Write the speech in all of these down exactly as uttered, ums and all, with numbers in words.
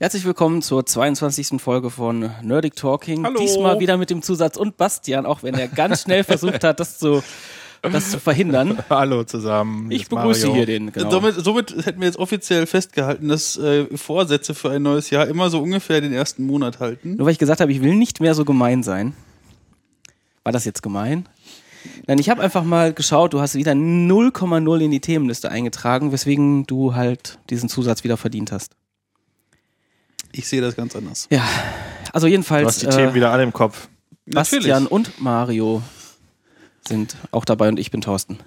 Herzlich willkommen zur zweiundzwanzigsten Folge von Nerdic Talking. Hallo. Diesmal wieder mit dem Zusatz und Bastian, auch wenn er ganz schnell versucht hat, das zu, das zu verhindern. Hallo zusammen. Ich begrüße hier den. Genau. Somit, somit hätten wir jetzt offiziell festgehalten, dass äh, Vorsätze für ein neues Jahr immer so ungefähr den ersten Monat halten. Nur weil ich gesagt habe, ich will nicht mehr so gemein sein. War das jetzt gemein? Nein, ich habe einfach mal geschaut, du hast wieder null Komma null in die Themenliste eingetragen, weswegen du halt diesen Zusatz wieder verdient hast. Ich sehe das ganz anders. Ja, also jedenfalls. Du hast die äh, Themen wieder alle im Kopf. Bastian Natürlich. und Mario sind auch dabei und ich bin Thorsten.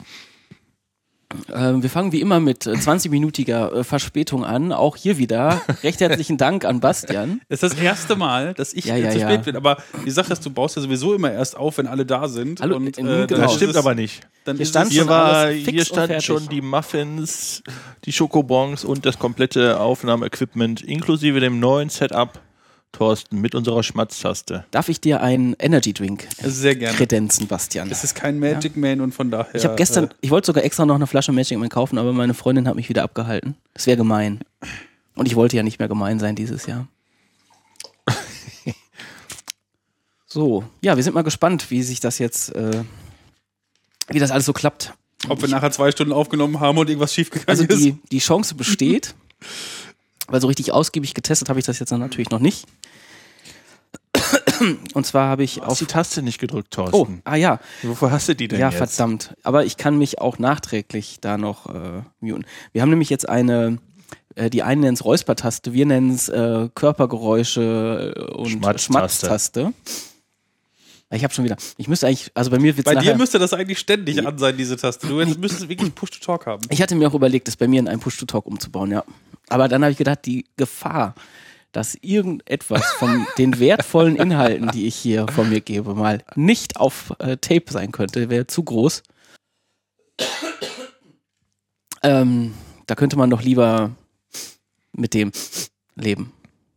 Ähm, wir fangen wie immer mit äh, zwanzig-minütiger äh, Verspätung an. Auch hier wieder recht herzlichen Dank an Bastian. Es ist das erste Mal, dass ich Ja, ja, zu ja. spät bin. Aber die Sache ist, du baust ja sowieso immer erst auf, wenn alle da sind. Hallo, und, äh, äh, genau. dann Das ist stimmt es, aber nicht. Dann Hier ist stand es, Hier, schon war, alles fix hier und standen fertig. schon die Muffins, die Schokobons und das komplette Aufnahmeequipment inklusive dem neuen Setup. Thorsten, mit unserer Schmatztaste. Darf ich dir einen Energy Drink sehr gerne. kredenzen, Bastian? Es ist kein Magic Man und von daher. Ich habe gestern, Äh, ich wollte sogar extra noch eine Flasche Magic Man kaufen, aber meine Freundin hat mich wieder abgehalten. Das wäre gemein. Und ich wollte ja nicht mehr gemein sein dieses Jahr. So, ja, wir sind mal gespannt, wie sich das jetzt, äh, wie das alles so klappt. ob wir nachher zwei Stunden aufgenommen haben und irgendwas schiefgegangen Also ist. die, die Chance besteht, weil so richtig ausgiebig getestet habe ich das jetzt natürlich noch nicht. Und zwar habe ich Du hast auf... die Taste nicht gedrückt, Oh, Thorsten. ah ja, Wofür hast du die denn ja, jetzt? verdammt. Aber ich kann mich auch nachträglich da noch äh, muten. Wir haben nämlich jetzt eine, äh, die einen nennen es Räuspertaste, wir nennen es äh, Körpergeräusche äh, und Schmatztaste. Schmatztaste. Ich habe schon wieder, ich müsste eigentlich, also bei mir wird's Bei nachher, dir müsste das eigentlich ständig an sein, diese Taste. Du hättest- müsstest wirklich Push-to-Talk haben. ich hatte mir auch überlegt, das bei mir in einen Push-to-Talk umzubauen, ja. Aber dann habe ich gedacht, die Gefahr, dass irgendetwas von den wertvollen Inhalten, die ich hier von mir gebe, mal nicht auf äh, Tape sein könnte, wäre zu groß. Ähm, da könnte man doch lieber mit dem leben.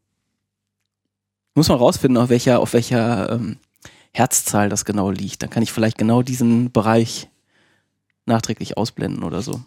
Muss man rausfinden, auf welcher, auf welcher ähm, Herzzahl das genau liegt. Dann kann ich vielleicht genau diesen Bereich nachträglich ausblenden oder so.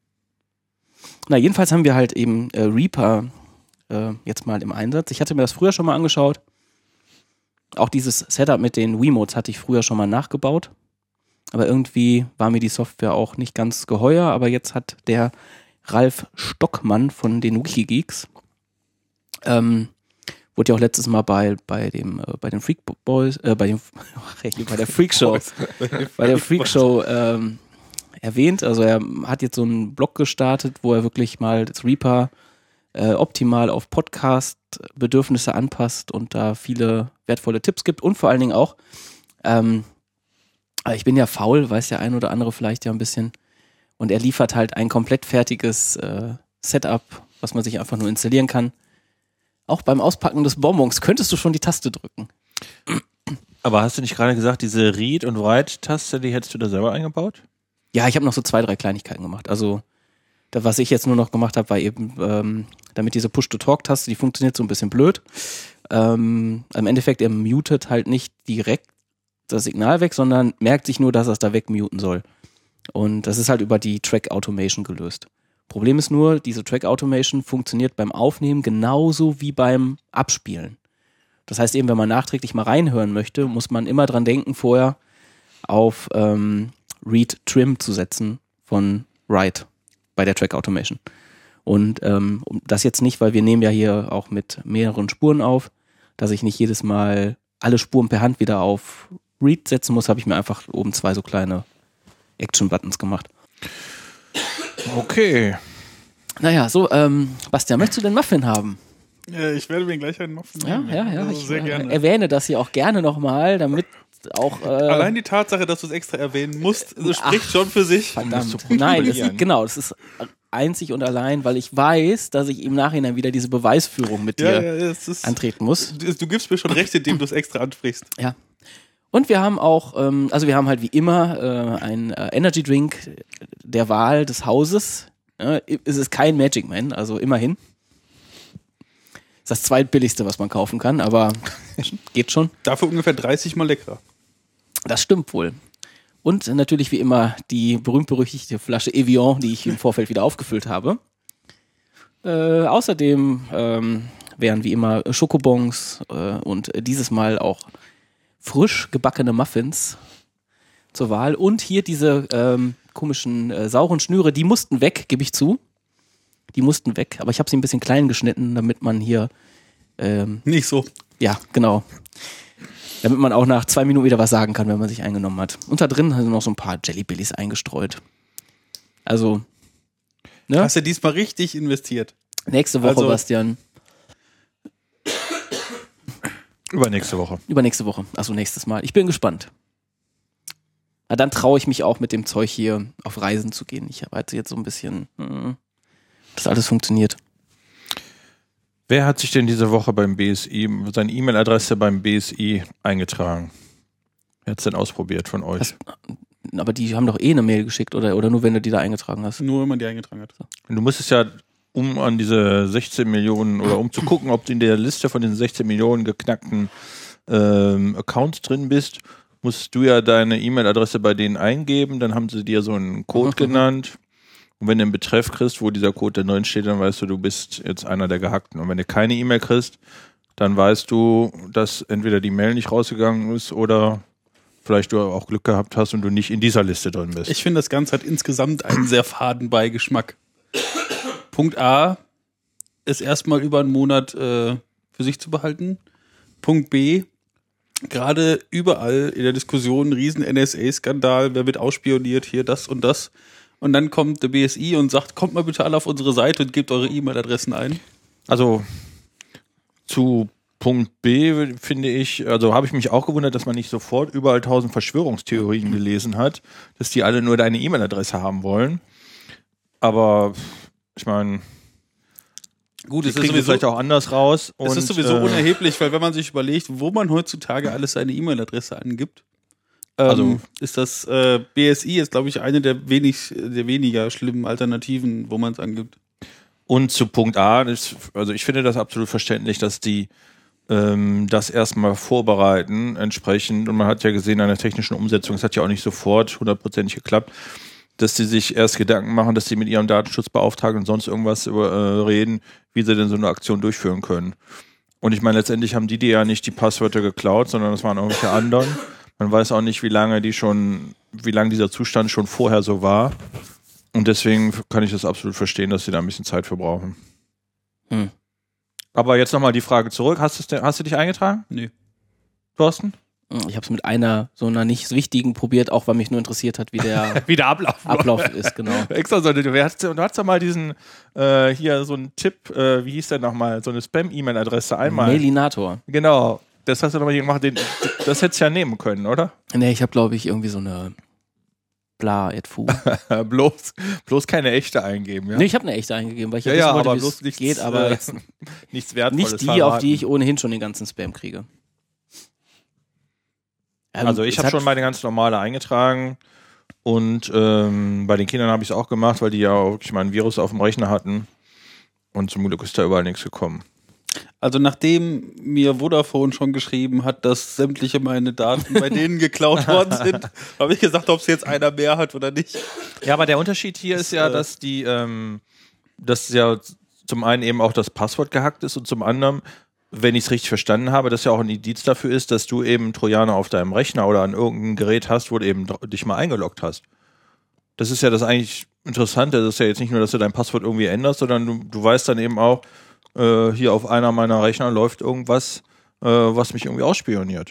Na, jedenfalls haben wir halt eben äh, Reaper äh, jetzt mal im Einsatz. Ich hatte mir das früher schon mal angeschaut. Auch dieses Setup mit den Wiimotes hatte ich früher schon mal nachgebaut. Aber irgendwie war mir die Software auch nicht ganz geheuer. Aber jetzt hat der Ralf Stockmann von den Wikigeeks, ähm, wurde ja auch letztes Mal bei, bei dem, äh, bei den Freak Boys, äh, bei dem, bei der Freak Show, bei der Freak Show, ähm, erwähnt. Also er hat jetzt so einen Blog gestartet, wo er wirklich mal das Reaper äh, optimal auf Podcast-Bedürfnisse anpasst und da viele wertvolle Tipps gibt und vor allen Dingen auch, ähm, ich bin ja faul, weiß der ein oder andere vielleicht ja ein bisschen, und er liefert halt ein komplett fertiges äh, Setup, was man sich einfach nur installieren kann. Auch beim Auspacken des Bonbons könntest du schon die Taste drücken. Aber hast du nicht gerade gesagt, diese Read- und Write-Taste, die hättest du da selber eingebaut? Ja, ich habe noch so zwei, drei Kleinigkeiten gemacht. Also, da, was ich jetzt nur noch gemacht habe, war eben, ähm, damit diese Push-to-Talk-Taste, die funktioniert so ein bisschen blöd. Ähm, Im Endeffekt, er mutet halt nicht direkt das Signal weg, sondern merkt sich nur, dass er es da wegmuten soll. Und das ist halt über die Track-Automation gelöst. Problem ist nur, diese Track-Automation funktioniert beim Aufnehmen genauso wie beim Abspielen. Das heißt eben, wenn man nachträglich mal reinhören möchte, muss man immer dran denken, vorher auf ähm, Read Trim zu setzen von Write bei der Track Automation. Und ähm, das jetzt nicht, weil wir nehmen ja hier auch mit mehreren Spuren auf, dass ich nicht jedes Mal alle Spuren per Hand wieder auf Read setzen muss, habe ich mir einfach oben zwei so kleine Action-Buttons gemacht. Okay. Naja, so, ähm, Bastian, möchtest du den Muffin haben? Ja, ich werde mir gleich einen Muffin Ja, nehmen. ja, ja. Also Ich sehr äh, gerne. erwähne das hier auch gerne nochmal, damit auch... Äh, Allein die Tatsache, dass du es extra erwähnen musst, das spricht Ach, schon für sich. Verdammt. musst du Nein, das probieren. ist, genau, das ist einzig und allein, weil ich weiß, dass ich im Nachhinein wieder diese Beweisführung mit Ja, dir ja, es ist, antreten muss. du, du gibst mir schon recht, indem du es extra ansprichst. Ja. Und wir haben auch, ähm, also wir haben halt wie immer äh, einen äh, Energy Drink der Wahl des Hauses. Äh, es ist kein Magic Man, also immerhin. Ist das zweitbilligste, was man kaufen kann, aber geht schon. Dafür ungefähr dreißig Mal leckerer. Das stimmt wohl. Und natürlich wie immer die berühmt-berüchtigte Flasche Evian, die ich im Vorfeld wieder aufgefüllt habe. Äh, außerdem ähm, wären wie immer Schokobons äh, und dieses Mal auch frisch gebackene Muffins zur Wahl. Und hier diese ähm, komischen äh, sauren Schnüre, die mussten weg, gebe ich zu. Die mussten weg, aber ich habe sie ein bisschen klein geschnitten, damit man hier ähm, Nicht so. ja, genau. Damit man auch nach zwei Minuten wieder was sagen kann, wenn man sich eingenommen hat. Und da drin sind noch so ein paar Jellybillies eingestreut. Also, ne? Hast du diesmal richtig investiert? Nächste Woche, Also- Bastian. Übernächste Woche. Übernächste Woche. Achso, nächstes Mal. Ich bin gespannt. Na, dann traue ich mich auch mit dem Zeug hier auf Reisen zu gehen. Ich habe jetzt so ein bisschen, hm, dass alles funktioniert. Wer hat sich denn diese Woche beim B S I, seine E-Mail-Adresse beim B S I eingetragen? Wer hat es denn ausprobiert von euch? Was? Aber die haben doch eh eine Mail geschickt, oder, oder nur wenn du die da eingetragen hast? Nur wenn man die eingetragen hat. Du musstest ja, um an diese sechzehn Millionen oder um zu gucken, ob du in der Liste von den sechzehn Millionen geknackten ähm, Accounts drin bist, musst du ja deine E-Mail-Adresse bei denen eingeben. Dann haben sie dir so einen Code Mhm. genannt. Und wenn du einen Betreff kriegst, wo dieser Code dann drin steht, dann weißt du, du bist jetzt einer der Gehackten. Und wenn du keine E-Mail kriegst, dann weißt du, dass entweder die Mail nicht rausgegangen ist oder vielleicht du auch Glück gehabt hast und du nicht in dieser Liste drin bist. Ich finde, das Ganze hat insgesamt einen sehr faden Beigeschmack. Punkt A ist erstmal über einen Monat äh, für sich zu behalten. Punkt B, gerade überall in der Diskussion, riesen N S A-Skandal, wer wird ausspioniert, hier das und das. Und dann kommt der B S I und sagt, kommt mal bitte alle auf unsere Seite und gebt eure E-Mail-Adressen ein. Also zu Punkt B finde ich, also habe ich mich auch gewundert, dass man nicht sofort überall tausend Verschwörungstheorien gelesen hat, dass die alle nur deine E-Mail-Adresse haben wollen. Aber ich meine, Gut, die es ist kriegen das sowieso, vielleicht auch anders raus. es und, ist sowieso äh, unerheblich, weil wenn man sich überlegt, wo man heutzutage alles seine E-Mail-Adresse angibt, ähm, Also- ist das äh, B S I ist, glaube ich, eine der, wenig, der weniger schlimmen Alternativen, wo man es angibt. Und zu Punkt A, das, also ich finde das absolut verständlich, dass die ähm, das erstmal vorbereiten entsprechend. Und man hat ja gesehen an der technischen Umsetzung, es hat ja auch nicht sofort hundertprozentig geklappt, dass sie sich erst Gedanken machen, dass sie mit ihrem Datenschutzbeauftragten und sonst irgendwas über, äh, reden, wie sie denn so eine Aktion durchführen können. Und ich meine, letztendlich haben die dir ja nicht die Passwörter geklaut, sondern das waren irgendwelche anderen. Man weiß auch nicht, wie lange die schon, wie lange dieser Zustand schon vorher so war. Und deswegen kann ich das absolut verstehen, dass sie da ein bisschen Zeit für brauchen. Hm. Aber jetzt nochmal die Frage zurück. Hast, du's denn, hast du dich eingetragen, Nö. Thorsten? Ich habe es mit einer so einer nicht so wichtigen probiert, auch weil mich nur interessiert hat, wie der Wie der Ablauf Ablauf ist, genau. Extra so, du, hast, du hast doch mal diesen, äh, hier so einen Tipp, äh, wie hieß der nochmal, so eine Spam-E-Mail-Adresse einmal. Mailinator. Genau, das hast du nochmal gemacht, den, das hättest du ja nehmen können, oder? Nee, ich habe, glaube ich, irgendwie so eine bla et fu. bloß, bloß keine echte eingeben, ja? Nee, ich habe eine echte eingegeben, weil ich ja, wissen ja, wollte, aber wie es bloß nichts, geht, aber äh, jetzt nichts Wertvolles nicht die, verraten. auf die ich ohnehin schon den ganzen Spam kriege. Ähm, Also ich es habe hat- schon meine ganz normale eingetragen und ähm, bei den Kindern habe ich es auch gemacht, weil die ja auch wirklich mal ein Virus auf dem Rechner hatten und zum Glück ist da überall nichts gekommen. Also nachdem mir Vodafone schon geschrieben hat, dass sämtliche meine Daten bei denen geklaut worden sind, habe ich gesagt, ob es jetzt einer mehr hat oder nicht. Ja, aber der Unterschied hier ist ja, äh, dass die, ähm, dass ja zum einen eben auch das Passwort gehackt ist und zum anderen, wenn ich es richtig verstanden habe, dass ja auch ein Indiz dafür ist, dass du eben Trojaner auf deinem Rechner oder an irgendeinem Gerät hast, wo du eben dr- dich mal eingeloggt hast. Das ist ja das eigentlich Interessante. Das ist ja jetzt nicht nur, dass du dein Passwort irgendwie änderst, sondern du, du weißt dann eben auch, äh, hier auf einer meiner Rechner läuft irgendwas, äh, was mich irgendwie ausspioniert.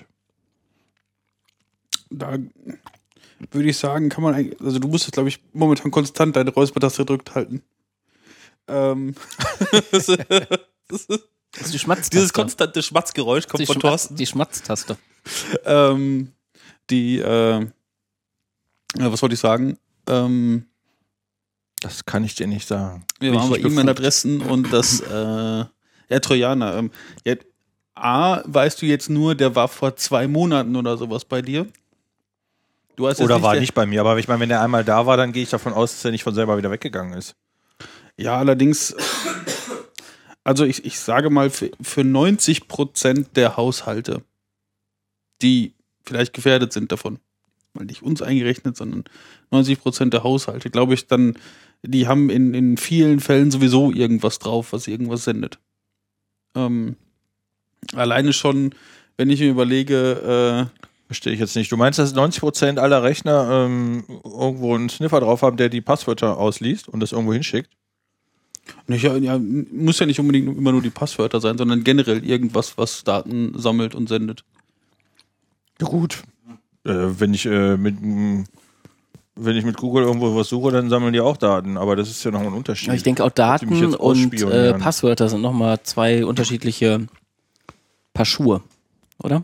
Da würde ich sagen, kann man eigentlich, also du musst jetzt, glaube ich, momentan konstant deine Räuspertaste gedrückt halten. Ähm, das ist, das ist, Das ist die Schmatztaste. dieses konstante Schmatzgeräusch kommt die, von Schmatz, Thorsten. die Schmatztaste. Ähm, die, äh, ja, was wollte ich sagen? Ähm, Das kann ich dir nicht sagen. wir Bin waren bei ich nicht E-Mail-Adressen und das, äh, ja, Trojaner. Ähm, ja, A, weißt du jetzt nur, der war vor zwei Monaten oder sowas bei dir? Du hast jetzt Oder war der- nicht bei mir, aber ich meine, wenn der einmal da war, dann gehe ich davon aus, dass er nicht von selber wieder weggegangen ist. Ja, allerdings, also ich, ich sage mal, für, für neunzig Prozent der Haushalte, die vielleicht gefährdet sind davon, mal nicht uns eingerechnet, sondern neunzig Prozent der Haushalte, glaube ich, dann, die haben in, in vielen Fällen sowieso irgendwas drauf, was irgendwas sendet. Ähm, alleine schon, wenn ich mir überlege, äh, Verstehe ich jetzt nicht. Du meinst, dass neunzig Prozent aller Rechner ähm, irgendwo einen Sniffer drauf haben, der die Passwörter ausliest und das irgendwo hinschickt? nicht, ja, muss ja nicht unbedingt immer nur die Passwörter sein, sondern generell irgendwas, was Daten sammelt und sendet. Ja gut. Äh, wenn ich äh, mit mh, wenn ich mit Google irgendwo was suche, dann sammeln die auch Daten, aber das ist ja nochmal ein Unterschied. Ich denke auch Daten mich jetzt und äh, ausspionieren. Passwörter sind nochmal zwei unterschiedliche Paar Schuhe, oder?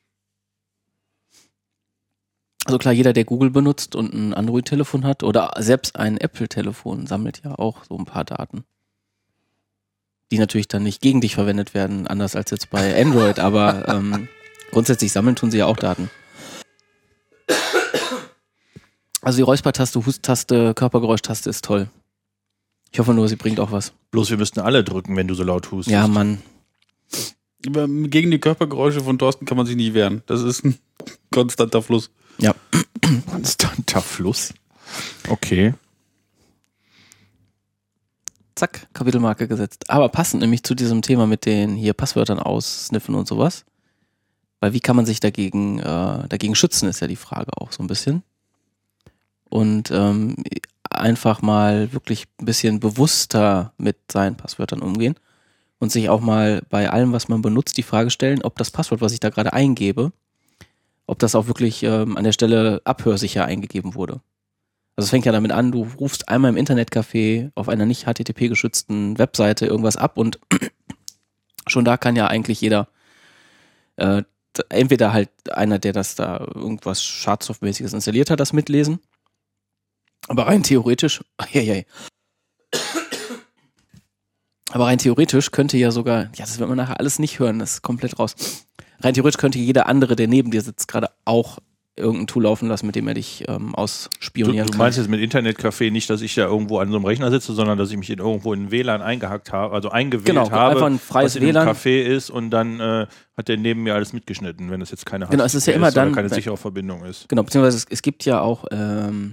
Also klar, jeder, der Google benutzt und ein Android-Telefon hat oder selbst ein Apple-Telefon, sammelt ja auch so ein paar Daten. Die natürlich dann nicht gegen dich verwendet werden, anders als jetzt bei Android, aber ähm, grundsätzlich sammeln tun sie ja auch Daten. Also die Räuspertaste, Husttaste, Körpergeräuschtaste ist toll. Ich hoffe nur, sie bringt auch was. Bloß wir müssten alle drücken, wenn du so laut hustest. Ja, Mann. Gegen die Körpergeräusche von Thorsten kann man sich nicht wehren. Das ist ein konstanter Fluss. Ja. Konstanter Fluss. Okay. Zack, Kapitelmarke gesetzt. Aber passend nämlich zu diesem Thema mit den hier Passwörtern aussniffen und sowas. Weil wie kann man sich dagegen, äh, dagegen schützen, ist ja die Frage auch so ein bisschen. Und ähm, einfach mal wirklich ein bisschen bewusster mit seinen Passwörtern umgehen und sich auch mal bei allem, was man benutzt, die Frage stellen, ob das Passwort, was ich da gerade eingebe, ob das auch wirklich ähm, an der Stelle abhörsicher eingegeben wurde. Also es fängt ja damit an, du rufst einmal im Internetcafé auf einer nicht H T T P-geschützten Webseite irgendwas ab und schon da kann ja eigentlich jeder, äh, entweder halt einer, der das da irgendwas Schadsoftmäßiges installiert hat, das mitlesen. Aber rein theoretisch, hey, aber rein theoretisch könnte ja sogar, ja, das wird man nachher alles nicht hören, das ist komplett raus. Rein theoretisch könnte jeder andere, der neben dir sitzt, gerade auch irgendein Tool laufen lassen, mit dem er dich ähm, ausspionieren Du, du kann. meinst jetzt mit Internetcafé nicht, dass ich da irgendwo an so einem Rechner sitze, sondern dass ich mich in irgendwo in W L A N eingehackt habe, also eingewählt Genau, habe, einfach ein freies was in W L A N. einem Café ist und dann äh, hat der neben mir alles mitgeschnitten, wenn das jetzt keine Genau, es ist ja immer oder dann- keine sichere Verbindung ist. Genau, beziehungsweise es, es gibt ja auch, ähm,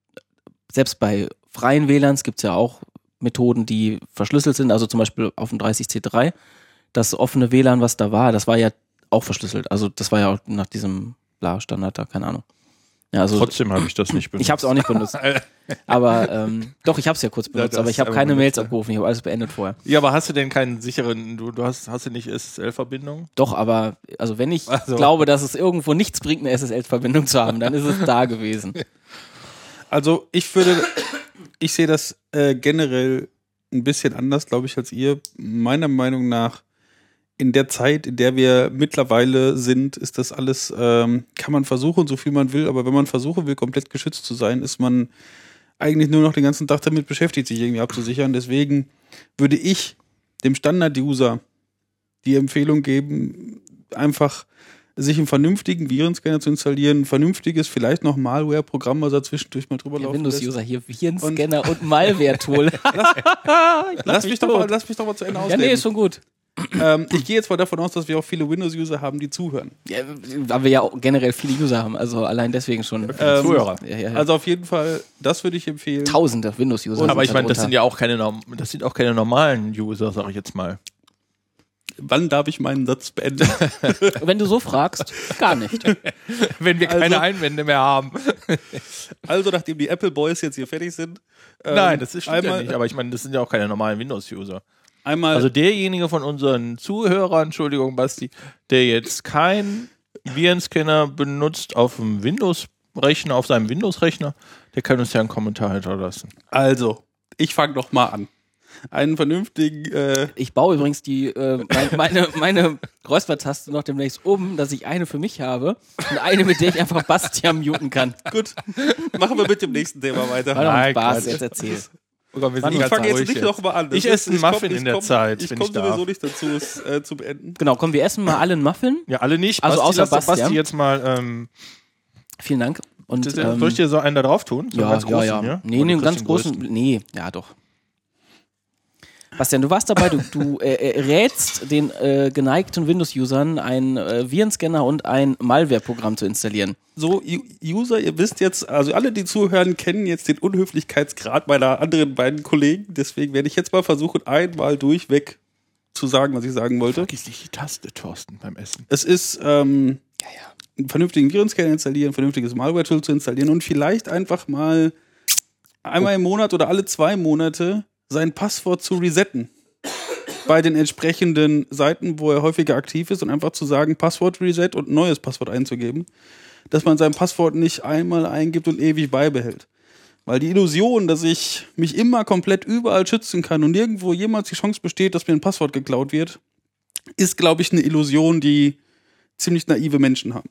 selbst bei freien W L A Ns gibt es ja auch Methoden, die verschlüsselt sind, also zum Beispiel auf dem dreißig C drei, das offene W L A N, was da war, das war ja auch verschlüsselt, also das war ja auch nach diesem Bla-Standard da, keine Ahnung. Ja, also Trotzdem habe ich das nicht benutzt. ich habe es auch nicht benutzt, aber ähm, doch, ich habe es ja kurz benutzt, Ja, das aber ich habe aber keine benutzt, Mails ja. abgerufen, ich habe alles beendet vorher. Ja, aber hast du denn keinen sicheren, du, du hast, hast du nicht S S L-Verbindung? Doch, aber also wenn ich Also. glaube, dass es irgendwo nichts bringt, eine S S L-Verbindung zu haben, dann ist es da gewesen. Also ich würde, ich sehe das äh, generell ein bisschen anders, glaube ich, als ihr. Meiner Meinung nach, in der Zeit, in der wir mittlerweile sind, ist das alles, ähm, kann man versuchen, so viel man will, aber wenn man versuchen will, komplett geschützt zu sein, ist man eigentlich nur noch den ganzen Tag damit beschäftigt, sich irgendwie abzusichern. Deswegen würde ich dem Standard-User die Empfehlung geben, einfach sich einen vernünftigen Virenscanner zu installieren, ein vernünftiges, vielleicht noch Malware-Programm, was er zwischendurch mal drüber Der laufen lässt. Windows-User hier, Virenscanner und, und Malware-Tool. Lass mich, doch mal, lass mich doch mal zu Ende Ja, ausreden. nee, ist schon gut. ähm, ich gehe jetzt mal davon aus, dass wir auch viele Windows-User haben, die zuhören. Ja, weil wir ja auch generell viele User haben, also allein deswegen schon. Ähm, Zuhörer. Ja, ja, ja. Also auf jeden Fall, das würde ich empfehlen. Tausende Windows-User. Aber ich meine, das darunter. sind ja auch keine, Norm- das sind auch keine normalen User, sag ich jetzt mal. Wann darf ich meinen Satz beenden? Wenn du so fragst, gar nicht. Wenn wir keine Also- Einwände mehr haben. Also, nachdem die Apple Boys jetzt hier fertig sind. ähm, Nein, das ist stimmt einmal, ja nicht. Aber ich meine, das sind ja auch keine normalen Windows-User. Einmal, Also derjenige von unseren Zuhörern, Entschuldigung Basti, der jetzt keinen Virenscanner benutzt auf dem Windows-Rechner, auf seinem Windows-Rechner, der kann uns ja einen Kommentar hinterlassen. also, ich fange doch mal an. Einen vernünftigen, äh, Ich baue übrigens die äh, mein, meine, meine Räuspertaste noch demnächst um, dass ich eine für mich habe und eine, mit der ich einfach Bastian muten kann. gut, machen wir mit dem nächsten Thema weiter. War doch ein Nein, Spaß, Quatsch. jetzt erzähl. Oh Gott, wir sind Ich ganz fange jetzt ruhig nicht nochmal an. Ich Das esse einen komm- Muffin in der komm- Zeit, Ich wenn komme ich darf. sowieso nicht dazu, es äh, zu beenden. Genau, komm, wir essen mal alle einen Muffin. Ja, alle nicht. Also Basti, außer lass doch Bastian. Basti jetzt mal, ähm, Vielen Dank. Und, das, ähm, soll ich dir so einen da drauf tun? So einen ja, ganz ja, großen, ja. ja? Nee, Oder nee, du ganz kriegst den großen. größten? Nee, ja doch. Bastian, du warst dabei, du, du äh, äh, rätst den äh, geneigten Windows-Usern einen äh, Virenscanner und ein Malware-Programm zu installieren. So, User, ihr wisst jetzt, also alle, die zuhören, kennen jetzt den Unhöflichkeitsgrad meiner anderen beiden Kollegen. Deswegen werde ich jetzt mal versuchen, einmal durchweg zu sagen, was ich sagen wollte. Vergiss nicht die Taste, Thorsten, beim Essen. Es ist ähm, Ja, ja. einen vernünftigen Virenscanner installieren, ein vernünftiges Malware-Tool zu installieren und vielleicht einfach mal einmal im Monat oder alle zwei Monate sein Passwort zu resetten. Bei den entsprechenden Seiten, wo er häufiger aktiv ist und einfach zu sagen, Passwort Reset und ein neues Passwort einzugeben, dass man sein Passwort nicht einmal eingibt und ewig beibehält. Weil die Illusion, dass ich mich immer komplett überall schützen kann und nirgendwo jemals die Chance besteht, dass mir ein Passwort geklaut wird, ist, glaube ich, eine Illusion, die ziemlich naive Menschen haben.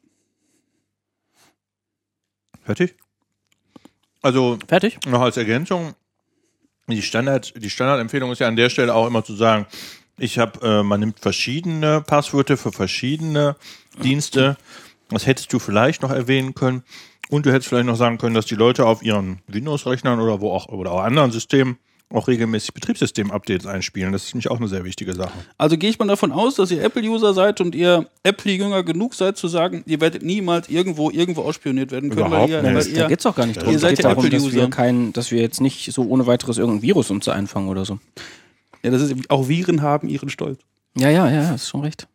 Fertig? Also, Fertig? noch als Ergänzung, die Standard, die Standardempfehlung ist ja an der Stelle auch immer zu sagen, ich habe, äh, man nimmt verschiedene Passwörter für verschiedene Dienste. Das hättest du vielleicht noch erwähnen können. Und du hättest vielleicht noch sagen können, dass die Leute auf ihren Windows-Rechnern oder wo auch oder auch anderen Systemen auch regelmäßig Betriebssystem-Updates einspielen. Das ist nämlich auch eine sehr wichtige Sache. Also gehe ich mal davon aus, dass ihr Apple-User seid und ihr Apple-Jünger genug seid zu sagen, ihr werdet niemals irgendwo irgendwo ausspioniert werden können, Überhaupt weil ihr, nicht. weil Da ihr geht's doch gar nicht drum. Ihr Es seid geht ja darum, dass Apple-User. wir, kein, dass wir jetzt nicht so ohne weiteres irgendein Virus um zu einfangen oder so. ja, das ist auch Viren haben ihren Stolz. Ja, ja, ja, hast schon recht.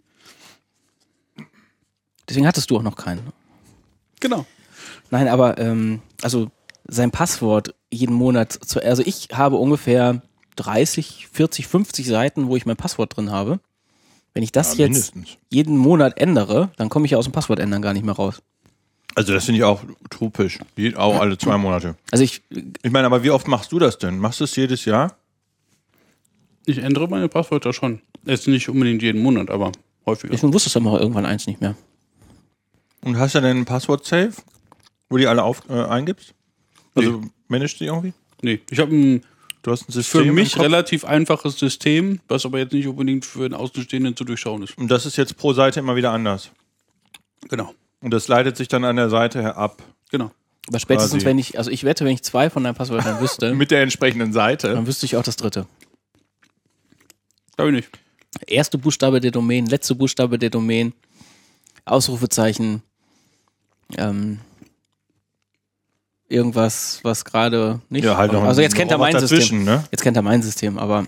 Deswegen hattest du auch noch keinen. Genau. Nein, aber ähm, also sein Passwort jeden Monat, zu, also ich habe ungefähr dreißig, vierzig, fünfzig Seiten, wo ich mein Passwort drin habe. Wenn ich das Ja, jetzt mindestens. jeden Monat ändere, dann komme ich ja aus dem Passwort ändern gar nicht mehr raus. Also das finde ich auch utopisch. Je- Auch alle zwei Monate. Also ich, Ich meine, aber wie oft machst du das denn? Machst du es jedes Jahr? Ich ändere meine Passwörter schon. Jetzt nicht unbedingt jeden Monat, aber häufiger. ich wusste es aber irgendwann eins nicht mehr. Und hast du denn ein Passwort-Safe, wo die alle auf, äh, eingibst? Also managst du die irgendwie? Nee, ich habe ein Du hast ein System für im mich Kopf? relativ einfaches System, was aber jetzt nicht unbedingt für einen Außenstehenden zu durchschauen ist. Und das ist jetzt pro Seite immer wieder anders. Genau, Und das leitet sich dann an der Seite her ab. genau. Aber spätestens, Quasi. wenn ich, also ich wette, wenn ich zwei von deinen Passwörtern wüsste, Mit der entsprechenden Seite. dann wüsste ich auch das dritte. Glaube ich nicht. Erste Buchstabe der Domain, letzte Buchstabe der Domain, Ausrufezeichen, ähm, irgendwas, was gerade nicht. Ja, halt noch also ein- jetzt kennt er noch was mein System. dazwischen, ne? Jetzt kennt er mein System, aber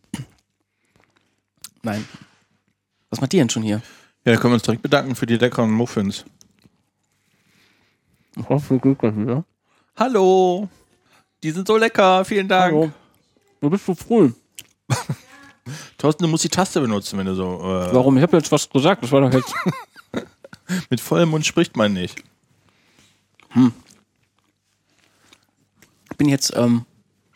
nein. Was macht die denn schon hier? Ja, da können wir uns direkt bedanken für die leckeren Muffins. Hallo. Die sind so lecker. Vielen Dank. Hallo. Du bist so früh. Thorsten, du musst die Taste benutzen, wenn du so... Äh, Warum? Ich habe jetzt was gesagt. Das war doch jetzt. mit vollem Mund spricht man nicht. Ich bin jetzt. Ähm,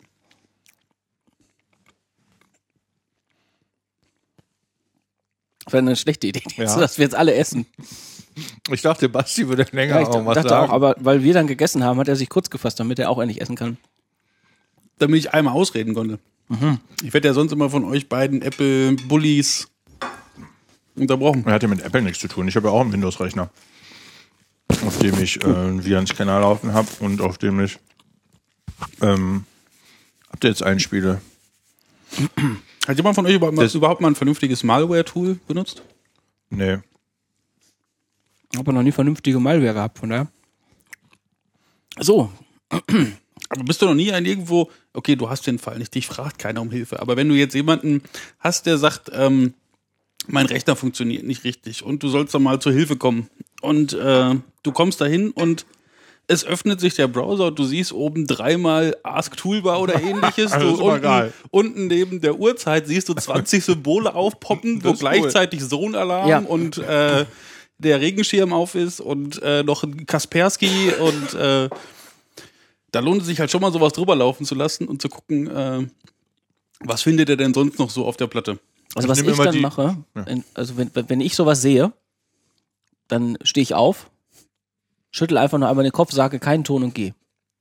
das wäre eine schlechte Idee, Ja. dass wir jetzt alle essen. Ich dachte, Basti würde länger Ja, ich irgendwas dachte sagen. auch, aber weil wir dann gegessen haben, hat er sich kurz gefasst, damit er auch endlich essen kann. Damit ich einmal ausreden konnte. Ich werde ja sonst immer von euch beiden Apple-Bullies unterbrochen. Er hatte mit Apple nichts zu tun. Ich habe ja auch einen Windows-Rechner, auf dem ich äh, einen Virenscanner laufen habe und auf dem ich ähm, Updates einspiele. Hat jemand von euch überhaupt mal, Das- überhaupt mal ein vernünftiges Malware-Tool benutzt? Nee. Ich habe noch nie vernünftige Malware gehabt, von daher. So, Aber bist du noch nie an irgendwo, okay, du hast den Fall nicht, dich fragt keiner um Hilfe, aber wenn du jetzt jemanden hast, der sagt, ähm, mein Rechner funktioniert nicht richtig und du sollst doch mal zur Hilfe kommen und äh, du kommst dahin und es öffnet sich der Browser und du siehst oben dreimal Ask Toolbar oder ähnliches. Also Du ist aber unten, geil. unten neben der Uhrzeit siehst du zwanzig Symbole aufpoppen, wo Das ist cool. gleichzeitig Sohnalarm Ja. und äh, der Regenschirm auf ist und äh, noch ein Kaspersky und äh, da lohnt es sich halt schon mal sowas drüber laufen zu lassen und zu gucken, äh, was findet er denn sonst noch so auf der Platte. also Ich was nehme ich immer dann die- mache, Ja. wenn, also wenn, wenn ich sowas sehe, dann stehe ich auf, schüttel einfach nur einmal den Kopf, sage keinen Ton und gehe.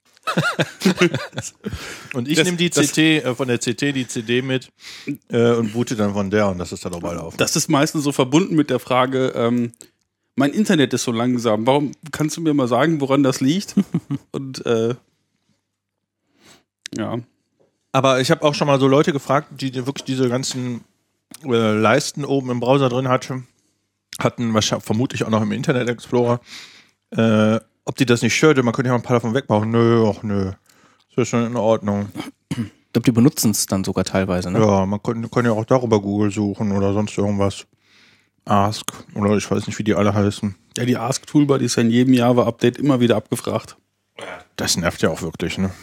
Und ich Das- nehme die das- C T, äh, von der C T die C D mit äh, und boote dann von der und das ist dann auch bald auf. Das ist meistens so verbunden mit der Frage, ähm, mein Internet ist so langsam, warum kannst du mir mal sagen, woran das liegt? Und äh, ja, Aber ich habe auch schon mal so Leute gefragt, die wirklich diese ganzen äh, Leisten oben im Browser drin hatten, hatten wahrscheinlich, vermutlich auch noch im Internet Explorer, äh, ob die das nicht stört. Man könnte ja mal ein paar davon wegbauen. Nö, ach nö. Das ist schon in Ordnung. Ich glaube, die benutzen es dann sogar teilweise, ne? Ja, man kann, kann ja auch darüber Google suchen oder sonst irgendwas. Ask oder ich weiß nicht, wie die alle heißen. Ja, die Ask-Toolbar, die ist ja in jedem Java-Update immer wieder abgefragt. Das nervt ja auch wirklich, ne?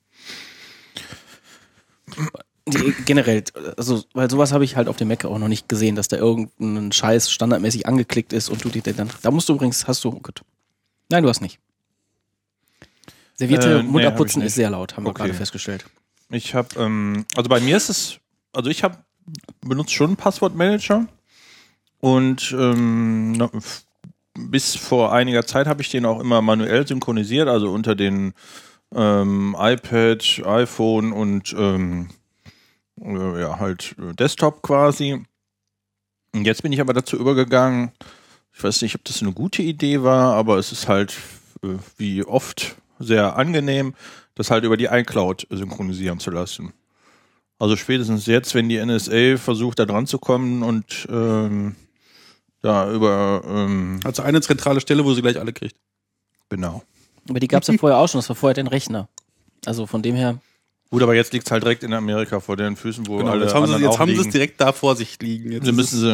Die, generell, also, weil sowas habe ich halt auf dem Mac auch noch nicht gesehen, dass da irgendein Scheiß standardmäßig angeklickt ist und du dir dann, da musst du übrigens, hast du, oh gut. Nein, du hast nicht. Servierte Äh, nee, Mund hab abputzen ich nicht. ist sehr laut, haben wir Okay. gerade festgestellt. Ich habe, ähm, also bei mir ist es, also ich habe benutzt schon einen Passwortmanager und ähm, na, f- bis vor einiger Zeit habe ich den auch immer manuell synchronisiert, also unter den ähm, iPad, iPhone und ähm, äh, ja halt äh, Desktop quasi. Und jetzt bin ich aber dazu übergegangen, ich weiß nicht, ob das eine gute Idee war, aber es ist halt äh, wie oft sehr angenehm, das halt über die iCloud synchronisieren zu lassen. Also spätestens jetzt, wenn die N S A versucht, da dran zu kommen und ähm, da über ähm, Also eine zentrale Stelle, wo sie gleich alle kriegt. genau. Aber die gab es ja vorher auch schon, das war vorher dein Rechner. Also von dem her, Gut, aber jetzt liegt es halt direkt in Amerika vor den Füßen, wo Genau, alle jetzt haben sie anderen jetzt auch haben sie es liegen. direkt da vor sich liegen. Jetzt Sie ist müssen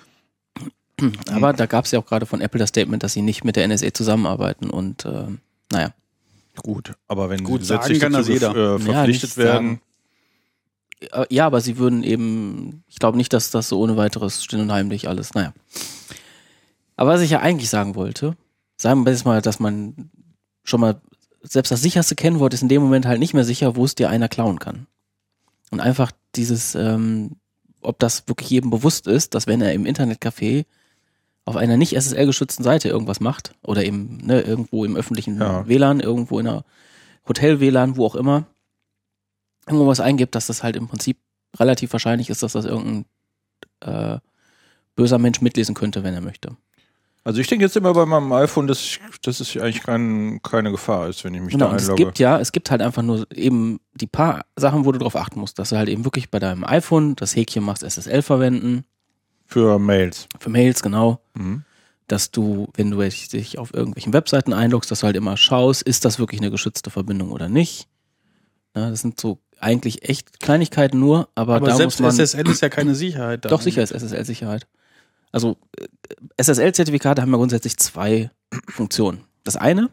es- sie aber da gab es ja auch gerade von Apple das Statement, dass sie nicht mit der N S A zusammenarbeiten und äh, naja. gut, aber wenn Gut, sie gesetzlich sagen kann dazu das gef- jeder. äh, verpflichtet nicht werden, Äh, Ja, aber sie würden eben, ich glaube nicht, dass das so ohne weiteres still und heimlich alles, naja. Aber was ich ja eigentlich sagen wollte, sagen wir jetzt mal, dass man schon mal, selbst das sicherste Kennwort ist in dem Moment halt nicht mehr sicher, wo es dir einer klauen kann. Und einfach dieses, ähm, ob das wirklich jedem bewusst ist, dass wenn er im Internetcafé auf einer nicht S S L-geschützten Seite irgendwas macht oder eben ne, irgendwo im öffentlichen Ja. W L A N, irgendwo in einer Hotel-W L A N, wo auch immer, irgendwo was eingibt, dass das halt im Prinzip relativ wahrscheinlich ist, dass das irgendein äh, böser Mensch mitlesen könnte, wenn er möchte. also ich denke jetzt immer bei meinem iPhone, dass, dass es eigentlich kein, keine Gefahr ist, wenn ich mich Genau, da und es einlogge. gibt ja, es gibt halt einfach nur eben die paar Sachen, wo du drauf achten musst, dass du halt eben wirklich bei deinem iPhone das Häkchen machst, S S L verwenden, Für Mails. für Mails, genau. Mhm. Dass du, wenn du dich auf irgendwelchen Webseiten einloggst, dass du halt immer schaust, ist das wirklich eine geschützte Verbindung oder nicht. Na, das sind so eigentlich echt Kleinigkeiten nur, aber, aber da selbst muss man... S S L ist ja keine Sicherheit da. Doch, sicher ist S S L-Sicherheit. Also äh, S S L-Zertifikate haben ja grundsätzlich zwei Funktionen. Das eine,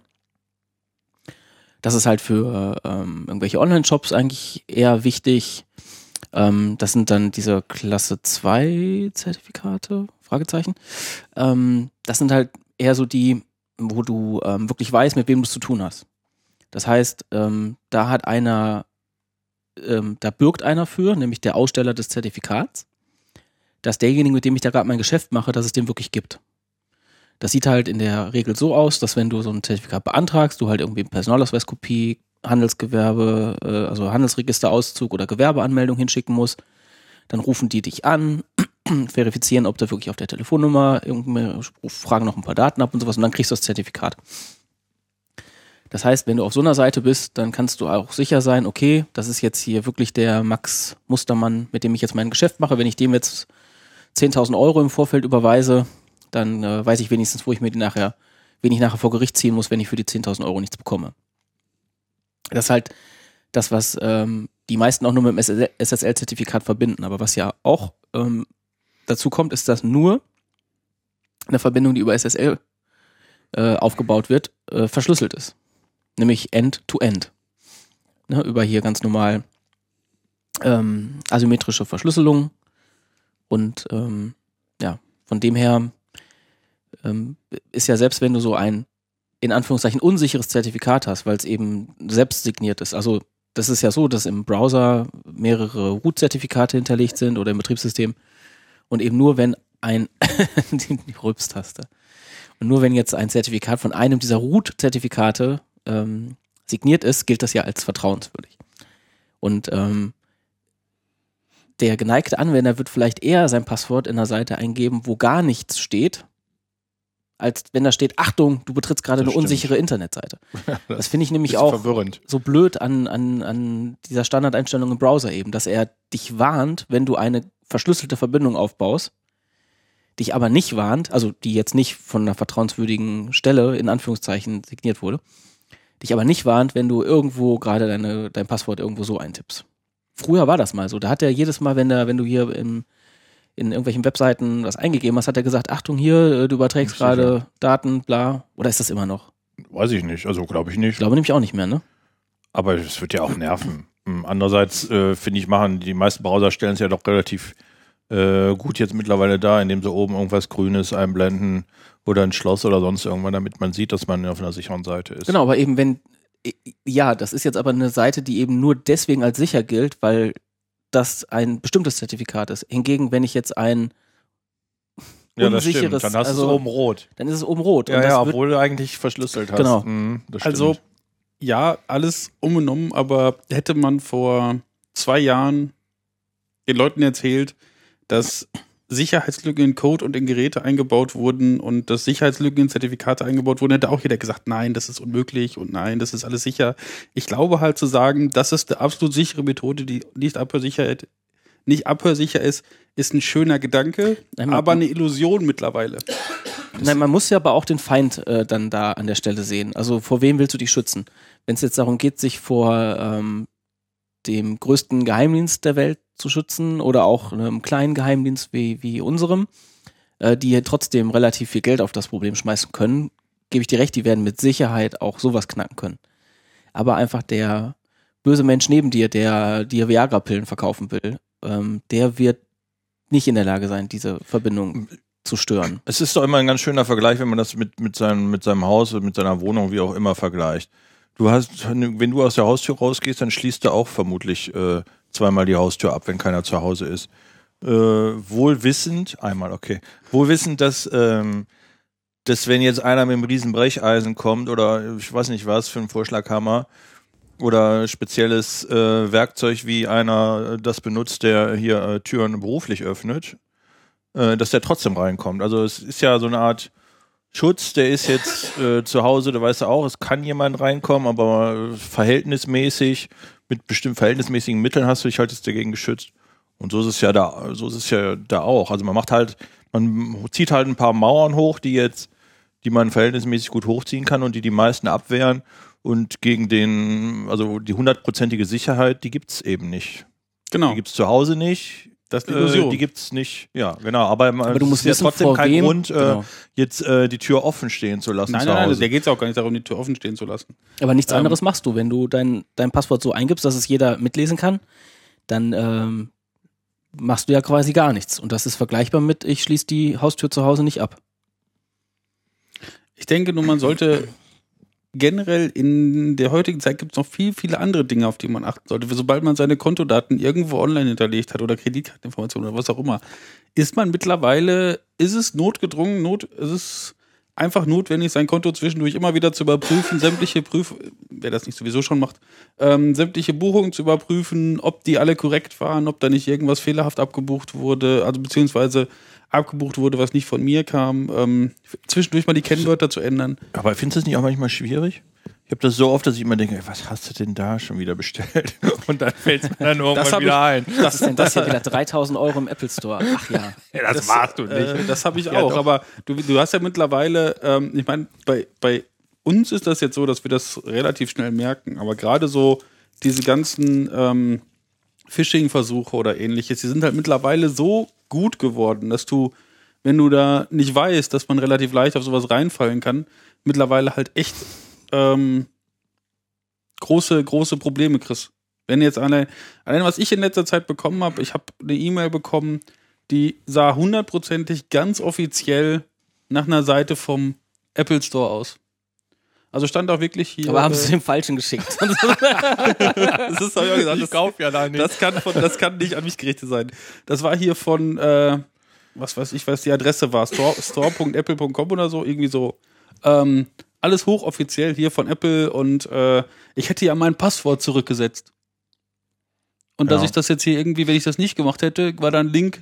das ist halt für ähm, irgendwelche Online-Shops eigentlich eher wichtig. Ähm, das sind dann diese Klasse zwei Zertifikate, Fragezeichen. Ähm, das sind halt eher so die, wo du ähm, wirklich weißt, mit wem du es zu tun hast. Das heißt, ähm, da hat einer, ähm, da bürgt einer für, nämlich der Aussteller des Zertifikats, dass derjenige, mit dem ich da gerade mein Geschäft mache, dass es den wirklich gibt. Das sieht halt in der Regel so aus, dass wenn du so ein Zertifikat beantragst, du halt irgendwie eine Personalausweiskopie, Handelsgewerbe, äh, also Handelsregisterauszug oder Gewerbeanmeldung hinschicken musst, dann rufen die dich an, verifizieren, ob da wirklich auf der Telefonnummer, irgendwie fragen noch ein paar Daten ab und sowas und dann kriegst du das Zertifikat. Das heißt, wenn du auf so einer Seite bist, dann kannst du auch sicher sein, okay, das ist jetzt hier wirklich der Max Mustermann, mit dem ich jetzt mein Geschäft mache. Wenn ich dem jetzt zehntausend Euro im Vorfeld überweise, dann äh, weiß ich wenigstens, wo ich mir die nachher, wen ich nachher vor Gericht ziehen muss, wenn ich für die zehntausend Euro nichts bekomme. Das ist halt das, was ähm, die meisten auch nur mit dem S S L-Zertifikat verbinden. Aber was ja auch ähm, dazu kommt, ist, dass nur eine Verbindung, die über S S L äh, aufgebaut wird, äh, verschlüsselt ist. Nämlich End-to-End. Ne, über hier ganz normal ähm, asymmetrische Verschlüsselung. Und ähm, ja, von dem her ähm, ist ja selbst, wenn du so ein in Anführungszeichen unsicheres Zertifikat hast, weil es eben selbst signiert ist. Also das ist ja so, dass im Browser mehrere Root-Zertifikate hinterlegt sind oder im Betriebssystem und eben nur wenn ein die, die Rülpstaste und nur wenn jetzt ein Zertifikat von einem dieser Root-Zertifikate ähm, signiert ist, gilt das ja als vertrauenswürdig. Und ähm, der geneigte Anwender wird vielleicht eher sein Passwort in einer Seite eingeben, wo gar nichts steht, als wenn da steht, Achtung, du betrittst gerade eine stimmt. unsichere Internetseite. das Das finde ich nämlich ist auch verwirrend. so blöd an, an, an dieser Standardeinstellung im Browser eben, dass er dich warnt, wenn du eine verschlüsselte Verbindung aufbaust, dich aber nicht warnt, also die jetzt nicht von einer vertrauenswürdigen Stelle in Anführungszeichen signiert wurde, dich aber nicht warnt, wenn du irgendwo gerade deine, dein Passwort irgendwo so eintippst. Früher war das mal so. Da hat er jedes Mal, wenn der, wenn du hier im, in irgendwelchen Webseiten was eingegeben hast, hat er gesagt, Achtung hier, du überträgst gerade Daten, bla. Oder ist das immer noch? Weiß ich nicht, also glaube ich nicht. Ich glaube nämlich auch nicht mehr, ne? Aber es wird ja auch nerven. Andererseits äh, finde ich, machen die meisten Browser stellen es ja doch relativ äh, gut jetzt mittlerweile da, indem sie oben irgendwas Grünes einblenden oder ein Schloss oder sonst irgendwann, damit man sieht, dass man auf einer sicheren Seite ist. Genau, aber eben wenn, ja, das ist jetzt aber eine Seite, die eben nur deswegen als sicher gilt, weil das ein bestimmtes Zertifikat ist. Hingegen, wenn ich jetzt ein ja, das stimmt. unsicheres, Dann hast also, du es oben rot. dann ist es oben rot. Ja, und das ja, wird, obwohl du eigentlich verschlüsselt hast. Genau. Mhm, das Also, stimmt. ja, alles umgenommen, aber hätte man vor zwei Jahren den Leuten erzählt, dass Sicherheitslücken in Code und in Geräte eingebaut wurden und dass Sicherheitslücken in Zertifikate eingebaut wurden, hätte auch jeder gesagt, nein, das ist unmöglich und nein, das ist alles sicher. Ich glaube halt zu sagen, das ist eine absolut sichere Methode, die nicht abhörsicher, nicht abhörsicher ist, ist ein schöner Gedanke, Nein, aber eine Illusion mittlerweile. Nein, man muss ja aber auch den Feind äh, dann da an der Stelle sehen. Also vor wem willst du dich schützen? Wenn es jetzt darum geht, sich vor ähm, dem größten Geheimdienst der Welt zu schützen oder auch einem kleinen Geheimdienst wie, wie unserem, äh, die ja trotzdem relativ viel Geld auf das Problem schmeißen können, gebe ich dir recht, die werden mit Sicherheit auch sowas knacken können. Aber einfach der böse Mensch neben dir, der dir Viagra-Pillen verkaufen will, ähm, der wird nicht in der Lage sein, diese Verbindung zu stören. Es ist doch immer ein ganz schöner Vergleich, wenn man das mit, mit, seinem, mit seinem Haus oder mit seiner Wohnung, wie auch immer, vergleicht. Du hast, wenn du aus der Haustür rausgehst, dann schließt du auch vermutlich äh, zweimal die Haustür ab, wenn keiner zu Hause ist. Äh, wohl wissend, einmal, okay, wohl wissend, dass, ähm, dass wenn jetzt einer mit einem riesen Brecheisen kommt oder ich weiß nicht was für ein Vorschlaghammer oder spezielles äh, Werkzeug, wie einer das benutzt, der hier äh, Türen beruflich öffnet, äh, dass der trotzdem reinkommt. Also es ist ja so eine Art Schutz, der ist jetzt äh, zu Hause, da weißt du auch, es kann jemand reinkommen, aber verhältnismäßig, mit bestimmt verhältnismäßigen Mitteln hast du dich halt jetzt dagegen geschützt. Und so ist es ja da, so ist es ja da auch. Also man macht halt, man zieht halt ein paar Mauern hoch, die jetzt, die man verhältnismäßig gut hochziehen kann und die die meisten abwehren. Und gegen den, also die hundertprozentige Sicherheit, die gibt's eben nicht. Genau. Die gibt's zu Hause nicht. Das ist die Illusion. Äh, die gibt's nicht, ja, genau. Aber, Aber du musst es ist wissen, ja trotzdem vor kein wem, Grund, äh, genau. jetzt äh, die Tür offen stehen zu lassen Nein, zu nein, Hause. nein, da geht es auch gar nicht darum, die Tür offen stehen zu lassen. Aber nichts Ähm, anderes machst du, wenn du dein, dein Passwort so eingibst, dass es jeder mitlesen kann, dann ähm, machst du ja quasi gar nichts. Und das ist vergleichbar mit, ich schließe die Haustür zu Hause nicht ab. Ich denke nur, man sollte generell in der heutigen Zeit gibt es noch viel, viele andere Dinge, auf die man achten sollte. Sobald man seine Kontodaten irgendwo online hinterlegt hat oder Kreditkarteninformationen oder was auch immer, ist man mittlerweile, ist es notgedrungen, not, ist es einfach notwendig, sein Konto zwischendurch immer wieder zu überprüfen, sämtliche Prüf, wer das nicht sowieso schon macht, ähm, sämtliche Buchungen zu überprüfen, ob die alle korrekt waren, ob da nicht irgendwas fehlerhaft abgebucht wurde, also beziehungsweise abgebucht wurde, was nicht von mir kam, ähm, zwischendurch mal die Kennwörter zu ändern. Aber findest du das nicht auch manchmal schwierig? Ich habe das so oft, dass ich immer denke, ey, was hast du denn da schon wieder bestellt? Und dann fällt es mir dann irgendwann hab wieder ich- ein. Was ist denn das hier wieder? dreitausend Euro im Apple Store. Ach ja. Ja, das, warst du nicht. Äh, das habe ich Ja, auch, doch. aber du, du hast ja mittlerweile, ähm, ich meine, bei, bei uns ist das jetzt so, dass wir das relativ schnell merken, aber gerade so diese ganzen ähm, Phishing-Versuche oder ähnliches, die sind halt mittlerweile so gut geworden, dass du, wenn du da nicht weißt, dass man relativ leicht auf sowas reinfallen kann, mittlerweile halt echt ähm, große, große Probleme kriegst. Wenn jetzt eine, allein was ich in letzter Zeit bekommen habe, ich habe eine E-Mail bekommen, die sah hundertprozentig ganz offiziell nach einer Seite vom Apple Store aus. Also stand auch wirklich hier. Aber haben äh, sie den Falschen geschickt. das ist, hab ich auch gesagt, das, kauf ja da nicht. das, kann von, das kann nicht an mich gerichtet sein. Das war hier von, äh, was weiß ich, was die Adresse war, store, store punkt apple punkt com oder so, irgendwie so. Ähm, alles hochoffiziell hier von Apple und äh, ich hätte ja mein Passwort zurückgesetzt. Und dass Ja. ich das jetzt hier irgendwie, wenn ich das nicht gemacht hätte, war da ein Link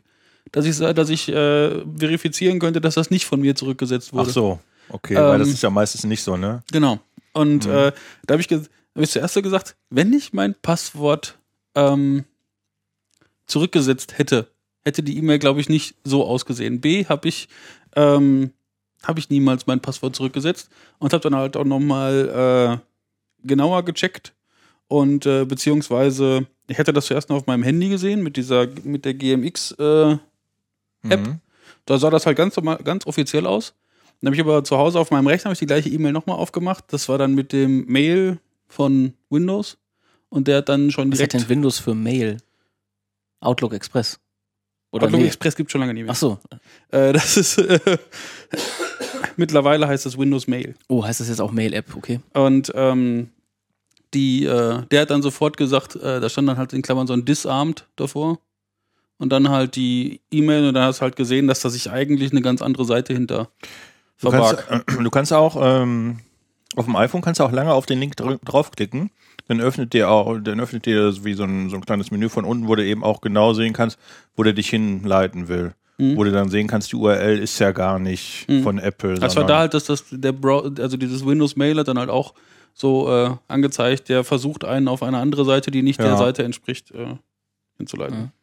dass ich, dass ich äh, verifizieren könnte, dass das nicht von mir zurückgesetzt wurde. Ach so, okay, Ähm, weil das ist ja meistens nicht so, ne? Genau. Und Mhm. äh, da habe ich, ge- hab ich zuerst so gesagt, wenn ich mein Passwort ähm, zurückgesetzt hätte, hätte die E-Mail, glaube ich, nicht so ausgesehen. B, habe ich, ähm, hab ich niemals mein Passwort zurückgesetzt und habe dann halt auch nochmal äh, genauer gecheckt und äh, beziehungsweise ich hätte das zuerst noch auf meinem Handy gesehen mit dieser, mit der G M X äh, App. Mhm. Da sah das halt ganz, normal- ganz offiziell aus. Dann habe ich aber zu Hause auf meinem Rechner habe ich die gleiche E-Mail nochmal aufgemacht. Das war dann mit dem Mail von Windows und der hat dann schon Was hat direkt. denn Windows für Mail? Outlook Express. Oder Outlook nee? Express gibt schon lange nicht mehr. Ach so. Äh, das ist äh, mittlerweile heißt es Windows Mail. Oh, heißt das jetzt auch Mail-App, okay. Und ähm, die, äh, der hat dann sofort gesagt, äh, da stand dann halt in Klammern so ein Disarmed davor. Und dann halt die E-Mail und dann hast du halt gesehen, dass da sich eigentlich eine ganz andere Seite hinter Du verbarg. kannst, äh, du kannst auch ähm, auf dem iPhone kannst du auch lange auf den Link dr- draufklicken. Dann öffnet dir auch, dann öffnet dir wie so ein, so ein kleines Menü von unten, wo du eben auch genau sehen kannst, wo der dich hinleiten will. Mhm. Wo du dann sehen kannst, die U R L ist ja gar nicht Mhm. von Apple. Das war sondern- da halt, dass das der Brow- also dieses Windows Mail hat dann halt auch so äh, angezeigt, der versucht einen auf eine andere Seite, die nicht Ja. der Seite entspricht, äh, hinzuleiten. Mhm.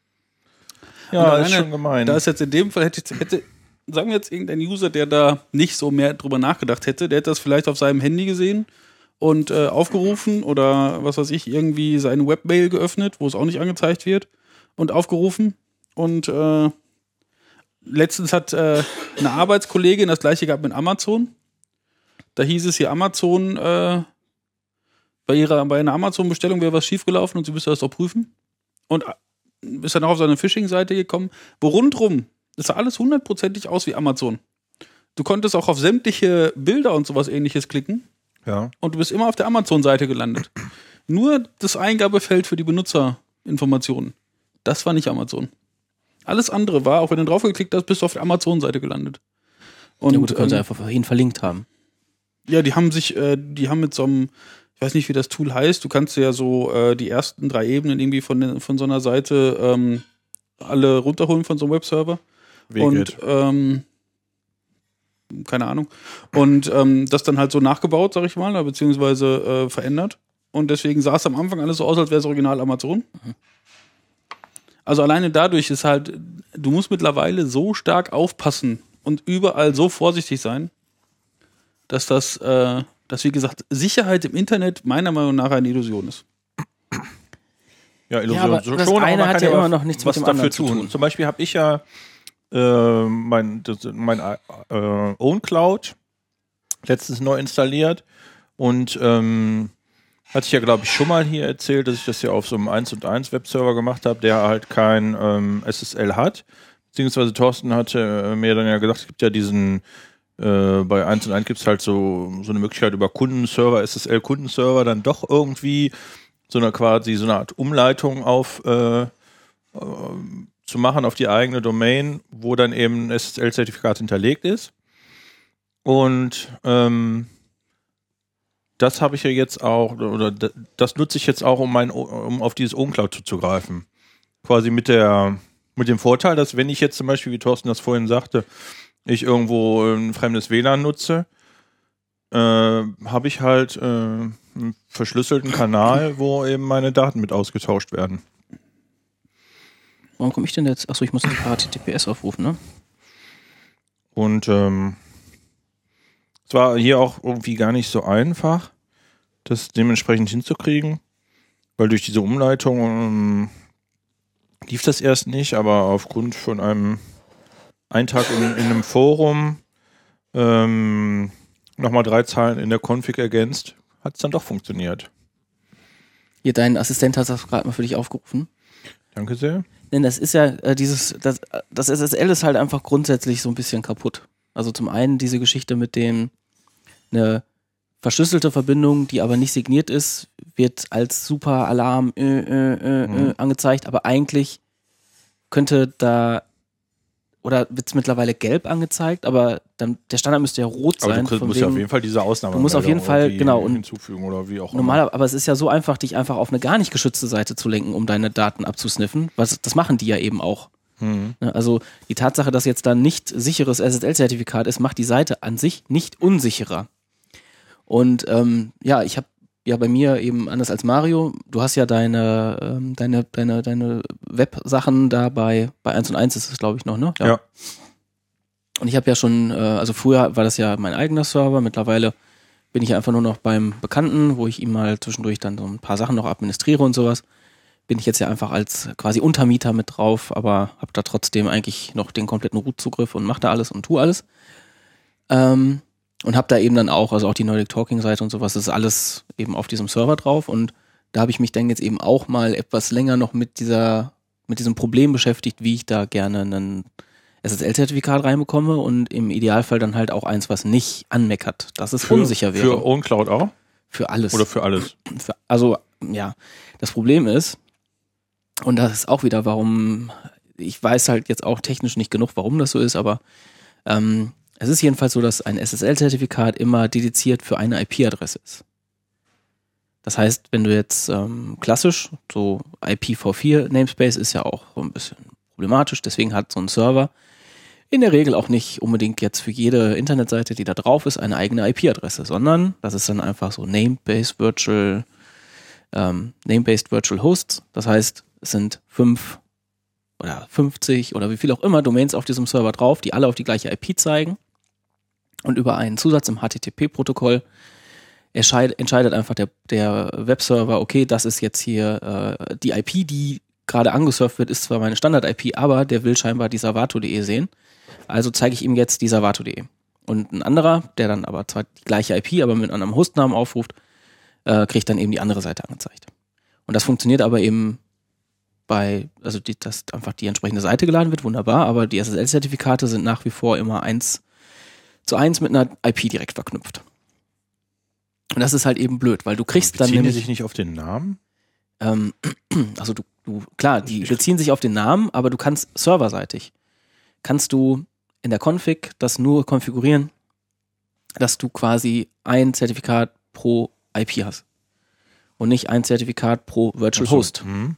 ja, Und ist alleine- schon gemein. Da ist jetzt in dem Fall, hätte, ich- hätte, sagen wir jetzt irgendein User, der da nicht so mehr drüber nachgedacht hätte, der hätte das vielleicht auf seinem Handy gesehen und äh, aufgerufen oder was weiß ich, irgendwie seine Webmail geöffnet, wo es auch nicht angezeigt wird und aufgerufen und äh, letztens hat äh, eine Arbeitskollegin das gleiche gehabt mit Amazon. Da hieß es hier Amazon, äh, bei ihrer, bei einer Amazon-Bestellung wäre was schiefgelaufen und sie müsste das doch prüfen. Und äh, ist dann auch auf so eine Phishing-Seite gekommen, wo rundrum, das sah alles hundertprozentig aus wie Amazon. Du konntest auch auf sämtliche Bilder und sowas ähnliches klicken ja. und du bist immer auf der Amazon-Seite gelandet. Nur das Eingabefeld für die Benutzerinformationen, das war nicht Amazon. Alles andere war, auch wenn du draufgeklickt hast, bist du auf der Amazon-Seite gelandet. Und Ja gut, du kannst ähm, einfach vorhin verlinkt haben. ja, die haben sich, äh, die haben mit so einem, ich weiß nicht, wie das Tool heißt, du kannst ja so äh, die ersten drei Ebenen irgendwie von, den, von so einer Seite ähm, alle runterholen von so einem Webserver. Und ähm, keine Ahnung. Und ähm, das dann halt so nachgebaut, sag ich mal, beziehungsweise äh, verändert. Und deswegen sah es am Anfang alles so aus, als wäre es original Amazon. Mhm. Also alleine dadurch ist halt, du musst mittlerweile so stark aufpassen und überall so vorsichtig sein, dass das, äh, dass wie gesagt, Sicherheit im Internet meiner Meinung nach eine Illusion ist. Ja, Illusion. Ja, aber so das schon, aber eine man hat kann ja ja immer was- noch nichts was mit dem dafür anderen zu tun. tun. Zum Beispiel habe ich ja äh, mein, das, mein äh, OwnCloud letztens neu installiert und ähm, hatte ich ja, glaube ich, schon mal hier erzählt, dass ich das ja auf so einem eins und eins Webserver gemacht habe, der halt kein ähm, S S L hat. Beziehungsweise Thorsten hatte äh, mir dann ja gesagt, es gibt ja diesen, äh, bei eins und eins gibt es halt so, so eine Möglichkeit über Kundenserver, S S L-Kundenserver, dann doch irgendwie so eine quasi so eine Art Umleitung auf äh, äh, zu machen auf die eigene Domain, wo dann eben ein S S L-Zertifikat hinterlegt ist. Und ähm, das habe ich ja jetzt auch, oder d- das nutze ich jetzt auch, um mein, um auf dieses OwnCloud zuzugreifen. Quasi mit der, mit dem Vorteil, dass wenn ich jetzt zum Beispiel, wie Thorsten das vorhin sagte, ich irgendwo ein fremdes W L A N nutze, äh, habe ich halt äh, einen verschlüsselten Kanal, wo eben meine Daten mit ausgetauscht werden. Warum komme ich denn jetzt? Achso, ich muss das H T T P S aufrufen, ne? Und ähm, es war hier auch irgendwie gar nicht so einfach, das dementsprechend hinzukriegen, weil durch diese Umleitung ähm, lief das erst nicht, aber aufgrund von einem Eintrag in, in einem Forum ähm, nochmal drei Zeilen in der Config ergänzt, hat es dann doch funktioniert. Hier, dein Assistent hat das gerade mal für dich aufgerufen. Danke sehr. Denn das ist ja äh, dieses, das, das S S L ist halt einfach grundsätzlich so ein bisschen kaputt. Also zum einen diese Geschichte mit dem, eine verschlüsselte Verbindung, die aber nicht signiert ist, wird als super Alarm äh, äh, äh, Mhm. äh, angezeigt, aber eigentlich könnte da, oder wird es mittlerweile gelb angezeigt, aber dann, der Standard müsste ja rot Aber sein. du kriegst- von musst ja auf wegen- jeden Fall diese Ausnahme Du musst auf jeden Fall, genau, und hinzufügen oder wie auch immer. Normal, aber es ist ja so einfach, dich einfach auf eine gar nicht geschützte Seite zu lenken, um deine Daten abzusniffen. Was, das machen die ja eben auch. Mhm. Also die Tatsache, dass jetzt da nicht sicheres S S L-Zertifikat ist, macht die Seite an sich nicht unsicherer. Und ähm, ja, ich habe ja bei mir eben anders als Mario, du hast ja deine ähm, deine deine deine Web-Sachen da bei bei eins und eins ist es, glaube ich, noch, ne? Ja. Und ich habe ja schon, äh, also früher war das ja mein eigener Server, mittlerweile bin ich einfach nur noch beim Bekannten, wo ich ihm mal zwischendurch dann so ein paar Sachen noch administriere und sowas. Bin ich jetzt ja einfach als quasi Untermieter mit drauf, aber habe da trotzdem eigentlich noch den kompletten Root-Zugriff und mache da alles und tu alles. Ähm, und habe da eben dann auch, also auch die Nordic Talking-Seite und sowas, das ist alles eben auf diesem Server drauf. Und da habe ich mich dann jetzt eben auch mal etwas länger noch mit dieser, mit diesem Problem beschäftigt, wie ich da gerne einen S S L-Zertifikat reinbekomme und im Idealfall dann halt auch eins, was nicht anmeckert, dass es Für, unsicher wäre. Für OwnCloud auch? Für alles. Oder für alles? Für, also, ja. Das Problem ist, und das ist auch wieder, warum, ich weiß halt jetzt auch technisch nicht genug, warum das so ist, aber ähm, es ist jedenfalls so, dass ein S S L-Zertifikat immer dediziert für eine I P-Adresse ist. Das heißt, wenn du jetzt ähm, klassisch, so I P v vier Namespace ist ja auch so ein bisschen problematisch, deswegen hat so ein Server in der Regel auch nicht unbedingt jetzt für jede Internetseite, die da drauf ist, eine eigene I P-Adresse, sondern das ist dann einfach so Name-Based Virtual, ähm, Name-Based Virtual Hosts. Das heißt, es sind fünf oder fünfzig oder wie viel auch immer Domains auf diesem Server drauf, die alle auf die gleiche I P zeigen. Und über einen Zusatz im H T T P-Protokoll entscheidet, entscheidet einfach der, der Webserver, okay, das ist jetzt hier äh, die I P, die gerade angesurft wird, ist zwar meine Standard-I P, aber der will scheinbar die Savato punkt de sehen. Also zeige ich ihm jetzt die Savato punkt de. Und ein anderer, der dann aber zwar die gleiche I P, aber mit einem anderen Hostnamen aufruft, äh, kriegt dann eben die andere Seite angezeigt. Und das funktioniert aber eben bei, also die, dass einfach die entsprechende Seite geladen wird, wunderbar, aber die S S L-Zertifikate sind nach wie vor immer eins zu eins mit einer I P direkt verknüpft. Und das ist halt eben blöd, weil du kriegst dann nämlich... Beziehen die nämlich... sich nicht auf den Namen? Ähm, also du, du, klar, die beziehen sich auf den Namen, aber du kannst serverseitig, kannst du in der Config das nur konfigurieren, dass du quasi ein Zertifikat pro I P hast und nicht ein Zertifikat pro Virtual Ach so. Host. Mhm.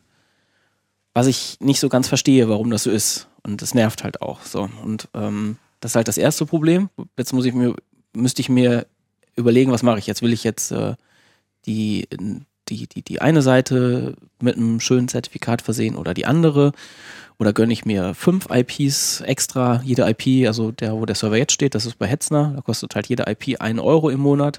Was ich nicht so ganz verstehe, warum das so ist. Und das nervt halt auch so. Und ähm, das ist halt das erste Problem. Jetzt muss ich mir, müsste ich mir überlegen, was mache ich jetzt? Will ich jetzt äh, die Die, die, die eine Seite mit einem schönen Zertifikat versehen oder die andere? Oder gönne ich mir fünf I Ps extra, jede I P, also der, wo der Server jetzt steht, das ist bei Hetzner, da kostet halt jede I P einen Euro im Monat.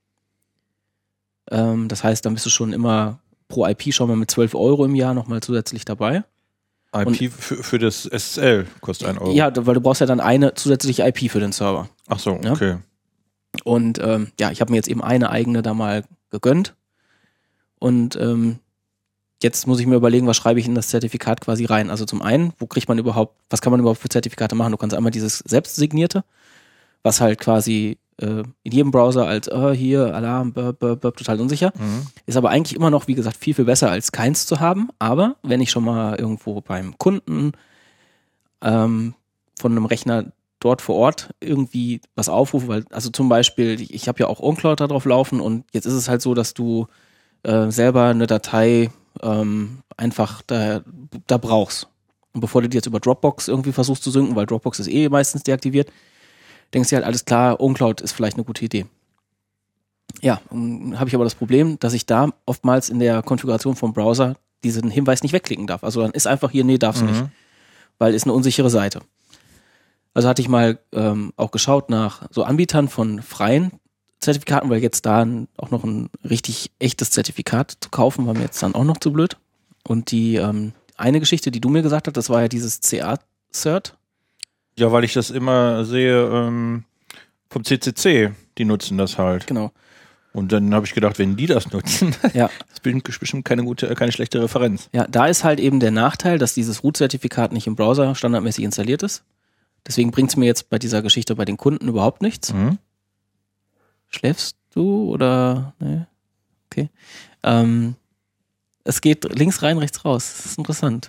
Ähm, das heißt, dann bist du schon immer pro I P schon mal mit zwölf Euro im Jahr nochmal zusätzlich dabei. I P für, für das S S L kostet ein Euro? Ja, weil du brauchst ja dann eine zusätzliche I P für den Server. Ach so, okay. Ja? Und ähm, ja, ich habe mir jetzt eben eine eigene da mal gegönnt. Und ähm, jetzt muss ich mir überlegen, was schreibe ich in das Zertifikat quasi rein. Also zum einen, wo kriegt man überhaupt, was kann man überhaupt für Zertifikate machen? Du kannst einmal dieses selbstsignierte, was halt quasi äh, in jedem Browser als äh, hier, Alarm, burp, burp, burp, total unsicher. Mhm. Ist aber eigentlich immer noch, wie gesagt, viel, viel besser als keins zu haben. Aber wenn ich schon mal irgendwo beim Kunden ähm, von einem Rechner dort vor Ort irgendwie was aufrufe, weil, also zum Beispiel, ich habe ja auch OwnCloud da drauf laufen und jetzt ist es halt so, dass du äh, selber eine Datei ähm, einfach da, da brauchst. Und bevor du die jetzt über Dropbox irgendwie versuchst zu synken, weil Dropbox ist eh meistens deaktiviert, denkst du halt, alles klar, OwnCloud ist vielleicht eine gute Idee. Ja, habe ich aber das Problem, dass ich da oftmals in der Konfiguration vom Browser diesen Hinweis nicht wegklicken darf. Also dann ist einfach hier, nee, darfst du Mhm. nicht, weil ist eine unsichere Seite. Also hatte ich mal ähm, auch geschaut nach so Anbietern von freien Zertifikaten, weil jetzt da ein, auch noch ein richtig echtes Zertifikat zu kaufen, war mir jetzt dann auch noch zu blöd. Und die ähm, eine Geschichte, die du mir gesagt hast, das war ja dieses C A-Cert. Ja, weil ich das immer sehe ähm, vom C C C, die nutzen das halt. Genau. Und dann habe ich gedacht, wenn die das nutzen, Ja. das ist bestimmt keine gute, keine schlechte Referenz. Ja, da ist halt eben der Nachteil, dass dieses Root-Zertifikat nicht im Browser standardmäßig installiert ist. Deswegen bringt es mir jetzt bei dieser Geschichte bei den Kunden überhaupt nichts. Mhm. Schläfst du oder? Nee? Okay. Ähm, es geht links rein, rechts raus. Das ist interessant.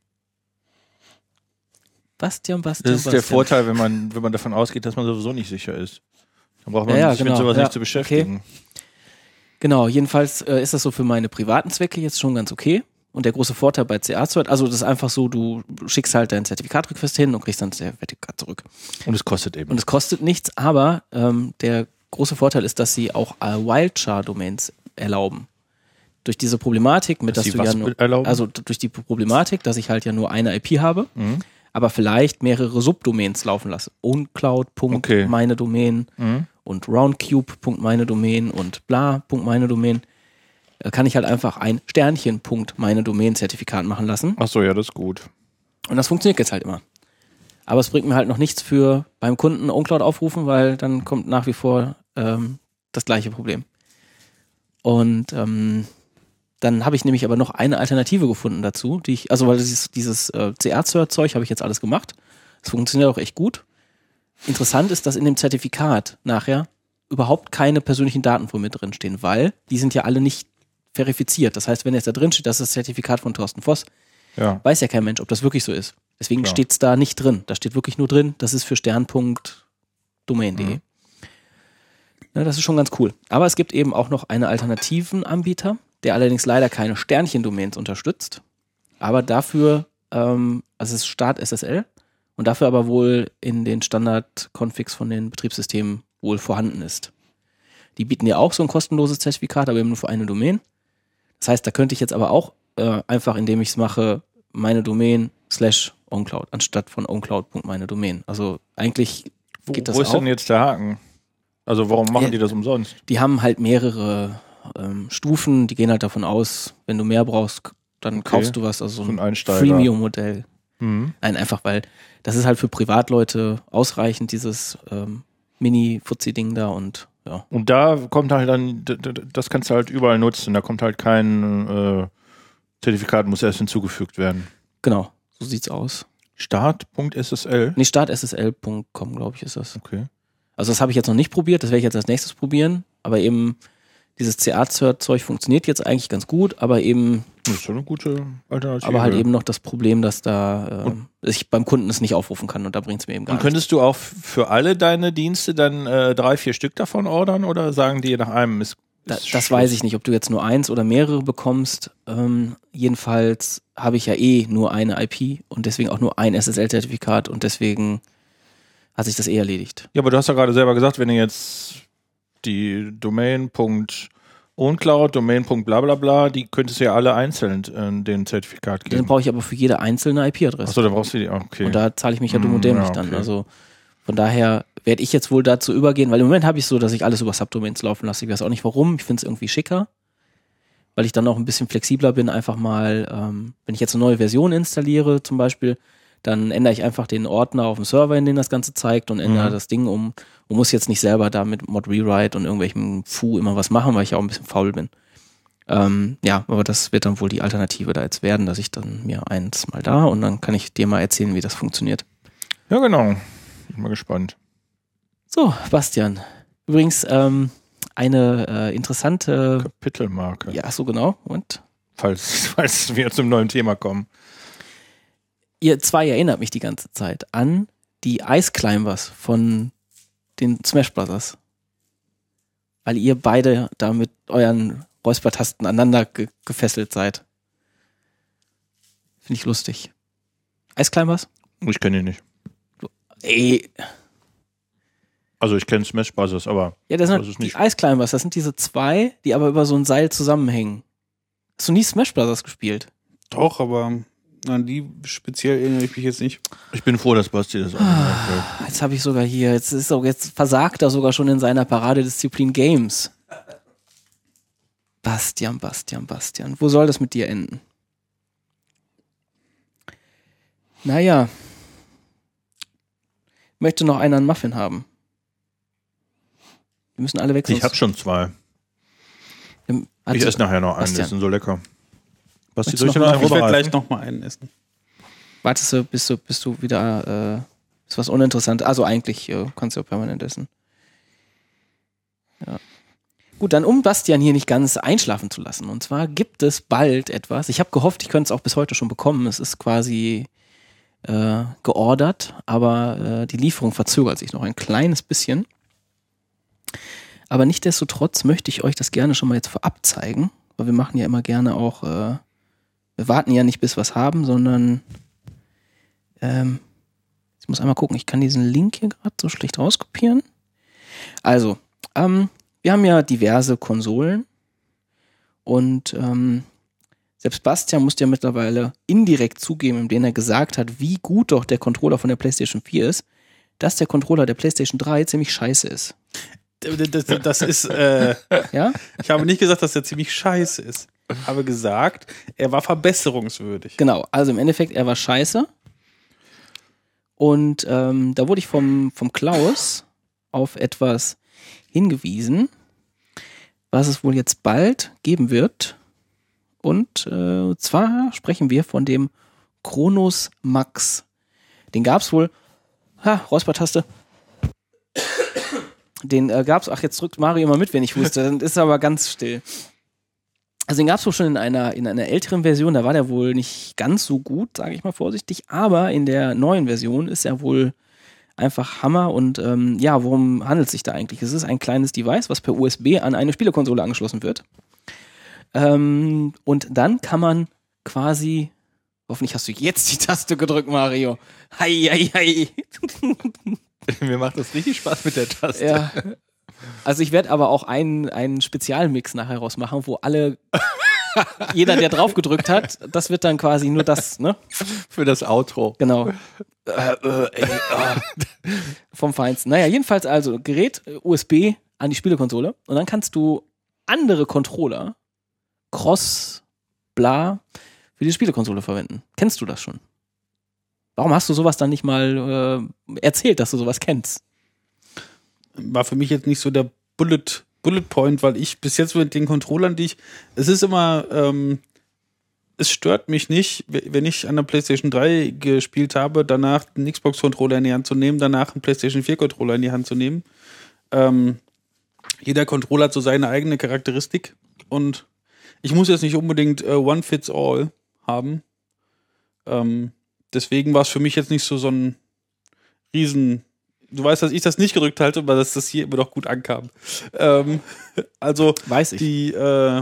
Bastian, Bastian, Das ist Bastian. der Vorteil, wenn man, wenn man davon ausgeht, dass man sowieso nicht sicher ist. Dann braucht man Ja, ja, sich genau. mit sowas Ja, nicht zu beschäftigen. Genau, jedenfalls äh, ist das so für meine privaten Zwecke jetzt schon ganz okay. Und der große Vorteil bei C A-Cert, also das ist einfach so, du schickst halt dein Zertifikatrequest hin und kriegst dann das Zertifikat zurück. Und es kostet eben. Und es kostet nichts, aber ähm, der große Vorteil ist, dass sie auch äh, Wildchar-Domains erlauben. Durch diese Problematik, mit Dass dass sie du ja was nur, erlauben? also d- durch die Problematik, dass ich halt ja nur eine I P habe, Mhm. aber vielleicht mehrere Subdomains laufen lasse. Uncloud. Okay. Meine Domain Mhm. und Roundcube. Meine Domain und bla. Meine Domain. Da kann ich halt einfach ein Sternchen. Meine Domain-Zertifikat machen lassen. Ach so, ja, das ist gut. Und das funktioniert jetzt halt immer. Aber es bringt mir halt noch nichts für beim Kunden Uncloud aufrufen, weil dann kommt nach wie vor ähm, das gleiche Problem. Und ähm, dann habe ich nämlich aber noch eine Alternative gefunden dazu, die ich, also weil dieses, dieses äh, C A-Cert-Zeug habe ich jetzt alles gemacht. Es funktioniert auch echt gut. Interessant ist, dass in dem Zertifikat nachher überhaupt keine persönlichen Daten von mir drinstehen, weil die sind ja alle nicht verifiziert. Das heißt, wenn jetzt da drin steht, das ist das Zertifikat von Thorsten Voss, Ja. weiß ja kein Mensch, ob das wirklich so ist. Deswegen Klar. steht es da nicht drin. Da steht wirklich nur drin, das ist für stern.domain punkt de. Mhm. Ja, das ist schon ganz cool. Aber es gibt eben auch noch einen alternativen Anbieter, der allerdings leider keine Sternchen-Domains unterstützt. Aber dafür, ähm, also es ist Start S S L und dafür aber wohl in den Standard-Configs von den Betriebssystemen wohl vorhanden ist. Die bieten ja auch so ein kostenloses Zertifikat, aber eben nur für eine Domain. Das heißt, da könnte ich jetzt aber auch äh, einfach, indem ich es mache, meine Domain slash OwnCloud, anstatt von OwnCloud.meine Domain. Also eigentlich Wo, geht das wo ist auch. denn jetzt der Haken? Also warum machen Ja. die das umsonst? Die haben halt mehrere ähm, Stufen, die gehen halt davon aus, wenn du mehr brauchst, dann Okay. kaufst du was, also So so ein ein Einsteiger. Freemium-Modell. Mhm. Nein, einfach weil das ist halt für Privatleute ausreichend, dieses ähm, Mini-Fuzzi-Ding da und ja. Und da kommt halt dann, d- d- das kannst du halt überall nutzen. Da kommt halt kein äh, Zertifikat, muss erst hinzugefügt werden. Genau, so sieht's aus. Start.ssl? Nee, start S S L punkt com, glaube ich, ist das. Okay. Also das habe ich jetzt noch nicht probiert, das werde ich jetzt als nächstes probieren, aber eben dieses C A-Cert-Zeug funktioniert jetzt eigentlich ganz gut, aber eben Das ist schon eine gute Alternative. aber halt eben noch das Problem, dass da äh, ich beim Kunden es nicht aufrufen kann und da bringt es mir eben gar Und nichts. könntest du auch für alle deine Dienste dann äh, drei, vier Stück davon ordern oder sagen die nach einem ist, Da, ist das weiß ich nicht, ob du jetzt nur eins oder mehrere bekommst. Ähm, jedenfalls habe ich ja eh nur eine I P und deswegen auch nur ein S S L-Zertifikat und deswegen hat sich das eh erledigt. Ja, aber du hast ja gerade selber gesagt, wenn du jetzt die Domain.OwnCloud, Domain.blablabla, die könntest du ja alle einzeln äh, den Zertifikat Dann geben. brauche ich aber für jede einzelne I P-Adresse. Achso, dann brauchst du die, okay. Und da zahle ich mich ja dumm und Mm, dämlich ja, dann. okay. Also von daher werde ich jetzt wohl dazu übergehen, weil im Moment habe ich so, dass ich alles über Subdomains laufen lasse. Ich weiß auch nicht warum. Ich finde es irgendwie schicker, weil ich dann auch ein bisschen flexibler bin. Einfach mal, ähm, wenn ich jetzt eine neue Version installiere zum Beispiel, dann ändere ich einfach den Ordner auf dem Server, in den das Ganze zeigt und ändere Mhm. das Ding um und muss jetzt nicht selber da mit Mod Rewrite und irgendwelchem Fu immer was machen, weil ich ja auch ein bisschen faul bin. Ähm, ja, aber das wird dann wohl die Alternative da jetzt werden, dass ich dann mir eins mal da und dann kann ich dir mal erzählen, wie das funktioniert. Ja, genau. Bin mal gespannt. So, Bastian. Übrigens, ähm, eine äh, interessante, Kapitelmarke. ja, so genau, und Falls, falls wir zum neuen Thema kommen. ihr zwei erinnert mich die ganze Zeit an die Ice Climbers von den Smash Brothers. Weil ihr beide da mit euren Räuspertasten aneinander ge gefesselt seid. Finde ich lustig. Ice Climbers? Ich kenne ihn nicht. Ey. Also ich kenne Smash Bros., aber Ja, das sind Das ist die nicht- Ice Climbers, das sind diese zwei, die aber über so ein Seil zusammenhängen. Hast du nie Smash Brothers gespielt? Doch, aber an die speziell erinnere ich mich jetzt nicht. ich bin froh, dass Basti das auch nicht merkt. Jetzt habe ich sogar hier, jetzt ist auch, jetzt versagt er sogar schon in seiner Paradedisziplin Games. Bastian, Bastian, Bastian. Wo soll das mit dir enden? Naja. Möchte noch einer einen Muffin haben? Wir müssen alle weg. Ich sonst- habe schon zwei. Ähm, Ich also- esse nachher noch einen, die Bastian. sind so lecker. Basti, Möchtest soll ich du dir noch noch mal- einen Ich werde gleich rüberreichen? noch mal einen essen. Wartest du, bis du, bis du wieder, äh, ist was uninteressant. Also eigentlich äh, kannst du ja permanent essen. Ja. Gut, dann um Bastian hier nicht ganz einschlafen zu lassen. Und zwar gibt es bald etwas. Ich habe gehofft, ich könnte es auch bis heute schon bekommen. Es ist quasi äh, geordert, aber äh, die Lieferung verzögert sich noch ein kleines bisschen. Aber nichtsdestotrotz möchte ich euch das gerne schon mal jetzt vorab zeigen, weil wir machen ja immer gerne auch äh, wir warten ja nicht, bis wir es haben, sondern ähm, ich muss einmal gucken, ich kann diesen Link hier gerade so schlecht rauskopieren. Also, ähm, wir haben ja diverse Konsolen und ähm, selbst Bastian musste ja mittlerweile indirekt zugeben, indem er gesagt hat, wie gut doch der Controller von der PlayStation vier ist, dass der Controller der PlayStation drei ziemlich scheiße ist. Das, das ist, äh, Ja? ich habe nicht gesagt, dass der ziemlich scheiße ist. Ich habe gesagt, er war verbesserungswürdig. Genau, also im Endeffekt, er war scheiße. Und ähm, da wurde ich vom, vom Klaus auf etwas hingewiesen, was es wohl jetzt bald geben wird. Und äh, zwar sprechen wir von dem Chronos Max. Den gab's wohl, ha, Räuspertaste. Den äh, gab's, ach, jetzt drückt Mario immer mit, wenn ich wusste, dann ist er aber ganz still. Also den gab's wohl schon in einer, in einer älteren Version, da war der wohl nicht ganz so gut, sage ich mal vorsichtig, aber in der neuen Version ist er wohl einfach Hammer und ähm, ja, worum handelt es sich da eigentlich? Es ist ein kleines Device, was per U S B an eine Spielekonsole angeschlossen wird. Ähm, und dann kann man quasi, hoffentlich hast du jetzt die Taste gedrückt, Mario. Hei, hei, hei. Mir macht das richtig Spaß mit der Taste. Ja. Also ich werde aber auch einen, einen Spezialmix nachher rausmachen, wo alle, jeder, der drauf gedrückt hat, das wird dann quasi nur das, ne? Für das Outro. Genau. Äh, äh, ey, ah. Vom Feinsten. Naja, jedenfalls also Gerät, U S B an die Spielekonsole und dann kannst du andere Controller, Cross, bla, für die Spielekonsole verwenden. Kennst du das schon? Warum hast du sowas dann nicht mal äh, erzählt, dass du sowas kennst? War für mich jetzt nicht so der Bullet, Bullet Point, weil ich bis jetzt mit den Controllern, die ich, es ist immer, ähm, es stört mich nicht, wenn ich an der PlayStation drei gespielt habe, danach einen Xbox-Controller in die Hand zu nehmen, danach einen PlayStation vier Controller in die Hand zu nehmen. Ähm, jeder Controller hat so seine eigene Charakteristik und ich muss jetzt nicht unbedingt äh, One Fits All haben. Ähm, deswegen war es für mich jetzt nicht so so ein riesen. Du weißt, dass ich das nicht gedrückt halte, aber dass das hier immer noch gut ankam. Ähm, also Weiß ich. die äh,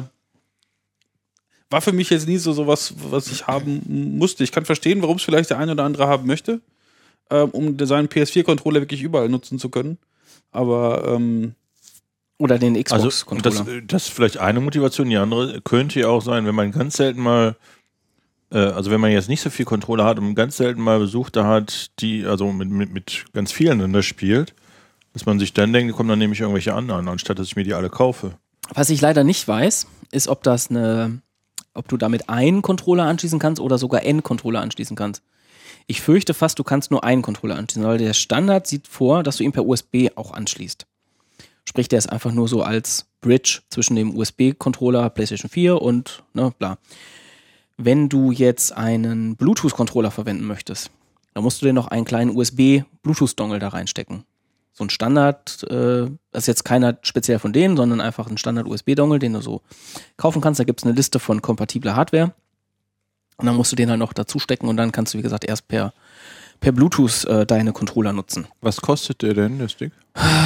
war für mich jetzt nie so sowas, was ich haben musste. Ich kann verstehen, warum es vielleicht der eine oder andere haben möchte, ähm, um seinen P S vier Controller wirklich überall nutzen zu können. Aber ähm, Oder den Also Xbox-Controller. das, das ist vielleicht eine Motivation. Die andere könnte ja auch sein, wenn man ganz selten mal, äh, also wenn man jetzt nicht so viel Controller hat und ganz selten mal Besuchte hat, die also mit, mit, mit ganz vielen dann das spielt, dass man sich dann denkt, komm, dann nehme ich irgendwelche anderen, anstatt dass ich mir die alle kaufe. Was ich leider nicht weiß, ist, ob das eine, ob du damit einen Controller anschließen kannst oder sogar N Controller anschließen kannst. Ich fürchte fast, du kannst nur einen Controller anschließen, weil der Standard sieht vor, dass du ihn per U S B auch anschließt. Sprich, der ist einfach nur so als Bridge zwischen dem U S B-Controller PlayStation vier und ne, bla. Wenn du jetzt einen Bluetooth-Controller verwenden möchtest, dann musst du dir noch einen kleinen U S B-Bluetooth-Dongle da reinstecken. So ein Standard, äh, das ist jetzt keiner speziell von denen, sondern einfach ein Standard-U S B-Dongle, den du so kaufen kannst. Da gibt es eine Liste von kompatibler Hardware. Und dann musst du den halt noch dazu stecken und dann kannst du, wie gesagt, erst per, per Bluetooth äh, deine Controller nutzen. Was kostet der denn, der Stick?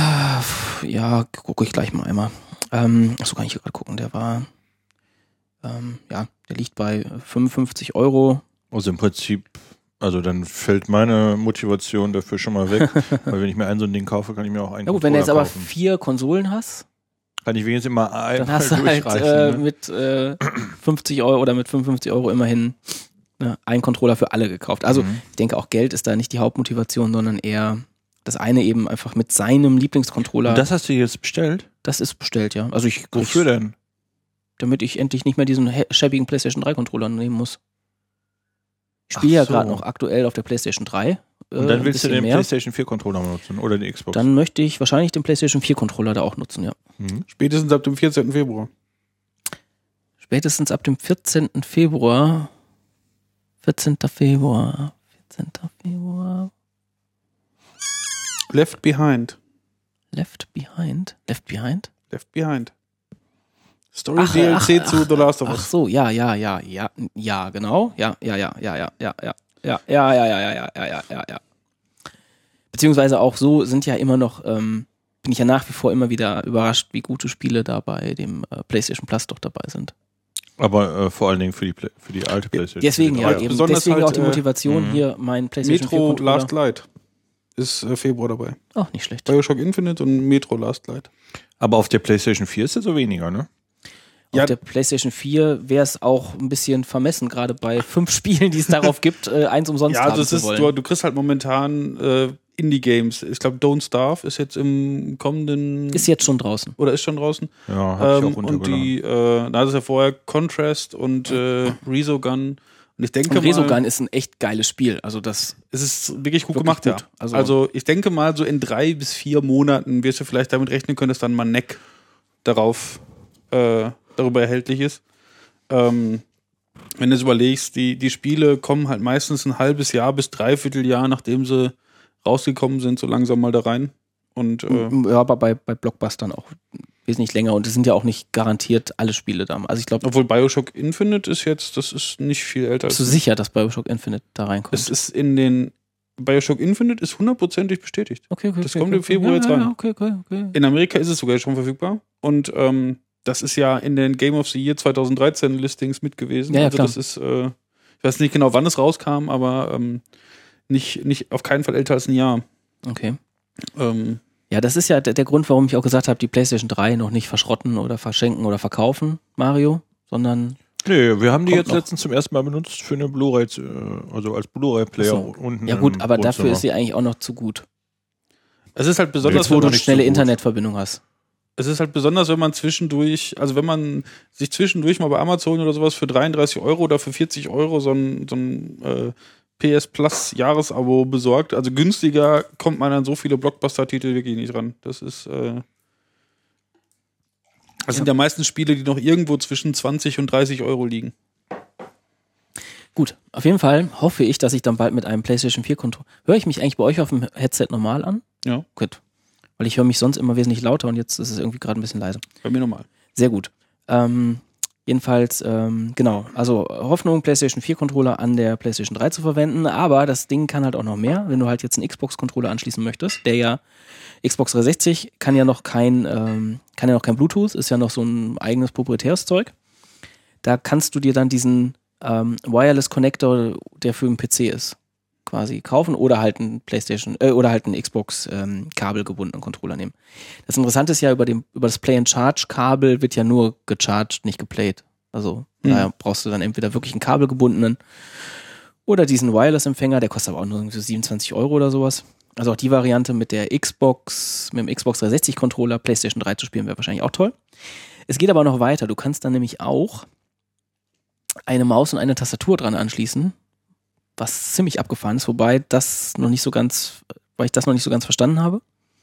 Ja, gucke ich gleich mal einmal. Ähm, achso, kann ich hier gerade gucken. Der war, ähm, ja, der liegt bei fünfundfünfzig Euro. Also im Prinzip, also dann fällt meine Motivation dafür schon mal weg, weil wenn ich mir ein so ein Ding kaufe, kann ich mir auch einen Ja gut, wenn du jetzt Controller aber kaufen. vier Konsolen hast, Kann ich wenigstens immer ein dann hast du halt durchreichen, äh, ne? mit äh, fünfzig Euro oder mit fünfundfünfzig Euro immerhin ne, einen Controller für alle gekauft. Also Mhm. ich denke auch Geld ist da nicht die Hauptmotivation, sondern eher das eine eben einfach mit seinem Lieblingscontroller. Und das hast du jetzt bestellt? Das ist bestellt, ja. Also ich, Wofür ich denn? damit ich endlich nicht mehr diesen hä- schäbigen PlayStation drei Controller nehmen muss. Ich spiele ja Ach so. gerade noch aktuell auf der PlayStation drei. Äh, Und dann ein willst du bisschen den mehr. PlayStation vier Controller benutzen oder die Xbox? Dann möchte ich wahrscheinlich den PlayStation vier Controller da auch nutzen, ja. Mhm. spätestens ab dem vierzehnten Februar. Spätestens ab dem vierzehnten Februar. vierzehnten Februar. vierzehnten Februar. Left Behind. Left Behind. Left Behind? Left Behind. Story Ach, D L C ach, zu The Last of Ach Us. so, ja, ja, ja, ja, ja, genau. Ja, ja, ja, ja, ja, ja, ja, ja, ja, ja, ja, ja, ja, ja, ja, ja, ja. Beziehungsweise auch so sind ja immer noch, ähm, bin ich ja nach wie vor immer wieder überrascht, wie gute Spiele da bei dem äh, PlayStation Plus doch dabei sind. Aber äh, vor allen Dingen für die, Play- für die alte PlayStation. Deswegen, die ja, drei. eben. besonders Deswegen halt, auch die äh, Motivation, mhm. hier mein PlayStation Metro vier Controller. Last Light ist äh, Februar dabei. Auch nicht schlecht. Bioshock Infinite und Metro Last Light. Aber auf der PlayStation vier ist es so weniger, ne? Auf Ja. der PlayStation vier wäre es auch ein bisschen vermessen, gerade bei fünf Spielen, die es darauf gibt, äh, eins umsonst Ja, haben also es zu ist, wollen. du, du kriegst halt momentan äh, Indie-Games. Ich glaube, Don't Starve ist jetzt im kommenden... Ist jetzt schon draußen. oder ist schon draußen. Ja, hab ich Ähm, auch und runtergeladen. die, äh, da ist ja vorher Contrast und äh, Resogun. Und ich denke Und Resogun mal, ist ein echt geiles Spiel. Also das es ist wirklich gut wirklich gemacht, gut. ja. Also- Also, ich denke mal, so in drei bis vier Monaten wirst du vielleicht damit rechnen können, dass dann mal Neck darauf äh, darüber erhältlich ist. Ähm, wenn du es überlegst, die, die Spiele kommen halt meistens ein halbes Jahr bis dreiviertel Jahr, nachdem sie rausgekommen sind, so langsam mal da rein. Und äh, ja, aber bei, bei Blockbustern auch wesentlich länger. Und es sind ja auch nicht garantiert alle Spiele da. Also ich glaube, obwohl Bioshock Infinite ist jetzt, das ist nicht viel älter. bist du als sicher, dass Bioshock Infinite da reinkommt? Es ist in den Bioshock Infinite ist hundertprozentig bestätigt. okay, okay, das okay, kommt okay. im Februar ja, jetzt ja, rein. Ja, okay, okay, okay. In Amerika ist es sogar schon verfügbar. Und ähm, das ist ja in den Game of the Year zwanzig dreizehn Listings mit gewesen. Ja, ja, also klar. das ist, äh, ich weiß nicht genau, wann es rauskam, aber ähm, nicht, nicht auf keinen Fall älter als ein Jahr. Okay. Ähm, Ja, das ist ja der, der Grund, warum ich auch gesagt habe, die PlayStation drei noch nicht verschrotten oder verschenken oder verkaufen, Mario, sondern Nee, wir haben die Kommt jetzt noch. letztens zum ersten Mal benutzt für eine Blu-ray, äh, also als Blu-ray-Player Ach so. unten. ja gut, im aber dafür Wohnzimmer. ist sie eigentlich auch noch zu gut. es ist halt besonders, Jetzt, wo wenn du man, eine nicht schnelle so gut. Internetverbindung hast. es ist halt besonders, wenn man zwischendurch, also wenn man sich zwischendurch mal bei Amazon oder sowas für dreiunddreißig Euro oder für vierzig Euro so ein, so ein äh, P S Plus Jahresabo besorgt. Also günstiger kommt man an so viele Blockbuster-Titel wirklich nicht ran. Das ist, äh, das sind ja meistens Spiele, die noch irgendwo zwischen zwanzig und dreißig Euro liegen. Gut, auf jeden Fall hoffe ich, dass ich dann bald mit einem PlayStation vier Controller. Höre ich mich eigentlich bei euch auf dem Headset normal an? Ja, Gut. Weil ich höre mich sonst immer wesentlich lauter und jetzt ist es irgendwie gerade ein bisschen leiser. bei mir normal. Sehr gut. Ähm, jedenfalls, ähm, genau, also Hoffnung, PlayStation vier Controller an der PlayStation drei zu verwenden, aber das Ding kann halt auch noch mehr, wenn du halt jetzt einen Xbox-Controller anschließen möchtest, der ja, Xbox dreihundertsechzig kann ja noch kein, ähm, kann ja noch kein Bluetooth, ist ja noch so ein eigenes proprietäres Zeug. Da kannst du dir dann diesen ähm, Wireless Connector, der für den P C ist, quasi kaufen oder halt einen PlayStation äh, oder halt einen Xbox ähm, kabelgebundenen Controller nehmen. Das Interessante ist ja, über dem über das Play and Charge Kabel wird ja nur gecharged, nicht geplayt. Also Mhm. daher brauchst du dann entweder wirklich einen kabelgebundenen oder diesen Wireless Empfänger, der kostet aber auch nur irgendwie so siebenundzwanzig Euro oder sowas. Also auch die Variante mit der Xbox, mit dem Xbox dreihundertsechzig Controller PlayStation drei zu spielen wäre wahrscheinlich auch toll. Es geht aber noch weiter. Du kannst dann nämlich auch eine Maus und eine Tastatur dran anschließen, was ziemlich abgefahren ist, wobei das noch nicht so ganz, weil ich das noch nicht so ganz verstanden habe.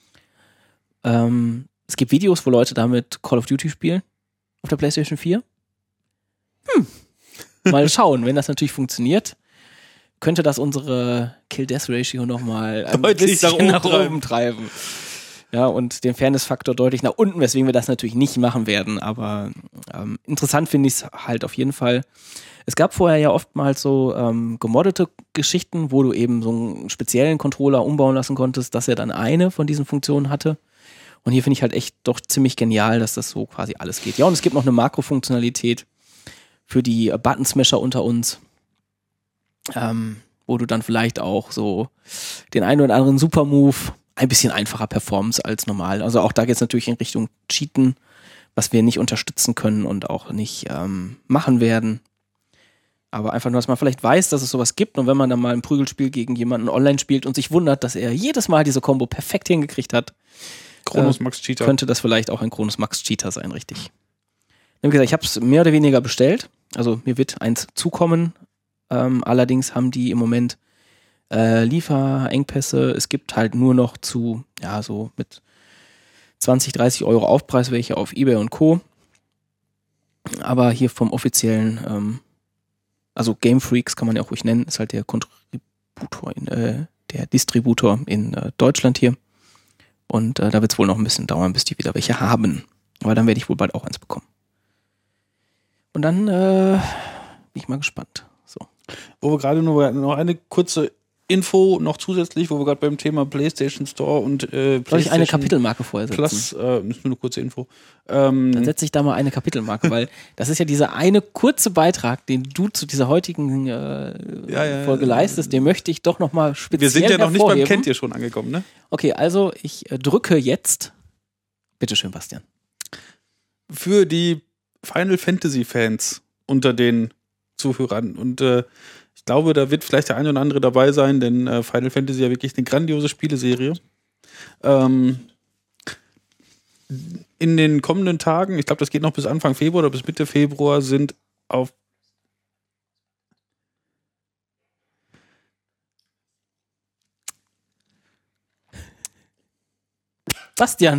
Ähm, es gibt Videos, wo Leute damit Call of Duty spielen auf der PlayStation vier. Hm. Mal schauen, wenn das natürlich funktioniert, könnte das unsere Kill-Death-Ratio nochmal ein Deutlich bisschen nach nach oben oben treiben. Ja, und den Fairness-Faktor deutlich nach unten, weswegen wir das natürlich nicht machen werden. Aber ähm, interessant finde ich es halt auf jeden Fall. Es gab vorher ja oftmals so ähm, gemoddete Geschichten, wo du eben so einen speziellen Controller umbauen lassen konntest, dass er dann eine von diesen Funktionen hatte. Und hier finde ich halt echt doch ziemlich genial, dass das so quasi alles geht. Ja, und es gibt noch eine Makrofunktionalität für die äh, Button-Smasher unter uns, ähm, wo du dann vielleicht auch so den einen oder anderen Super-Move ein bisschen einfacher performst als normal. Also auch da geht es natürlich in Richtung Cheaten, was wir nicht unterstützen können und auch nicht ähm, machen werden. Aber einfach nur, dass man vielleicht weiß, dass es sowas gibt und wenn man dann mal ein Prügelspiel gegen jemanden online spielt und sich wundert, dass er jedes Mal diese Combo perfekt hingekriegt hat, Chronos Max Cheater. könnte das vielleicht auch ein Chronos Max Cheater sein, richtig. Wie gesagt, ich habe es mehr oder weniger bestellt. Also mir wird eins zukommen. Ähm, allerdings haben die im Moment äh, Lieferengpässe. Es gibt halt nur noch zu, ja, so mit zwanzig, dreißig Euro Aufpreis welche auf eBay und Co. Aber hier vom offiziellen, ähm, also Game Freaks kann man ja auch ruhig nennen, ist halt der Kontributor in, äh, der Distributor in äh, Deutschland hier. Und äh, da wird es wohl noch ein bisschen dauern, bis die wieder welche haben. Aber dann werde ich wohl bald auch eins bekommen. Und dann äh, bin ich mal gespannt. So. Wo wir gerade nur noch eine kurze Info noch zusätzlich, wo wir gerade beim Thema PlayStation Store und äh, PlayStation Soll ich eine Kapitelmarke vorher setzen? Plus, äh, das ist nur eine kurze Info. Ähm, Dann setze ich da mal eine Kapitelmarke, weil das ist ja dieser eine kurze Beitrag, den du zu dieser heutigen äh, Ja, ja, Folge ja. leistest, den möchte ich doch nochmal speziell wir sind ja noch nicht beim hervorheben. Kennt ihr schon angekommen, ne? Okay, also ich äh, drücke jetzt. Bitteschön, Bastian. Für die Final Fantasy Fans unter den Zuhörern. Und äh, ich glaube, da wird vielleicht der eine oder andere dabei sein, denn äh, Final Fantasy ja wirklich eine grandiose Spieleserie. Ähm, in den kommenden Tagen, ich glaube, das geht noch bis Anfang Februar oder bis Mitte Februar, sind auf Bastian,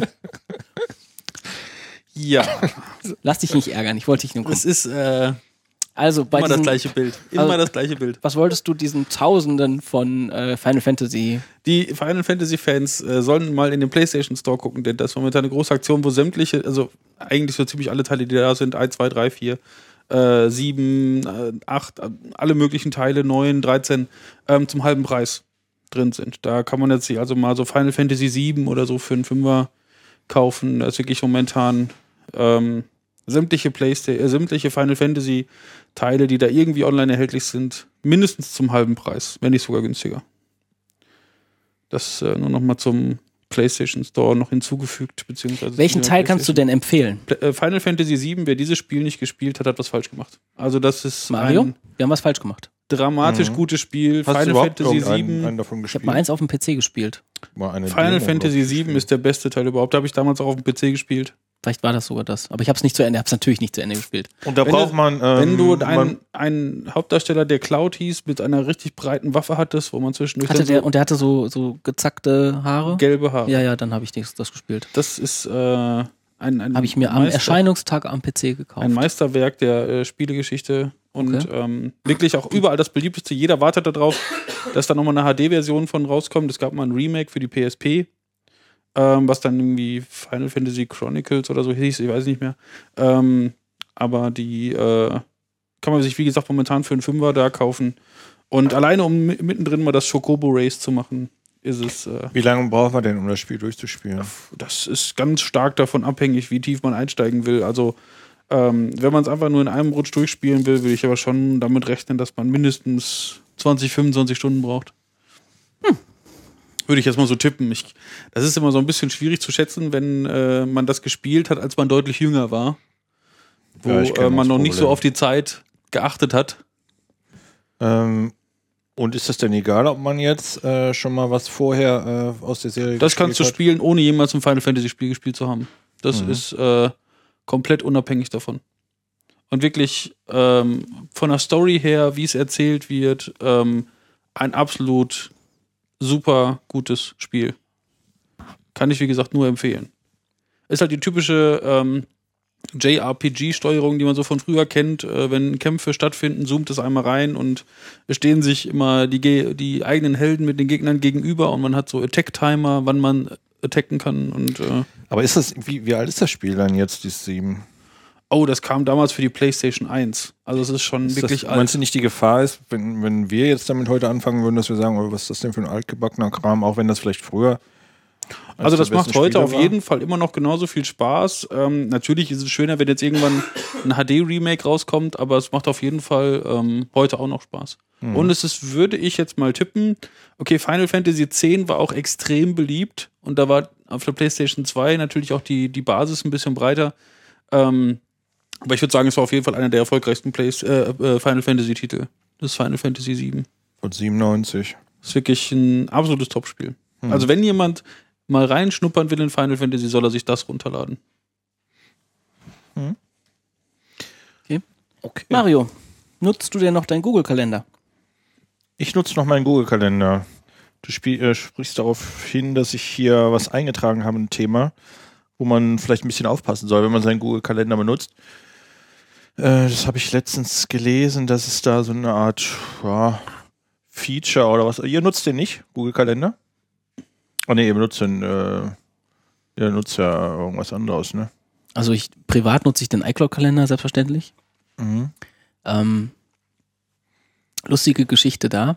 ja, lass dich nicht ärgern, ich wollte dich nur es gucken. ist äh, Also bei immer das diesen, gleiche Bild. Immer also- das gleiche Bild. was wolltest du diesen Tausenden von äh, Final Fantasy? Die Final Fantasy Fans äh, sollen mal in den PlayStation Store gucken, denn das ist momentan eine große Aktion, wo sämtliche, also eigentlich so ziemlich alle Teile, die da sind, eins, zwei, drei, vier, äh, sieben, äh, acht, äh, alle möglichen Teile, neun, dreizehn, ähm, zum halben Preis drin sind. Da kann man jetzt sich also mal so Final Fantasy sieben oder so für einen Fünfer kaufen. Da ist wirklich momentan ähm, sämtliche Playstation, äh, sämtliche Final Fantasy Teile, die da irgendwie online erhältlich sind, mindestens zum halben Preis, wenn nicht sogar günstiger. Das äh, nur noch mal zum PlayStation Store noch hinzugefügt, beziehungsweise Welchen Teil kannst du denn empfehlen? Pla- äh, Final Fantasy sieben, wer dieses Spiel nicht gespielt hat, hat was falsch gemacht. Also das ist Mario? ein Wir haben was falsch gemacht. dramatisch Mhm. gutes Spiel. Hast du Final überhaupt Fantasy irgendeinen sieben. einen davon Ich habe gespielt? mal eins auf dem P C gespielt. Mal eine Final Demo, Fantasy glaub ich, sieben gespielt. ist der beste Teil überhaupt. Da habe ich damals auch auf dem P C gespielt. Vielleicht war das sogar das. Aber ich habe es nicht zu Ende, habe es natürlich nicht zu Ende gespielt. Und da Wenn braucht du- man. Ähm, Wenn du man, einen, einen Hauptdarsteller, der Cloud hieß, mit einer richtig breiten Waffe hattest, wo man zwischendurch Hatte dann der, so und der hatte so, so gezackte Haare? gelbe Haare. Ja, ja, dann habe ich das, das gespielt. Das ist äh, ein, ein Habe ich mir am Meister- Erscheinungstag am P C gekauft. ein Meisterwerk der äh, Spielegeschichte und Okay. ähm, wirklich auch überall das beliebteste. Jeder wartet darauf, dass da nochmal eine H D-Version von rauskommt. Es gab mal ein Remake für die P S P, ähm, was dann irgendwie Final Fantasy Chronicles oder so hieß, ich weiß nicht mehr. Ähm, aber die äh, kann man sich, wie gesagt, momentan für einen Fünfer da kaufen. Und alleine, um mi- mittendrin mal das Chocobo Race zu machen, ist es. Äh, Wie lange braucht man denn, um das Spiel durchzuspielen? das ist ganz stark davon abhängig, wie tief man einsteigen will. Also, ähm, wenn man es einfach nur in einem Rutsch durchspielen will, will ich aber schon damit rechnen, dass man mindestens zwanzig, fünfundzwanzig Stunden braucht. Hm. Würde ich jetzt mal so tippen. Ich, das ist immer so ein bisschen schwierig zu schätzen, wenn äh, man das gespielt hat, als man deutlich jünger war. Wo Ja, ich kenn äh, man das noch nicht so Problem. auf die Zeit geachtet hat. Ähm, und ist das denn egal, ob man jetzt äh, schon mal was vorher äh, aus der Serie Das kannst du gespielt hat? spielen, ohne jemals ein Final Fantasy Spiel gespielt zu haben. Das Mhm. ist äh, komplett unabhängig davon. Und wirklich ähm, von der Story her, wie es erzählt wird, ähm, ein absolut super gutes Spiel. Kann ich, wie gesagt, nur empfehlen. Ist halt die typische ähm, J R P G-Steuerung, die man so von früher kennt. Äh, wenn Kämpfe stattfinden, zoomt es einmal rein und es stehen sich immer die, Ge- die eigenen Helden mit den Gegnern gegenüber und man hat so Attack-Timer, wann man attacken kann. Und äh, Aber ist das, wie, wie alt ist das Spiel dann jetzt, die sieben? oh, das kam damals für die PlayStation eins. Also es ist schon Ist wirklich das, alt. meinst du nicht, die Gefahr ist, wenn, wenn wir jetzt damit heute anfangen würden, dass wir sagen, oh, was ist das denn für ein altgebackener Kram, auch wenn das vielleicht früher. als Also die das macht besten heute Spiele auf war? jeden Fall immer noch genauso viel Spaß. Ähm, natürlich ist es schöner, wenn jetzt irgendwann ein H D-Remake rauskommt, aber es macht auf jeden Fall ähm, heute auch noch Spaß. Mhm. Und es ist, würde ich jetzt mal tippen, okay, Final Fantasy X war auch extrem beliebt und da war auf der PlayStation zwei natürlich auch die, die Basis ein bisschen breiter. Ähm, aber ich würde sagen, es war auf jeden Fall einer der erfolgreichsten Plays, äh, äh, Final Fantasy-Titel. Das ist Final Fantasy sieben. Von siebenundneunzig. Das ist wirklich ein absolutes Topspiel. Mhm. Also wenn jemand mal reinschnuppern will in Final Fantasy, soll er sich das runterladen. Okay. Mario, nutzt du denn noch deinen Google-Kalender? Ich nutze noch meinen Google-Kalender. Du spiel, äh, sprichst darauf hin, dass ich hier was eingetragen habe, ein Thema, wo man vielleicht ein bisschen aufpassen soll, wenn man seinen Google-Kalender benutzt. Äh, das habe ich letztens gelesen, dass es da so eine Art ja, Feature oder was. Ihr nutzt den nicht, Google-Kalender? Oh ne, ihr benutzt den, äh, ihr nutzt ja irgendwas anderes, ne? Also ich privat nutze ich den iCloud-Kalender selbstverständlich. Mhm. Ähm, lustige Geschichte da.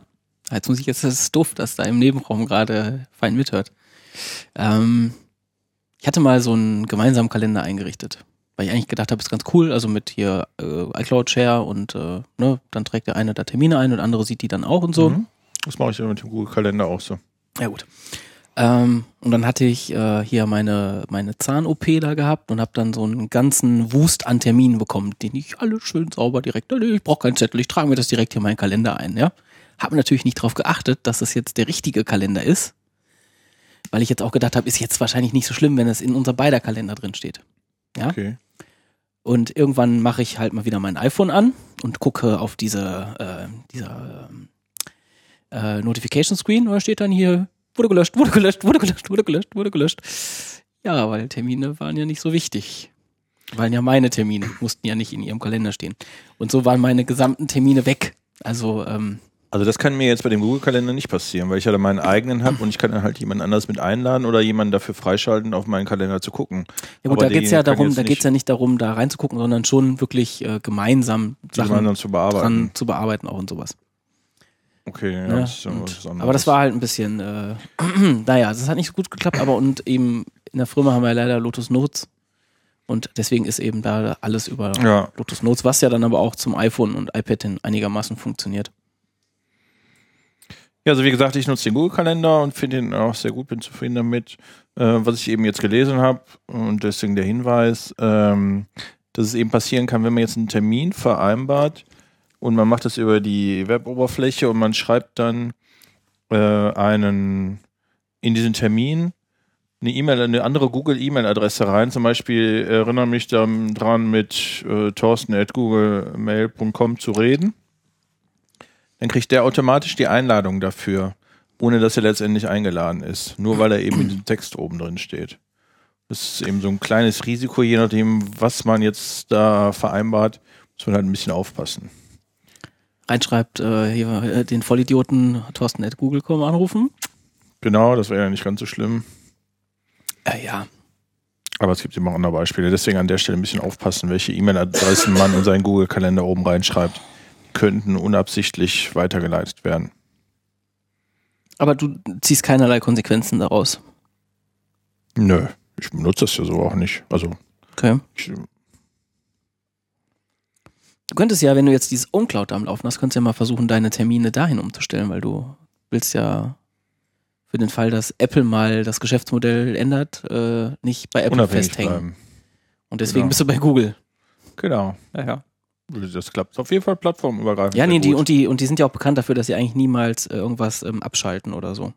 Heizmusik ist das doof, dass da im Nebenraum gerade fein mithört. Ähm, ich hatte mal so einen gemeinsamen Kalender eingerichtet, weil ich eigentlich gedacht habe, ist ganz cool, also mit hier äh, iCloud Share und äh, ne, dann trägt der eine da Termine ein und der andere sieht die dann auch und so. Mhm. Das mache ich mit dem Google-Kalender auch so. Ja gut. Ähm, und dann hatte ich äh, hier meine, meine Zahn-O P da gehabt und habe dann so einen ganzen Wust an Terminen bekommen, den ich alle schön sauber direkt, ich brauche keinen Zettel, ich trage mir das direkt hier in meinen Kalender ein, ja. Habe natürlich nicht darauf geachtet, dass das jetzt der richtige Kalender ist, weil ich jetzt auch gedacht habe, ist jetzt wahrscheinlich nicht so schlimm, wenn es in unser beider Kalender drin steht. Ja. Okay. Und irgendwann mache ich halt mal wieder mein iPhone an und gucke auf diese äh, dieser äh, Notification Screen, und da steht dann hier, wurde gelöscht, wurde gelöscht, wurde gelöscht, wurde gelöscht, wurde gelöscht. Ja, weil Termine waren ja nicht so wichtig. Waren ja meine Termine, mussten ja nicht in ihrem Kalender stehen. Und so waren meine gesamten Termine weg. Also, ähm, Also das kann mir jetzt bei dem Google-Kalender nicht passieren, weil ich ja da meinen eigenen habe und ich kann dann halt jemand anders mit einladen oder jemanden dafür freischalten, auf meinen Kalender zu gucken. ja gut, Aber da geht's ja derjenige kann darum, jetzt da geht's nicht ja nicht darum, da reinzugucken, sondern schon wirklich äh, gemeinsam Sachen jemanden zu bearbeiten. dran zu bearbeiten auch und sowas. Okay, ja, Ja, das ist ja und, was anderes. aber das war halt ein bisschen, äh, naja, das hat nicht so gut geklappt, aber und eben in der Firma haben wir leider Lotus Notes und deswegen ist eben da alles über Ja. Lotus Notes, was ja dann aber auch zum iPhone und iPad hin einigermaßen funktioniert. Ja, also wie gesagt, ich nutze den Google-Kalender und finde ihn auch sehr gut, bin zufrieden damit. Äh, was ich eben jetzt gelesen habe und deswegen der Hinweis, ähm, dass es eben passieren kann, wenn man jetzt einen Termin vereinbart und man macht das über die Web-Oberfläche und man schreibt dann äh, einen in diesen Termin eine E-Mail, eine andere Google-E-Mail-Adresse rein. Zum Beispiel erinnere mich dann dran, mit äh, thorsten at google mail punkt com zu reden. Dann kriegt der automatisch die Einladung dafür, ohne dass er letztendlich eingeladen ist. Nur weil er eben in dem Text oben drin steht. Das ist eben so ein kleines Risiko, je nachdem, was man jetzt da vereinbart, muss man halt ein bisschen aufpassen. Reinschreibt, äh, hier äh, den Vollidioten thorsten at google punkt com anrufen. Genau, das wäre ja nicht ganz so schlimm. Ja, ja. Aber es gibt immer auch andere Beispiele. Deswegen an der Stelle ein bisschen aufpassen, welche E-Mail-Adressen man in seinen Google-Kalender oben reinschreibt. Könnten unabsichtlich weitergeleitet werden. Aber du ziehst keinerlei Konsequenzen daraus. Nö, ich benutze das ja so auch nicht. Also, Okay. ich, Du könntest ja, wenn du jetzt dieses OwnCloud am Laufen hast, könntest du ja mal versuchen, deine Termine dahin umzustellen, weil du willst ja für den Fall, dass Apple mal das Geschäftsmodell ändert, äh, nicht bei Apple unabhängig festhängen. bleiben. Und deswegen Genau. bist du bei Google. Genau. Ja, ja. Das klappt auf jeden Fall plattformübergreifend. Ja, sehr nee, die, gut. und, die, und die sind ja auch bekannt dafür, dass sie eigentlich niemals äh, irgendwas ähm, abschalten oder so.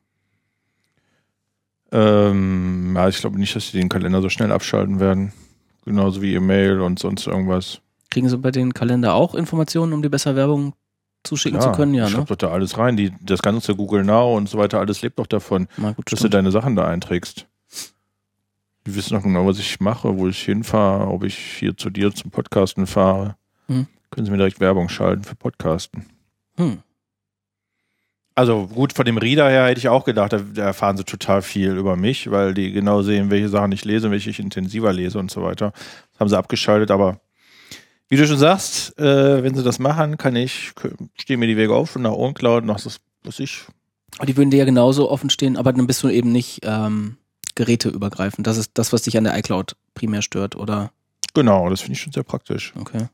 Ähm, ja, ich glaube nicht, dass sie den Kalender so schnell abschalten werden. Genauso wie E-Mail und sonst irgendwas. Kriegen sie bei den Kalender auch Informationen, um dir besser Werbung zuschicken Klar, zu können? Ja, ich ne? schreib doch da alles rein. Die, das ganze Google Now und so weiter, alles lebt doch davon, Mal gut, dass stimmt. du deine Sachen da einträgst. Die wissen doch genau, was ich mache, wo ich hinfahre, ob ich hier zu dir zum Podcasten fahre. Mhm. Können sie mir direkt Werbung schalten für Podcasten. Hm. Also gut, von dem Reader her hätte ich auch gedacht, da, da erfahren sie total viel über mich, weil die genau sehen, welche Sachen ich lese, welche ich intensiver lese und so weiter. Das haben sie abgeschaltet, aber wie du schon sagst, äh, wenn sie das machen, kann ich, stehen mir die Wege auf und nach OwnCloud, nach das, was ich. Aber die würden dir ja genauso offen stehen, aber dann bist du eben nicht ähm, geräteübergreifend. Das ist das, was dich an der iCloud primär stört, oder? Genau, das finde ich schon sehr praktisch. Okay.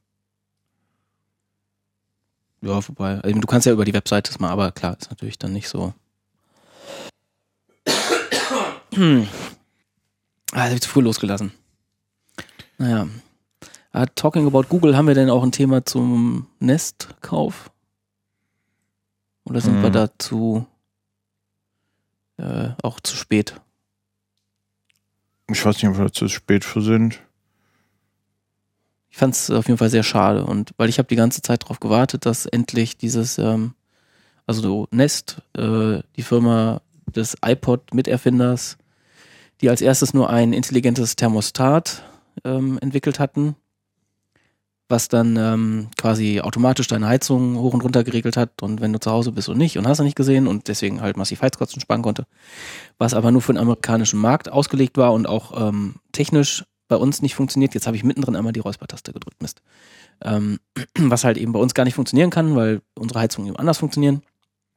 Ja, vorbei. Also, du kannst ja über die Webseite das mal, aber klar, ist natürlich dann nicht so. Hm. Ah, das hab ich zu früh losgelassen. Naja. Uh, talking about Google, haben wir denn auch ein Thema zum Nest-Kauf? Oder sind Hm. wir dazu äh, auch zu spät? Ich weiß nicht, ob wir zu spät für sind. Ich fand es auf jeden Fall sehr schade, und weil ich habe die ganze Zeit darauf gewartet, dass endlich dieses, ähm, also so Nest, äh, die Firma des iPod-Miterfinders, die als erstes nur ein intelligentes Thermostat ähm, entwickelt hatten, was dann ähm, quasi automatisch deine Heizung hoch und runter geregelt hat, und wenn du zu Hause bist und nicht und hast du nicht gesehen und deswegen halt massiv Heizkosten sparen konnte, was aber nur für den amerikanischen Markt ausgelegt war und auch ähm, technisch bei uns nicht funktioniert. Jetzt habe ich mittendrin einmal die Räuspertaste gedrückt, Mist. Ähm, was halt eben bei uns gar nicht funktionieren kann, weil unsere Heizungen eben anders funktionieren.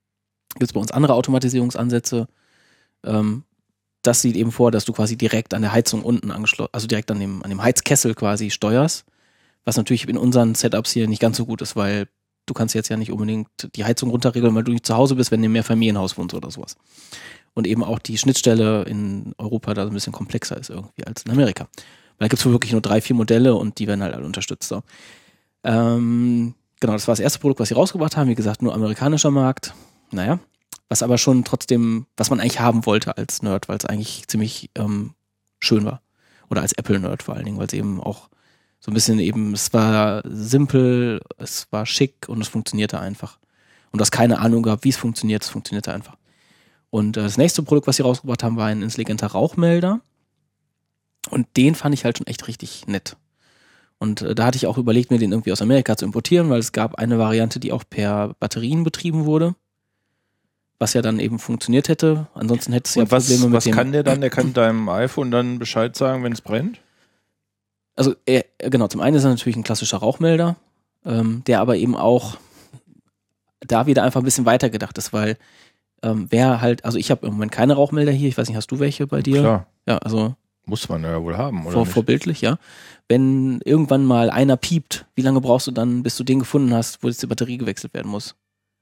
Gibt es bei uns andere Automatisierungsansätze. Ähm, das sieht eben vor, dass du quasi direkt an der Heizung unten angeschlossen, also direkt an dem, an dem Heizkessel quasi steuerst. Was natürlich in unseren Setups hier nicht ganz so gut ist, weil du kannst jetzt ja nicht unbedingt die Heizung runterregeln, weil du nicht zu Hause bist, wenn du im Mehrfamilienhaus wohnst oder sowas. Und eben auch die Schnittstelle in Europa da so ein bisschen komplexer ist irgendwie als in Amerika. Weil da gibt es wirklich nur drei, vier Modelle und die werden halt alle unterstützt. So. Ähm, genau, das war das erste Produkt, was sie rausgebracht haben. Wie gesagt, nur amerikanischer Markt. Naja, was aber schon trotzdem, was man eigentlich haben wollte als Nerd, weil es eigentlich ziemlich ähm, schön war. Oder als Apple-Nerd vor allen Dingen, weil es eben auch so ein bisschen eben, es war simpel, es war schick und es funktionierte einfach. Und du hast keine Ahnung gehabt, wie es funktioniert, es funktionierte einfach. Und äh, das nächste Produkt, was sie rausgebracht haben, war ein intelligenter Rauchmelder. Und den fand ich halt schon echt richtig nett. Und äh, da hatte ich auch überlegt, mir den irgendwie aus Amerika zu importieren, weil es gab eine Variante, die auch per Batterien betrieben wurde. Was ja dann eben funktioniert hätte. Ansonsten hättest du ja was, Probleme mit was dem... Was kann der dann? Der kann deinem iPhone dann Bescheid sagen, wenn es brennt? Also er, genau, zum einen ist er natürlich ein klassischer Rauchmelder, ähm, der aber eben auch da wieder einfach ein bisschen weitergedacht ist, weil ähm, wer halt, also ich habe im Moment keine Rauchmelder hier, ich weiß nicht, hast du welche bei dir? Klar. Ja, also muss man ja wohl haben, oder vor, nicht? Vorbildlich, ja. Wenn irgendwann mal einer piept, wie lange brauchst du dann, bis du den gefunden hast, wo jetzt die Batterie gewechselt werden muss?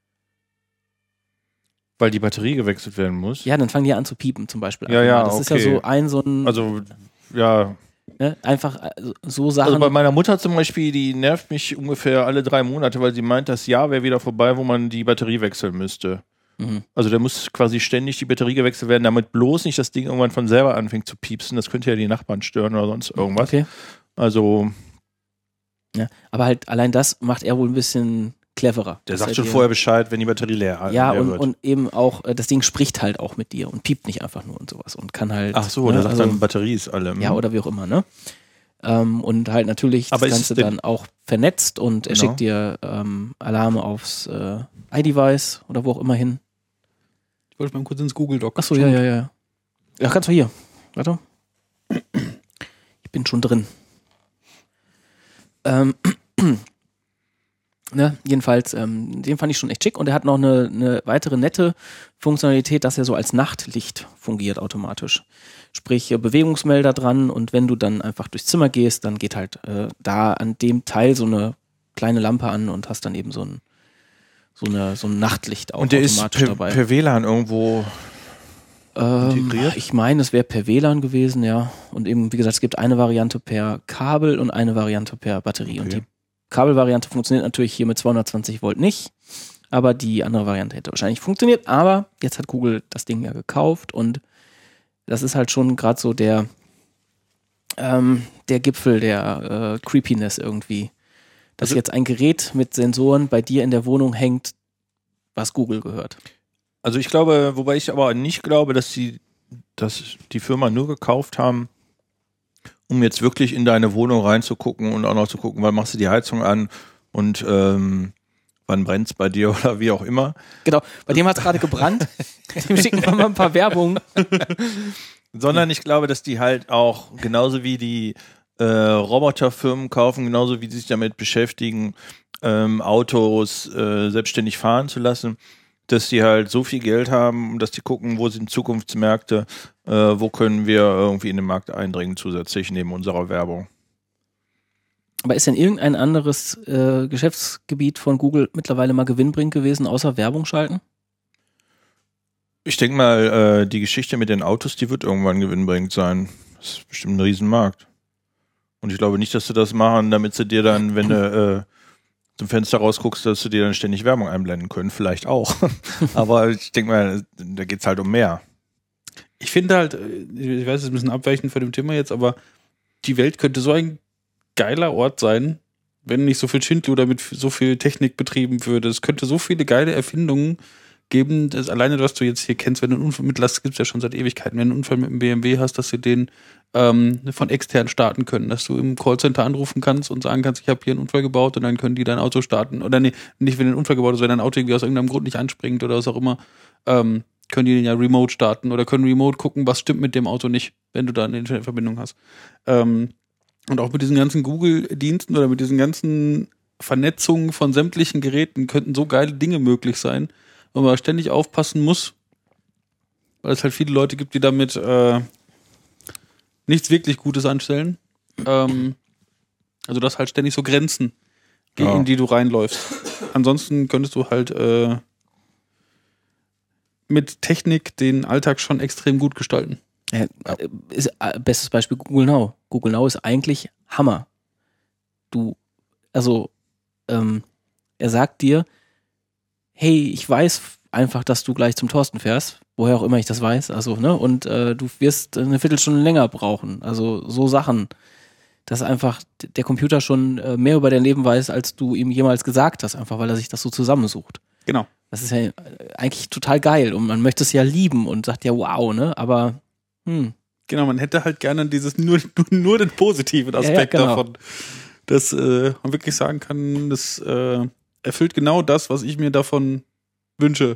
Weil die Batterie gewechselt werden muss? Ja, dann fangen die an zu piepen zum Beispiel. Ja, ja, das okay. ist ja so ein, so ein... Also, ja... Ne, einfach so Sachen. Also bei meiner Mutter zum Beispiel, die nervt mich ungefähr alle drei Monate, weil sie meint, das Jahr wäre wieder vorbei, wo man die Batterie wechseln müsste. Mhm. Also da muss quasi ständig die Batterie gewechselt werden, damit bloß nicht das Ding irgendwann von selber anfängt zu piepsen. Das könnte ja die Nachbarn stören oder sonst irgendwas. Okay. Also. Ja, aber halt allein das macht er wohl ein bisschen cleverer. Der sagt schon vorher Bescheid, wenn die Batterie leer, ja, leer und, wird. und eben auch, das Ding spricht halt auch mit dir und piept nicht einfach nur und sowas und kann halt. Ach so, ne, der sagt also, dann, Batterie ist alle. Ja, oder wie auch immer, ne? Ähm, und halt natürlich aber das Ganze dann auch vernetzt und er genau. schickt dir ähm, Alarme aufs äh, iDevice oder wo auch immer hin. Ich wollte mal kurz ins Google Doc. Achso, ja, ja, ja. Ja, kannst du hier. Warte. Ich bin schon drin. Ähm, ne, jedenfalls, ähm, den fand ich schon echt schick und er hat noch eine, eine weitere nette Funktionalität, dass er so als Nachtlicht fungiert automatisch. Sprich, Bewegungsmelder dran und wenn du dann einfach durchs Zimmer gehst, dann geht halt äh, da an dem Teil so eine kleine Lampe an und hast dann eben so ein so eine so ein Nachtlicht auch und der automatisch ist per, dabei. per W L A N irgendwo ähm, integriert? Ich meine, es wäre per W L A N gewesen, ja. Und eben, wie gesagt, es gibt eine Variante per Kabel und eine Variante per Batterie. Okay. Und die Kabelvariante funktioniert natürlich hier mit zweihundertzwanzig Volt nicht, aber die andere Variante hätte wahrscheinlich funktioniert. Aber jetzt hat Google das Ding ja gekauft und das ist halt schon gerade so der, ähm, der Gipfel der äh, Creepiness irgendwie. Dass also, jetzt ein Gerät mit Sensoren bei dir in der Wohnung hängt, was Google gehört. Also ich glaube, wobei ich aber nicht glaube, dass die, dass die Firma nur gekauft haben, um jetzt wirklich in deine Wohnung reinzugucken und auch noch zu gucken, wann machst du die Heizung an und ähm, wann brennt es bei dir oder wie auch immer. Genau, bei dem hat es gerade gebrannt. Dem schicken wir mal ein paar Werbungen. Sondern ich glaube, dass die halt auch, genauso wie die äh, Roboterfirmen kaufen, genauso wie die sich damit beschäftigen, ähm, Autos äh, selbstständig fahren zu lassen, dass die halt so viel Geld haben, dass die gucken, wo sind Zukunftsmärkte, äh, wo können wir irgendwie in den Markt eindringen zusätzlich neben unserer Werbung. Aber ist denn irgendein anderes äh, Geschäftsgebiet von Google mittlerweile mal gewinnbringend gewesen, außer Werbung schalten? Ich denke mal, äh, die Geschichte mit den Autos, die wird irgendwann gewinnbringend sein. Das ist bestimmt ein Riesenmarkt. Und ich glaube nicht, dass sie das machen, damit sie dir dann, wenn du äh, zum Fenster rausguckst, dass sie dir dann ständig Werbung einblenden können. Vielleicht auch. Aber ich denke mal, da geht's halt um mehr. Ich finde halt, ich weiß, es ist ein bisschen abweichend von dem Thema jetzt, aber die Welt könnte so ein geiler Ort sein, wenn nicht so viel Schindluder mit so viel Technik betrieben würde. Es könnte so viele geile Erfindungen geben, dass alleine, was du jetzt hier kennst, wenn du einen Unfall mit Last, gibt es ja schon seit Ewigkeiten, wenn du einen Unfall mit einem B M W hast, dass du den ähm, von extern starten können, dass du im Callcenter anrufen kannst und sagen kannst, ich habe hier einen Unfall gebaut und dann können die dein Auto starten. Oder nee, nicht wenn ein Unfall gebaut ist, wenn dein Auto irgendwie aus irgendeinem Grund nicht anspringt oder was auch immer, ähm, können die den ja remote starten oder können remote gucken, was stimmt mit dem Auto nicht, wenn du da eine Internetverbindung hast. Ähm, und auch mit diesen ganzen Google-Diensten oder mit diesen ganzen Vernetzungen von sämtlichen Geräten könnten so geile Dinge möglich sein, wo man ständig aufpassen muss, weil es halt viele Leute gibt, die damit äh, nichts wirklich Gutes anstellen. Ähm, also das halt ständig so Grenzen, Ja. in die du reinläufst. Ansonsten könntest du halt äh, mit Technik den Alltag schon extrem gut gestalten. Ja, ist, äh, bestes Beispiel Google Now. Google Now ist eigentlich Hammer. Du, also, ähm, er sagt dir, hey, ich weiß einfach, dass du gleich zum Thorsten fährst, woher auch immer ich das weiß, also, ne, und äh, du wirst eine Viertelstunde länger brauchen. Also so Sachen, dass einfach der Computer schon äh, mehr über dein Leben weiß, als du ihm jemals gesagt hast, einfach weil er sich das so zusammensucht. Genau. Das ist ja eigentlich total geil und man möchte es ja lieben und sagt ja wow, ne, aber hm. Genau, man hätte halt gerne dieses nur, nur, nur den positiven Aspekt Ja, ja, genau. davon. Dass äh, man wirklich sagen kann, das äh, erfüllt genau das, was ich mir davon wünsche.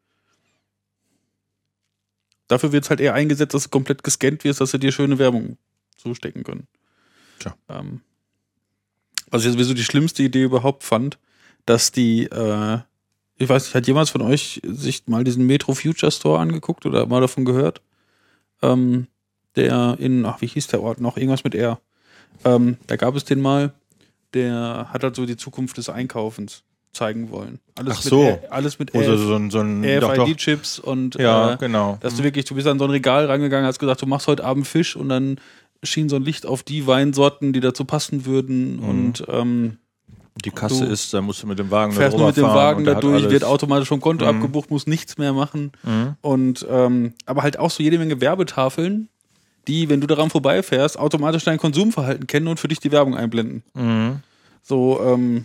Dafür wird es halt eher eingesetzt, dass du komplett gescannt wirst, dass sie dir schöne Werbung zustecken können. Tja. Ähm, was ich sowieso die schlimmste Idee überhaupt fand, dass die, äh, ich weiß nicht, hat jemand von euch sich mal diesen Metro Future Store angeguckt oder mal davon gehört? Ähm, der in, ach, wie hieß der Ort noch? Irgendwas mit R. Ähm, da gab es den mal, der hat halt so die Zukunft des Einkaufens zeigen wollen. Alles Ach so. mit, R- alles mit Also R- so ein, so ein R doch, F I doch. D-Chips und Ja, äh, genau. dass du wirklich, du bist an so ein Regal rangegangen, hast gesagt, du machst heute Abend Fisch und dann schien so ein Licht auf die Weinsorten, die dazu passen würden Mhm. und ähm, Die Kasse du ist, da musst du mit dem Wagen da fährst nur mit dem drüber fahren Wagen und der da hat durch, alles- wird automatisch vom Konto Mhm. abgebucht, muss nichts mehr machen. Mhm. Und ähm, aber halt auch so jede Menge Werbetafeln, die, wenn du daran vorbeifährst, automatisch dein Konsumverhalten kennen und für dich die Werbung einblenden. Mhm. So, ähm,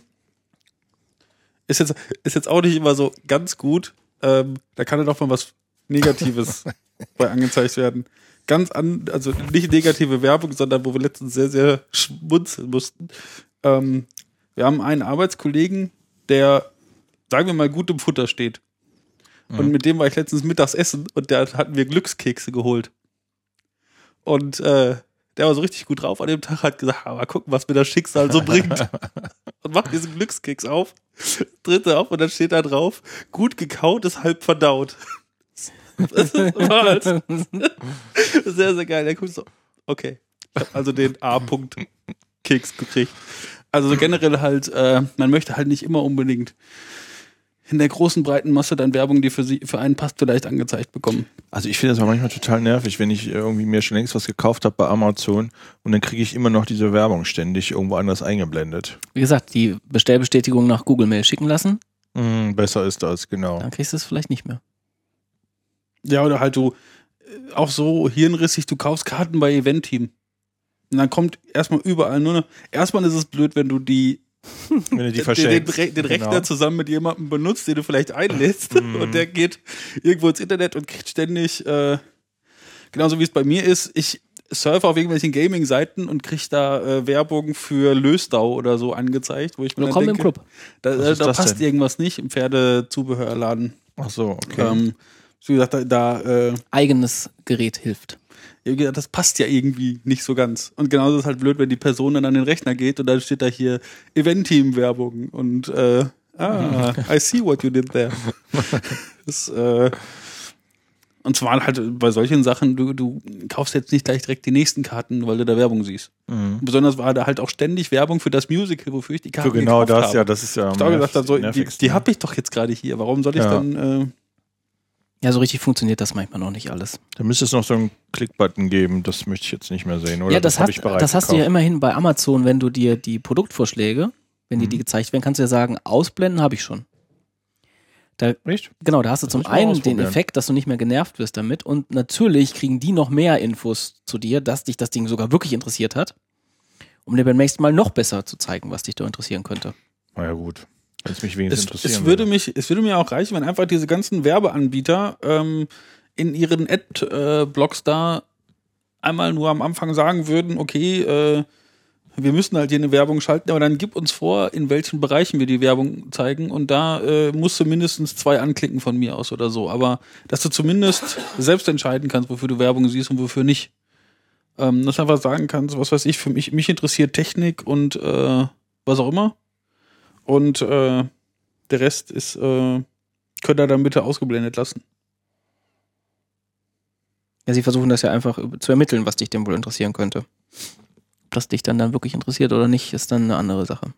ist jetzt, ist jetzt auch nicht immer so ganz gut. Ähm, da kann dann auch mal was Negatives bei angezeigt werden. Ganz an, also nicht negative Werbung, sondern wo wir letztens sehr, sehr schmunzeln mussten. Ähm, wir haben einen Arbeitskollegen, der, sagen wir mal, gut im Futter steht. Und mit dem war ich letztens mittags essen und der hatten wir Glückskekse geholt. Und äh, der war so richtig gut drauf an dem Tag, hat gesagt, aber gucken, was mir das Schicksal so bringt. Und macht diesen Glückskeks auf, tritt er auf und dann steht da drauf, gut gekaut ist halb verdaut. Das war halt sehr, sehr geil. Der guckt so, okay, ich habe also den A-Punkt-Keks gekriegt. Also so generell halt, äh, man möchte halt nicht immer unbedingt in der großen, breiten Masse dann Werbung, die für sie, für einen passt, vielleicht angezeigt bekommen. Also ich finde das auch manchmal total nervig, wenn ich irgendwie mir schon längst was gekauft habe bei Amazon und dann kriege ich immer noch diese Werbung ständig irgendwo anders eingeblendet. Wie gesagt, die Bestellbestätigung nach Google Mail schicken lassen, Mhm, besser ist das, genau. dann kriegst du es vielleicht nicht mehr. Ja, oder halt du, äh, auch so hirnrissig, du kaufst Karten bei Event-Team. Und dann kommt erstmal überall nur noch, erstmal ist es blöd, wenn du die Wenn du die den, verschenkst. den, den Rechner Genau. zusammen mit jemandem benutzt, den du vielleicht einlädst und der geht irgendwo ins Internet und kriegt ständig, äh, genauso wie es bei mir ist, ich surfe auf irgendwelchen Gaming-Seiten und krieg da äh, Werbung für Lösdau oder so angezeigt, wo ich mir dann Willkommen im denke, Club. da, Was äh, ist da das passt denn? irgendwas nicht im Pferdezubehörladen. Ach so, okay. Ähm, wie gesagt, da, da äh, Eigenes Gerät hilft. ja, wie gesagt, das passt ja irgendwie nicht so ganz. Und genauso ist es halt blöd, wenn die Person dann an den Rechner geht und dann steht da hier Event-Team-Werbung und äh, ah, I see what you did there. Das, äh, und zwar halt bei solchen Sachen, du, du kaufst jetzt nicht gleich direkt die nächsten Karten, weil du da Werbung siehst. Mhm. Besonders war da halt auch ständig Werbung für das Musical, wofür ich die Karten Für genau gekauft das, habe. ja, das ist ja Ich habe gesagt, dann so, die, nervigsten. die habe ich doch jetzt gerade hier. Warum soll ich Ja. dann äh, Ja, so richtig funktioniert das manchmal noch nicht alles. Da müsste es noch so einen Klickbutton geben, das möchte ich jetzt nicht mehr sehen, oder? ja, das, hab hast, ich bereits das hast du ja gekauft. immerhin bei Amazon, wenn du dir die Produktvorschläge, wenn dir die gezeigt werden, kannst du ja sagen, ausblenden habe ich schon. Da, Echt? genau, da hast du Das zum muss ich mal einen den ausprobieren. Effekt, dass du nicht mehr genervt wirst damit und natürlich kriegen die noch mehr Infos zu dir, dass dich das Ding sogar wirklich interessiert hat, um dir beim nächsten Mal noch besser zu zeigen, was dich da interessieren könnte. Na ja, gut. Wenn es mich wenigstens Es, interessieren es, würde mich, es würde mir auch reichen, wenn einfach diese ganzen Werbeanbieter ähm, in ihren Ad-Blocks da einmal nur am Anfang sagen würden, okay, äh, wir müssen halt hier eine Werbung schalten, aber dann gib uns vor, in welchen Bereichen wir die Werbung zeigen und da äh, musst du mindestens zwei anklicken von mir aus oder so, aber dass du zumindest selbst entscheiden kannst, wofür du Werbung siehst und wofür nicht. Ähm, dass du einfach sagen kannst, was weiß ich, für mich, mich interessiert Technik und äh, was auch immer. Und äh, der Rest ist äh, Könnt ihr dann bitte ausgeblendet lassen. Ja, sie versuchen das ja einfach zu ermitteln, was dich denn wohl interessieren könnte. Ob das dich dann, dann wirklich interessiert oder nicht, ist dann eine andere Sache.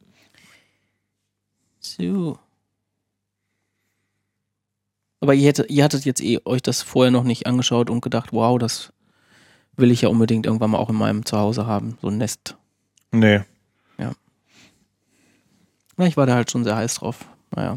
So. Aber ihr, hättet, ihr hattet jetzt eh euch das vorher noch nicht angeschaut und gedacht, wow, das will ich ja unbedingt irgendwann mal auch in meinem Zuhause haben, so ein Nest. Nee. Ja. Na, ich war da halt schon sehr heiß drauf. Naja.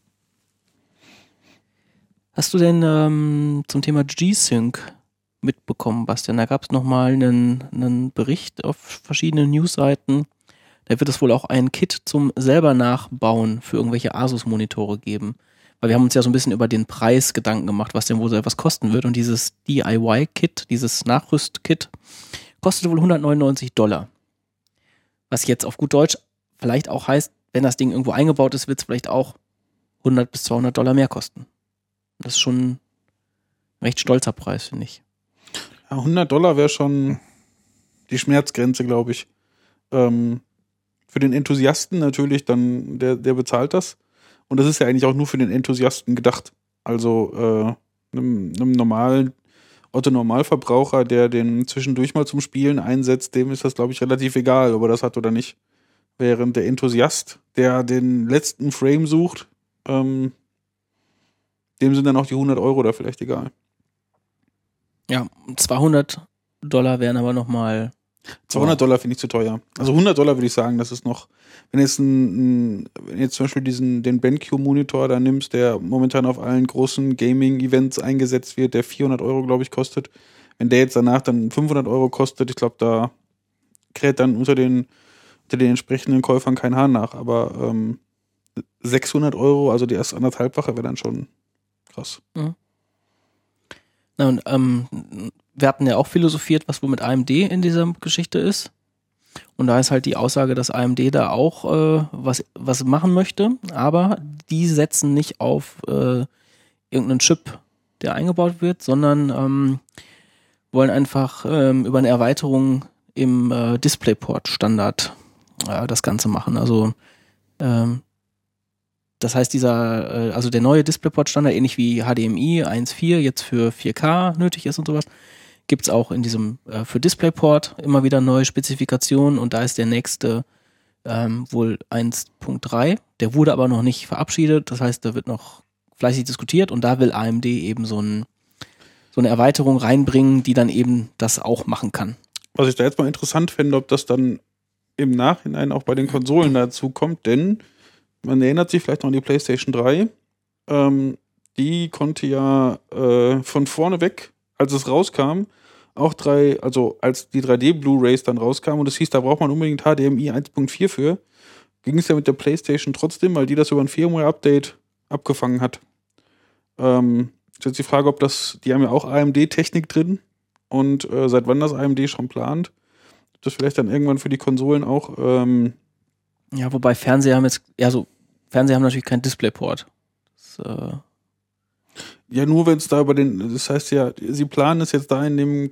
Hast du denn ähm, zum Thema G-Sync mitbekommen, Bastian? Da gab es nochmal einen, einen Bericht auf verschiedenen Newsseiten. Da wird es wohl auch ein Kit zum selber nachbauen für irgendwelche Asus-Monitore geben. Weil wir haben uns ja so ein bisschen über den Preis Gedanken gemacht, was denn wohl so etwas kosten wird. Und dieses D I Y-Kit, dieses Nachrüst-Kit, kostet wohl hundertneunundneunzig Dollar. Was jetzt auf gut Deutsch vielleicht auch heißt, wenn das Ding irgendwo eingebaut ist, wird es vielleicht auch hundert bis zweihundert Dollar mehr kosten. Das ist schon ein recht stolzer Preis, finde ich. Ja, hundert Dollar wäre schon die Schmerzgrenze, glaube ich. Ähm, für den Enthusiasten natürlich, dann der, der bezahlt das. Und das ist ja eigentlich auch nur für den Enthusiasten gedacht. Also äh, einem, einem normalen Otto-Normalverbraucher, der den zwischendurch mal zum Spielen einsetzt, dem ist das, glaube ich, relativ egal, ob er das hat oder nicht. Während der Enthusiast, der den letzten Frame sucht, ähm, dem sind dann auch die hundert Euro da vielleicht egal. Ja, zweihundert Dollar wären aber nochmal... zweihundert Dollar finde ich zu teuer. Also hundert Dollar würde ich sagen, das ist noch, wenn jetzt ein, ein wenn jetzt zum Beispiel diesen, den BenQ-Monitor da nimmst, der momentan auf allen großen Gaming-Events eingesetzt wird, der vierhundert Euro, glaube ich, kostet. Wenn der jetzt danach dann fünfhundert Euro kostet, ich glaube, da kräht dann unter den, unter den entsprechenden Käufern kein Hahn nach. Aber ähm, sechshundert Euro, also die erst anderthalbfache, wäre dann schon krass. Mhm. Na und ähm, wir hatten ja auch philosophiert, was wohl mit A M D in dieser Geschichte ist. Und da ist halt die Aussage, dass A M D da auch äh, was, was machen möchte, aber die setzen nicht auf äh, irgendeinen Chip, der eingebaut wird, sondern ähm, wollen einfach ähm, über eine Erweiterung im äh, DisplayPort-Standard äh, das Ganze machen. Also ähm, das heißt, dieser, äh, also der neue DisplayPort-Standard, ähnlich wie H D M I eins Punkt vier jetzt für vier K nötig ist und sowas, gibt's auch in diesem, äh, für DisplayPort immer wieder neue Spezifikationen und da ist der nächste ähm, wohl eins Punkt drei. Der wurde aber noch nicht verabschiedet, das heißt, da wird noch fleißig diskutiert und da will A M D eben so, ein, so eine Erweiterung reinbringen, die dann eben das auch machen kann. Was ich da jetzt mal interessant fände, ob das dann im Nachhinein auch bei den Konsolen dazu kommt, denn man erinnert sich vielleicht noch an die PlayStation drei. Ähm, die konnte ja äh, von vorne weg, als es rauskam, auch drei, also als die drei D Blu-Rays dann rauskamen und es hieß, da braucht man unbedingt H D M I eins Punkt vier für, ging es ja mit der PlayStation trotzdem, weil die das über ein Firmware-Update abgefangen hat. Ähm, ist jetzt die Frage, ob das, die haben ja auch A M D-Technik drin und äh, seit wann das A M D schon plant, das vielleicht dann irgendwann für die Konsolen auch ähm, Ja, wobei Fernseher haben jetzt, ja so, Fernseher haben natürlich keinen DisplayPort. Das, äh ja, nur wenn es da über den, das heißt ja, sie planen es jetzt da in dem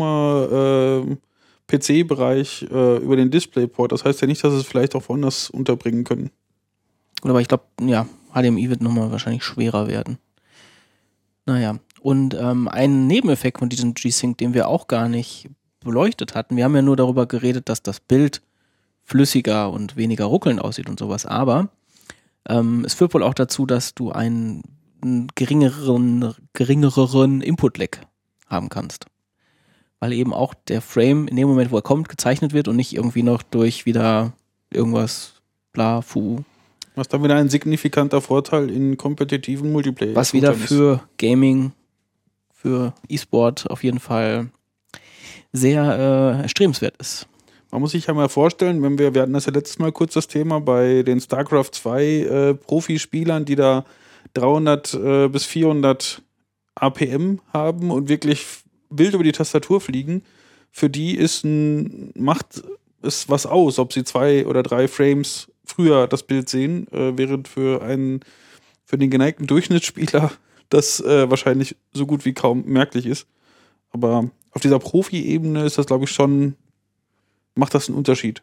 Consumer-P C-Bereich äh, über den DisplayPort. Das heißt ja nicht, dass sie es vielleicht auch woanders unterbringen können. Gut, aber ich glaube, ja, H D M I wird nochmal wahrscheinlich schwerer werden. Naja, und ähm, ein Nebeneffekt von diesem G-Sync, den wir auch gar nicht beleuchtet hatten, wir haben ja nur darüber geredet, dass das Bild flüssiger und weniger ruckelnd aussieht und sowas, aber ähm, es führt wohl auch dazu, dass du einen, einen geringeren, geringeren Input-Lag haben kannst. Weil eben auch der Frame in dem Moment, wo er kommt, gezeichnet wird und nicht irgendwie noch durch wieder irgendwas bla, fu. Was dann wieder ein signifikanter Vorteil in kompetitiven Multiplayer Was wieder für Gaming, für E-Sport auf jeden Fall sehr äh, erstrebenswert ist. Man muss sich ja mal vorstellen, wenn wir, wir hatten das ja letztes Mal kurz das Thema bei den StarCraft zwei äh, Profispielern, die da dreihundert äh, bis vierhundert A P M haben und wirklich wild über die Tastatur fliegen. Für die ist ein, macht es was aus, ob sie zwei oder drei Frames früher das Bild sehen, äh, während für einen, für den geneigten Durchschnittsspieler das äh, wahrscheinlich so gut wie kaum merklich ist. Aber auf dieser Profi-Ebene ist das, glaube ich, schon, macht das einen Unterschied.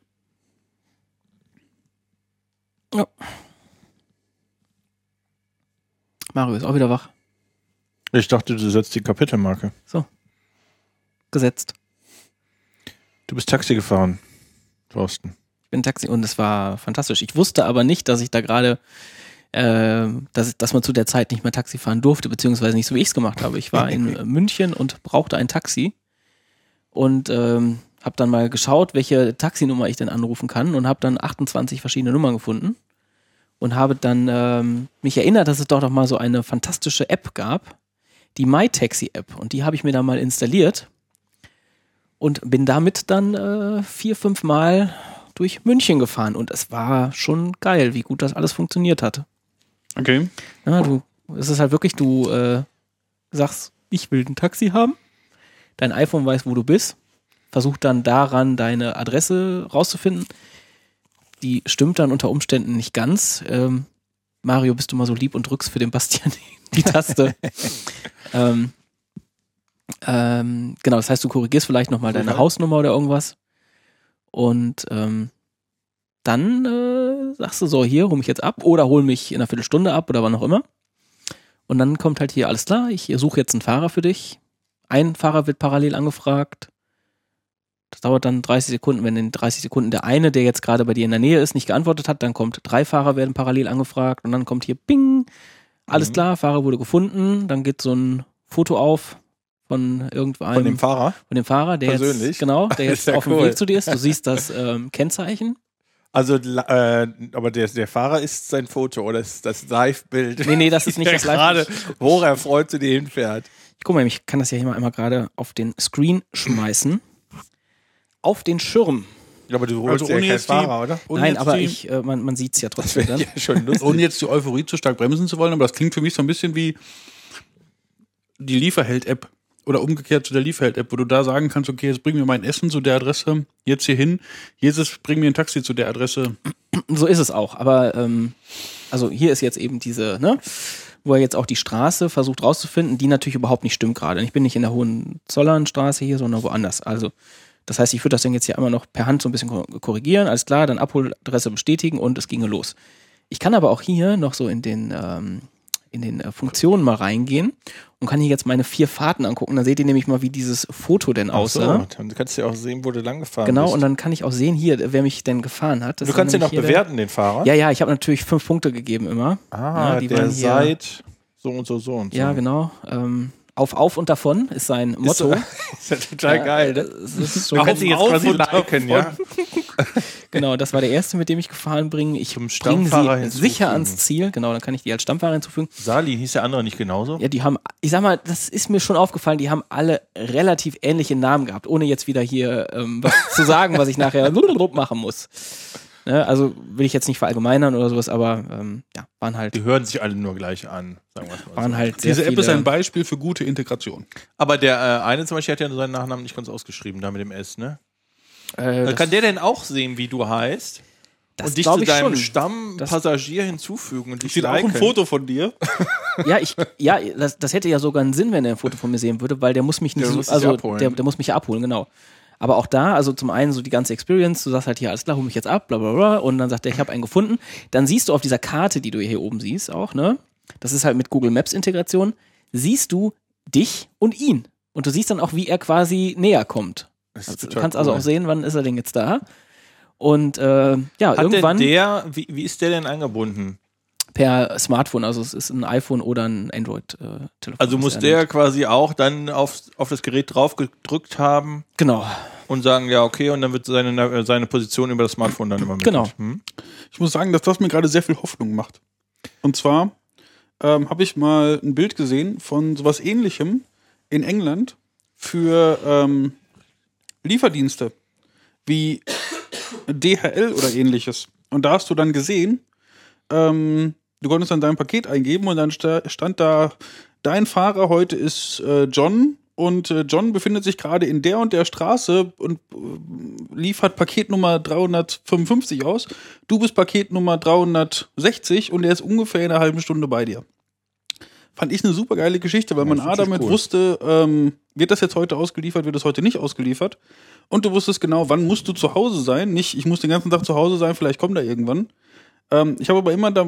Ja. Mario ist auch wieder wach. Ich dachte, du setzt die Kapitelmarke. So. Gesetzt. Du bist Taxi gefahren, Thorsten. Ich bin Taxi und es war fantastisch. Ich wusste aber nicht, dass ich da gerade, äh, dass, dass man zu der Zeit nicht mehr Taxi fahren durfte, beziehungsweise nicht so, wie ich es gemacht habe. Ich war in München und brauchte ein Taxi und ähm, habe dann mal geschaut, welche Taxinummer ich denn anrufen kann und habe dann achtundzwanzig verschiedene Nummern gefunden und habe dann ähm, mich erinnert, dass es doch noch mal so eine fantastische App gab, die MyTaxi-App, und die habe ich mir dann mal installiert und bin damit dann äh, vier, fünf Mal durch München gefahren und es war schon geil, wie gut das alles funktioniert hatte. Okay. Ja, du, es ist halt wirklich, du äh, sagst, ich will ein Taxi haben, dein iPhone weiß, wo du bist, versucht dann daran deine Adresse rauszufinden. Die stimmt dann unter Umständen nicht ganz. Ähm, Mario, bist du mal so lieb und drückst für den Bastian die, die Taste. ähm, ähm, genau, das heißt, du korrigierst vielleicht nochmal deine Hausnummer oder irgendwas. Und ähm, dann äh, sagst du so, hier, hol mich jetzt ab oder hol mich in einer Viertelstunde ab oder wann auch immer. Und dann kommt halt hier, alles klar, ich suche jetzt einen Fahrer für dich. Ein Fahrer wird parallel angefragt. Das dauert dann dreißig Sekunden. Wenn in dreißig Sekunden der eine, der jetzt gerade bei dir in der Nähe ist, nicht geantwortet hat, dann kommt, drei Fahrer werden parallel angefragt und dann kommt hier, bing, alles mhm. klar, Fahrer wurde gefunden. Dann geht so ein Foto auf von irgendeinem. Von dem Fahrer? Von dem Fahrer, der persönlich? jetzt, genau, der jetzt ja auf dem cool. Weg zu dir ist. Du siehst das ähm, Kennzeichen. Also, äh, aber der, der Fahrer ist sein Foto oder ist das Live-Bild? Nee, nee, das ist nicht der das Live-Bild. gerade hocherfreut zu dir hinfährt. Guck mal, ich kann das ja hier mal einmal gerade auf den Screen schmeißen. Auf den Schirm. Ja, aber du holst Also ja ohne keinen jetzt die- Fahrer, oder? ohne Nein, jetzt aber die- ich, äh, man, man sieht es ja trotzdem dann. Ja, schon lustig. Ohne jetzt die Euphorie zu stark bremsen zu wollen, aber das klingt für mich so ein bisschen wie die Lieferheld-App oder umgekehrt zu der Lieferheld-App, wo du da sagen kannst, okay, jetzt bring mir mein Essen zu der Adresse, jetzt hier hin, Jesus, bring mir ein Taxi zu der Adresse. So ist es auch. Aber ähm, also hier ist jetzt eben diese, ne, wo er jetzt auch die Straße versucht rauszufinden, die natürlich überhaupt nicht stimmt gerade. Ich bin nicht in der Hohenzollernstraße hier, sondern woanders. Also das heißt, ich würde das dann jetzt hier einmal noch per Hand so ein bisschen korrigieren. Alles klar, dann Abholadresse bestätigen und es ginge los. Ich kann aber auch hier noch so in den ähm, in den äh, Funktionen mal reingehen und kann hier jetzt meine vier Fahrten angucken. Dann seht ihr nämlich mal, wie dieses Foto denn Ach so, aussah. dann kannst du ja auch sehen, wo du lang gefahren Genau, bist. und dann kann ich auch sehen hier, wer mich denn gefahren hat. Das du ist kannst den noch nämlich hier bewerten, den Fahrer? Der, ja, ja, ich habe natürlich fünf Punkte gegeben immer. Ah, Ja, die der waren hier- seit so und so, so und so. Ja, genau. Ähm, auf, auf und davon ist sein Motto. Ist ja total Ja, geil. das ist so Du kannst ihn jetzt auf quasi und liken, ja? Genau, das war der erste, mit dem ich gefahren bin. Ich Zum bringe Stammfahrer sie hinzufügen. sicher ans Ziel. Genau, dann kann ich die als Stammfahrer hinzufügen. Sali, hieß der andere nicht genauso? Ja, die haben, ich sag mal, das ist mir schon aufgefallen, die haben alle relativ ähnliche Namen gehabt, ohne jetzt wieder hier ähm, was zu sagen, was ich nachher machen muss. Ne, also will ich jetzt nicht verallgemeinern oder sowas, aber ähm, ja, waren halt, Die hören sich alle nur gleich an, sagen wir es mal waren so. halt sehr Diese App viele, ist ein Beispiel für gute Integration. Aber der äh, eine zum Beispiel hat ja seinen Nachnamen nicht ganz ausgeschrieben, da mit dem S, ne? äh, das, Kann der denn auch sehen, wie du heißt? das und dich glaub zu ich deinem schon. Stammpassagier hinzufügen und dich Steht auch ein liken? Foto von dir. Ja, ich, ja, das, das hätte ja sogar einen Sinn, wenn er ein Foto von mir sehen würde, weil der muss mich nicht Der so, muss dich also abholen. der, der muss mich ja abholen, genau. Aber auch da, also zum einen so die ganze Experience, du sagst halt hier, alles klar, hol mich jetzt ab, bla bla bla, und dann sagt er, ich habe einen gefunden. Dann siehst du auf dieser Karte, die du hier oben siehst auch, ne, das ist halt mit Google Maps Integration, siehst du dich und ihn. Und du siehst dann auch, wie er quasi näher kommt. Das ist Also, du total kannst also cool. auch sehen, wann ist er denn jetzt da. Und äh, ja, Hat irgendwann denn der, wie, wie ist der denn angebunden? per Smartphone, also es ist ein iPhone oder ein Android-Telefon. Also muss der quasi auch dann auf, auf das Gerät drauf gedrückt haben Genau. und sagen, ja, okay, und dann wird seine, seine Position über das Smartphone dann immer mit. Genau. Hm? Ich muss sagen, dass das mir gerade sehr viel Hoffnung macht. Und zwar ähm, habe ich mal ein Bild gesehen von sowas Ähnlichem in England für ähm, Lieferdienste wie D H L oder ähnliches. Und da hast du dann gesehen, ähm, du konntest dann dein Paket eingeben und dann sta- stand da, dein Fahrer heute ist äh, John und äh, John befindet sich gerade in der und der Straße und äh, liefert Paketnummer dreihundertfünfundfünfzig aus. Du bist Paketnummer dreihundertsechzig und er ist ungefähr in einer halben Stunde bei dir. Fand ich eine super geile Geschichte, weil Ja, man das A ist echt damit cool. wusste, ähm, wird das jetzt heute ausgeliefert, wird das heute nicht ausgeliefert. Und du wusstest genau, wann musst du zu Hause sein. Nicht, ich muss den ganzen Tag zu Hause sein, vielleicht kommt er irgendwann. Ähm, ich habe aber immer da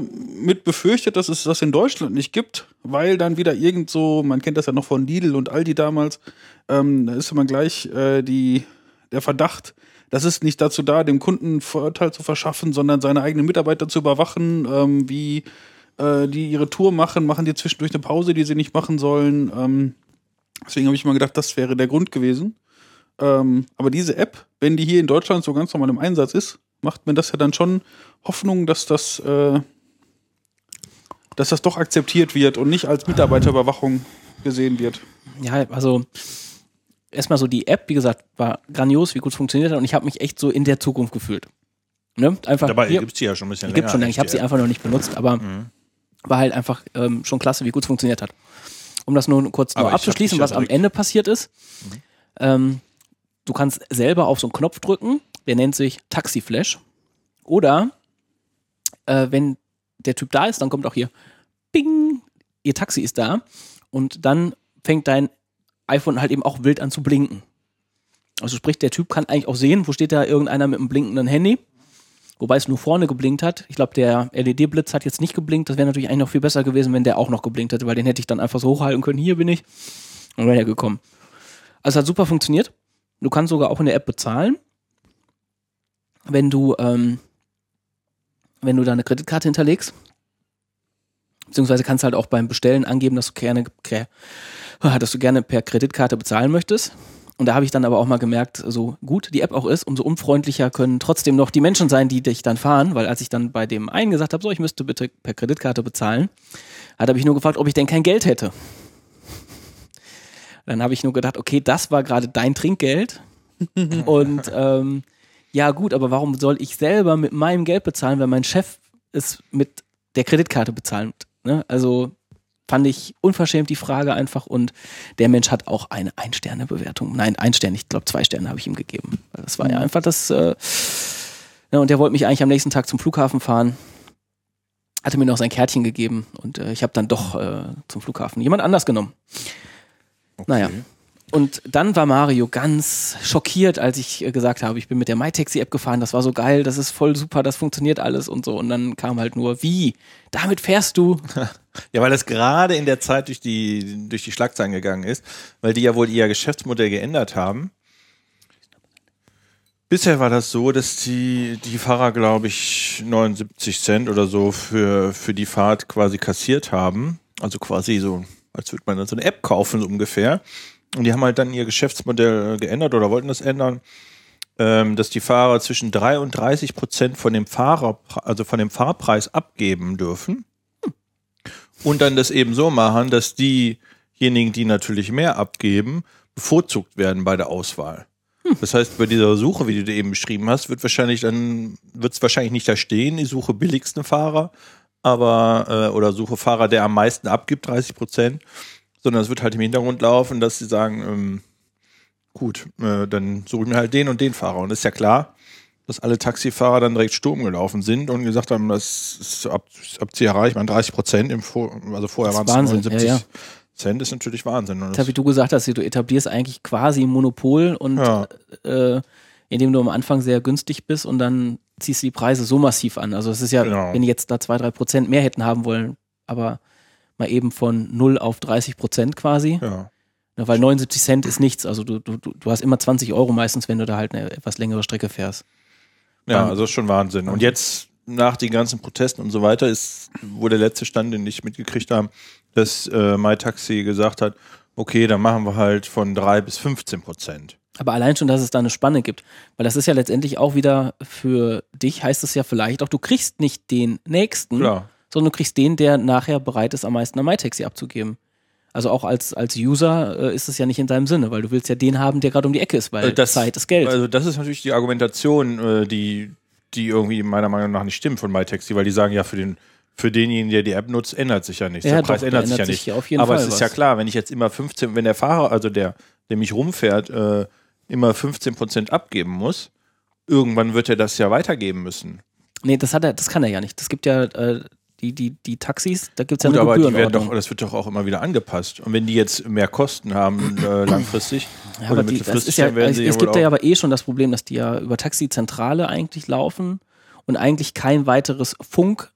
mit befürchtet, dass es das in Deutschland nicht gibt, weil dann wieder irgend so, man kennt das ja noch von Lidl und Aldi damals, ähm, da ist immer gleich äh, die, der Verdacht, das ist nicht dazu da, dem Kunden Vorteil zu verschaffen, sondern seine eigenen Mitarbeiter zu überwachen, ähm, wie äh, die ihre Tour machen, machen die zwischendurch eine Pause, die sie nicht machen sollen. Ähm, deswegen habe ich mal gedacht, das wäre der Grund gewesen. Ähm, aber diese App, wenn die hier in Deutschland so ganz normal im Einsatz ist, macht mir das ja dann schon Hoffnung, dass das, äh, dass das doch akzeptiert wird und nicht als Mitarbeiterüberwachung gesehen wird. Ja, also erstmal so die App, wie gesagt, war grandios, wie gut es funktioniert hat und ich habe mich echt so in der Zukunft gefühlt. Ne? Einfach, Dabei hier, gibt es die ja schon ein bisschen die länger. Gibt's schon länger. Ich habe sie einfach noch nicht benutzt, aber mhm. war halt einfach ähm, schon klasse, wie gut es funktioniert hat. Um das nur kurz noch abzuschließen, was am Ende passiert ist. Mhm. Ähm, du kannst selber auf so einen Knopf drücken, der nennt sich Taxiflash. Oder äh, wenn der Typ da ist, dann kommt auch hier Bing, ihr Taxi ist da. Und dann fängt dein iPhone halt eben auch wild an zu blinken. Also sprich, der Typ kann eigentlich auch sehen, wo steht da irgendeiner mit einem blinkenden Handy. Wobei es nur vorne geblinkt hat. Ich glaube, der L E D-Blitz hat jetzt nicht geblinkt. Das wäre natürlich eigentlich noch viel besser gewesen, wenn der auch noch geblinkt hätte, weil den hätte ich dann einfach so hochhalten können. Hier bin ich. Und wäre er gekommen. Also hat super funktioniert. Du kannst sogar auch in der App bezahlen. Wenn du, ähm, wenn du da eine Kreditkarte hinterlegst. Beziehungsweise kannst du halt auch beim Bestellen angeben, dass du gerne, dass du gerne per Kreditkarte bezahlen möchtest. Und da habe ich dann aber auch mal gemerkt, so gut die App auch ist, umso unfreundlicher können trotzdem noch die Menschen sein, die dich dann fahren. Weil als ich dann bei dem einen gesagt habe, so ich müsste bitte per Kreditkarte bezahlen, hat er mich nur gefragt, ob ich denn kein Geld hätte. Dann habe ich nur gedacht, okay, das war gerade dein Trinkgeld. Und ähm, ja gut, aber warum soll ich selber mit meinem Geld bezahlen, wenn mein Chef es mit der Kreditkarte bezahlt? Ne? Also fand ich unverschämt die Frage einfach und der Mensch hat auch eine Ein-Sterne-Bewertung. Nein, ein Stern, ich glaube zwei Sterne habe ich ihm gegeben. Das war ja einfach das, äh, ja, und der wollte mich eigentlich am nächsten Tag zum Flughafen fahren, hatte mir noch sein Kärtchen gegeben und äh, ich habe dann doch äh, zum Flughafen jemand anders genommen. Okay. Naja. Und dann war Mario ganz schockiert, als ich äh, gesagt habe, ich bin mit der MyTaxi-App gefahren, das war so geil, das ist voll super, das funktioniert alles und so. Und dann kam halt nur, wie? Damit fährst du? Ja, weil das gerade in der Zeit durch die, durch die Schlagzeilen gegangen ist, weil die ja wohl ihr Geschäftsmodell geändert haben. Bisher war das so, dass die, die Fahrer, glaube ich, neunundsiebzig Cent oder so für, für die Fahrt quasi kassiert haben. Also quasi so, als würde man dann so eine App kaufen, so ungefähr. Und die haben halt dann ihr Geschäftsmodell geändert oder wollten das ändern, ähm, dass die Fahrer zwischen drei und dreißig Prozent von dem Fahrer, also von dem Fahrpreis abgeben dürfen. Und dann das eben so machen, dass diejenigen, die natürlich mehr abgeben, bevorzugt werden bei der Auswahl. Hm. Das heißt, bei dieser Suche, wie du eben beschrieben hast, wird wahrscheinlich dann, wird es wahrscheinlich nicht da stehen, ich suche billigsten Fahrer, aber, äh, oder suche Fahrer, der am meisten abgibt, dreißig Prozent. Sondern es wird halt im Hintergrund laufen, dass sie sagen, ähm, gut, äh, dann suche ich mir halt den und den Fahrer. Und ist ja klar, dass alle Taxifahrer dann direkt Sturm gelaufen sind und gesagt haben, das ist ab, ab Zieherei, ich meine dreißig Prozent, im Vor- also vorher waren es neunundsiebzig ja, ja. Cent, ist natürlich Wahnsinn. Und das, wie du gesagt hast, du etablierst eigentlich quasi ein Monopol und ja. äh, indem du am Anfang sehr günstig bist und dann ziehst du die Preise so massiv an. Also es ist ja, genau. Wenn die jetzt da zwei, drei Prozent mehr hätten haben wollen, aber mal eben von null auf dreißig Prozent quasi. Ja. Ja, weil neunundsiebzig Cent ist nichts. Also du, du, du hast immer zwanzig Euro meistens, wenn du da halt eine etwas längere Strecke fährst. Ja, Wahnsinn. Also das ist schon Wahnsinn. Und jetzt, nach den ganzen Protesten und so weiter, ist wo der letzte Stand, den ich mitgekriegt habe, dass äh, MyTaxi gesagt hat, okay, dann machen wir halt von drei bis fünfzehn Prozent. Aber allein schon, dass es da eine Spanne gibt. Weil das ist ja letztendlich auch wieder für dich, heißt es ja vielleicht auch, du kriegst nicht den nächsten, Klar. sondern du kriegst den, der nachher bereit ist, am meisten an MyTaxi abzugeben. Also auch als, als User äh, ist es ja nicht in deinem Sinne, weil du willst ja den haben, der gerade um die Ecke ist, weil das, Zeit ist Geld. Also das ist natürlich die Argumentation, äh, die, die irgendwie meiner Meinung nach nicht stimmt von MyTaxi, weil die sagen ja, für den für denjenigen, der die App nutzt, ändert sich ja nichts. Ja, der Preis doch, ändert, ändert sich ja sich nicht. Ja auf jeden Aber Fall es ist was. ja klar, wenn ich jetzt immer fünfzehn, wenn der Fahrer, also der, der mich rumfährt, äh, immer fünfzehn Prozent abgeben muss, irgendwann wird er das ja weitergeben müssen. Nee, das hat er, das kann er ja nicht. Das gibt ja äh, die, die, die Taxis, da gibt es ja Gut, eine aber die werden Gebührenordnung. doch, das wird doch auch immer wieder angepasst. Und wenn die jetzt mehr Kosten haben äh, langfristig ja, oder aber die, das ist dann ja, werden es, sie es ja gibt wohl ja aber eh schon das Problem, dass die ja über Taxizentrale eigentlich laufen und eigentlich kein weiteres Funk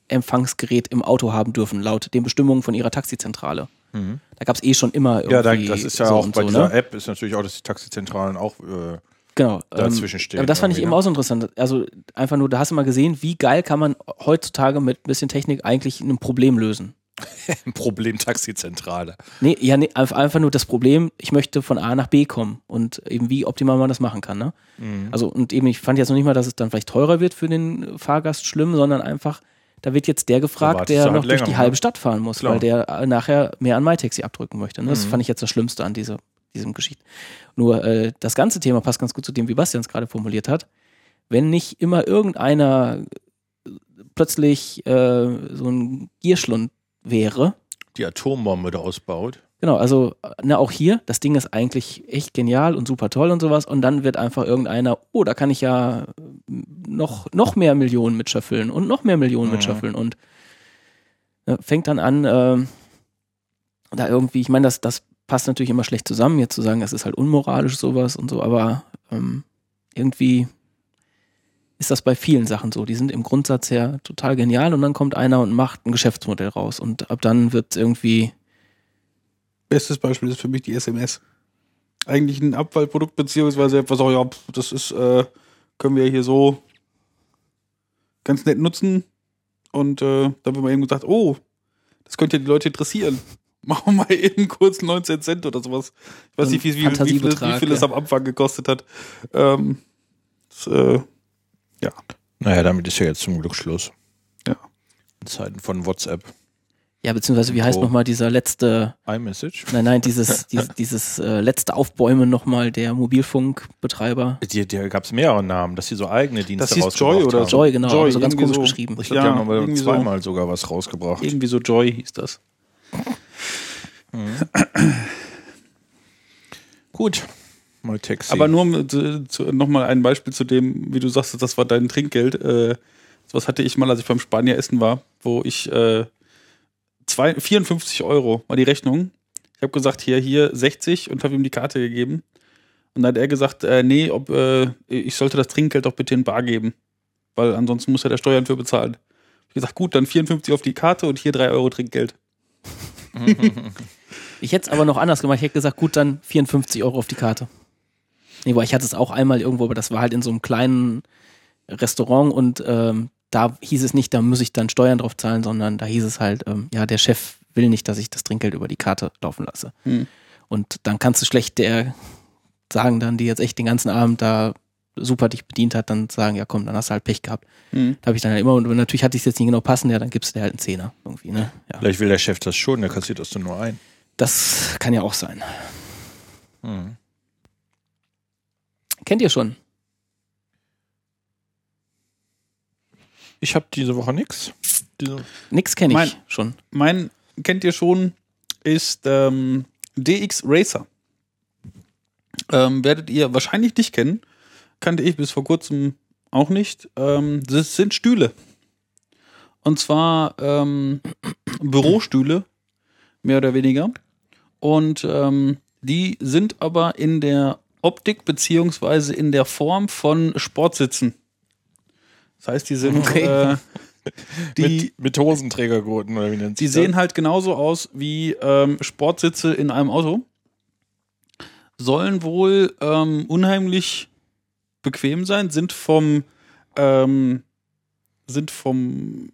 Empfangsgerät im Auto haben dürfen, laut den Bestimmungen von ihrer Taxizentrale. Mhm. Da gab es eh schon immer irgendwie. Ja, da, das ist ja so auch bei so, dieser ne? App ist natürlich auch, dass die Taxizentralen auch äh, genau, dazwischen ähm, stehen. Aber das fand ich irgendwie, eben ne? auch so interessant. Also einfach nur, da hast du mal gesehen, wie geil kann man heutzutage mit ein bisschen Technik eigentlich ein Problem lösen. Ein Problem Taxizentrale. Nee, ja, nee, einfach nur das Problem, ich möchte von A nach B kommen und eben wie optimal man das machen kann. Ne? Mhm. Also und eben, ich fand jetzt noch nicht mal, dass es dann vielleicht teurer wird für den Fahrgast schlimm, sondern einfach, da wird jetzt der gefragt, der halt noch durch länger, die ne? halbe Stadt fahren muss, Klar. weil der nachher mehr an MyTaxi abdrücken möchte. Ne? Das Mhm. fand ich jetzt das Schlimmste an dieser, diesem Geschichte. Nur äh, das ganze Thema passt ganz gut zu dem, wie Bastian es gerade formuliert hat. Wenn nicht immer irgendeiner plötzlich äh, so ein Gierschlund wäre, Die Atombombe da ausbaut. genau, also na, auch hier, das Ding ist eigentlich echt genial und super toll und sowas und dann wird einfach irgendeiner, oh, da kann ich ja noch, noch mehr Millionen mitschaffeln und noch mehr Millionen Mhm. mitschaffeln und äh, fängt dann an, äh, da irgendwie, ich meine, das, das passt natürlich immer schlecht zusammen, jetzt zu sagen, das ist halt unmoralisch sowas und so, aber ähm, irgendwie ist das bei vielen Sachen so. Die sind im Grundsatz her total genial und dann kommt einer und macht ein Geschäftsmodell raus und ab dann wird irgendwie. Bestes Beispiel ist für mich die S M S. Eigentlich ein Abfallprodukt, beziehungsweise etwas auch, ja, pf, das ist, äh, können wir hier so ganz nett nutzen. Und äh, da wird man eben gesagt, oh, das könnte ja die Leute interessieren. Machen wir mal eben kurz neunzehn Cent oder sowas. Ich weiß So ein nicht, wie, wie, wie, viel, Fantasiebetrag, wie viel es ja. am Anfang gekostet hat. Ähm, das, äh, ja. Naja, damit ist ja jetzt zum Glück Schluss. Ja. In Zeiten von WhatsApp. Ja, beziehungsweise wie heißt Oh. nochmal dieser letzte, iMessage? nein, nein, dieses, dieses, dieses äh, letzte Aufbäumen nochmal der Mobilfunkbetreiber. Die, die gab es mehrere Namen, dass sie so eigene Dienste Das hieß rausgebracht Joy oder haben. so. Joy, genau, Joy, aber so ganz irgendwie komisch so. geschrieben. Ich glaube, Ja, die haben aber irgendwie so. zweimal sogar was rausgebracht. Irgendwie so Joy hieß das. Gut. Mal Taxi. Aber nur um, zu, zu, nochmal ein Beispiel zu dem, wie du sagst, das war dein Trinkgeld. Äh, was hatte ich mal, als ich beim Spanier essen war, wo ich äh, zwei, vierundfünfzig Euro war die Rechnung. Ich habe gesagt, hier, hier sechzig und habe ihm die Karte gegeben. Und dann hat er gesagt, äh, nee, ob, äh, ich sollte das Trinkgeld doch bitte in bar geben. Weil ansonsten muss er der Steuern für bezahlen. Ich habe gesagt, gut, dann vierundfünfzig auf die Karte und hier drei Euro Trinkgeld. Ich hätte es aber noch anders gemacht. Ich hätte gesagt, gut, dann vierundfünfzig Euro auf die Karte. Nee, weil ich hatte es auch einmal irgendwo, aber das war halt in so einem kleinen Restaurant und ähm, da hieß es nicht, da muss ich dann Steuern drauf zahlen, sondern da hieß es halt, ähm, ja, der Chef will nicht, dass ich das Trinkgeld über die Karte laufen lasse. Hm. Und dann kannst du schlecht der sagen dann, die jetzt echt den ganzen Abend da super dich bedient hat, dann sagen, ja komm, dann hast du halt Pech gehabt. Hm. Da habe ich dann halt immer, und natürlich hatte ich es jetzt nicht genau passend, ja, dann gibst du dir halt einen Zehner irgendwie, ne? Ja. Vielleicht will der Chef das schon, der kassiert das dann nur ein. Das kann ja auch sein. Mhm. Kennt ihr schon? Ich habe diese Woche nix. Diese Nix kenne ich Mein- schon. Mein, kennt ihr schon, ist ähm, D X Racer. Ähm, werdet ihr wahrscheinlich nicht kennen. Kannte ich bis vor kurzem auch nicht. Ähm, das sind Stühle. Und zwar ähm, Bürostühle, mehr oder weniger. Und ähm, die sind aber in der Optik beziehungsweise in der Form von Sportsitzen. Das heißt, die sind Okay. äh, die, mit, mit Hosenträgergurten oder wie nennt die sich sehen das? halt genauso aus wie ähm, Sportsitze in einem Auto. Sollen wohl ähm, unheimlich bequem sein, sind vom ähm, sind vom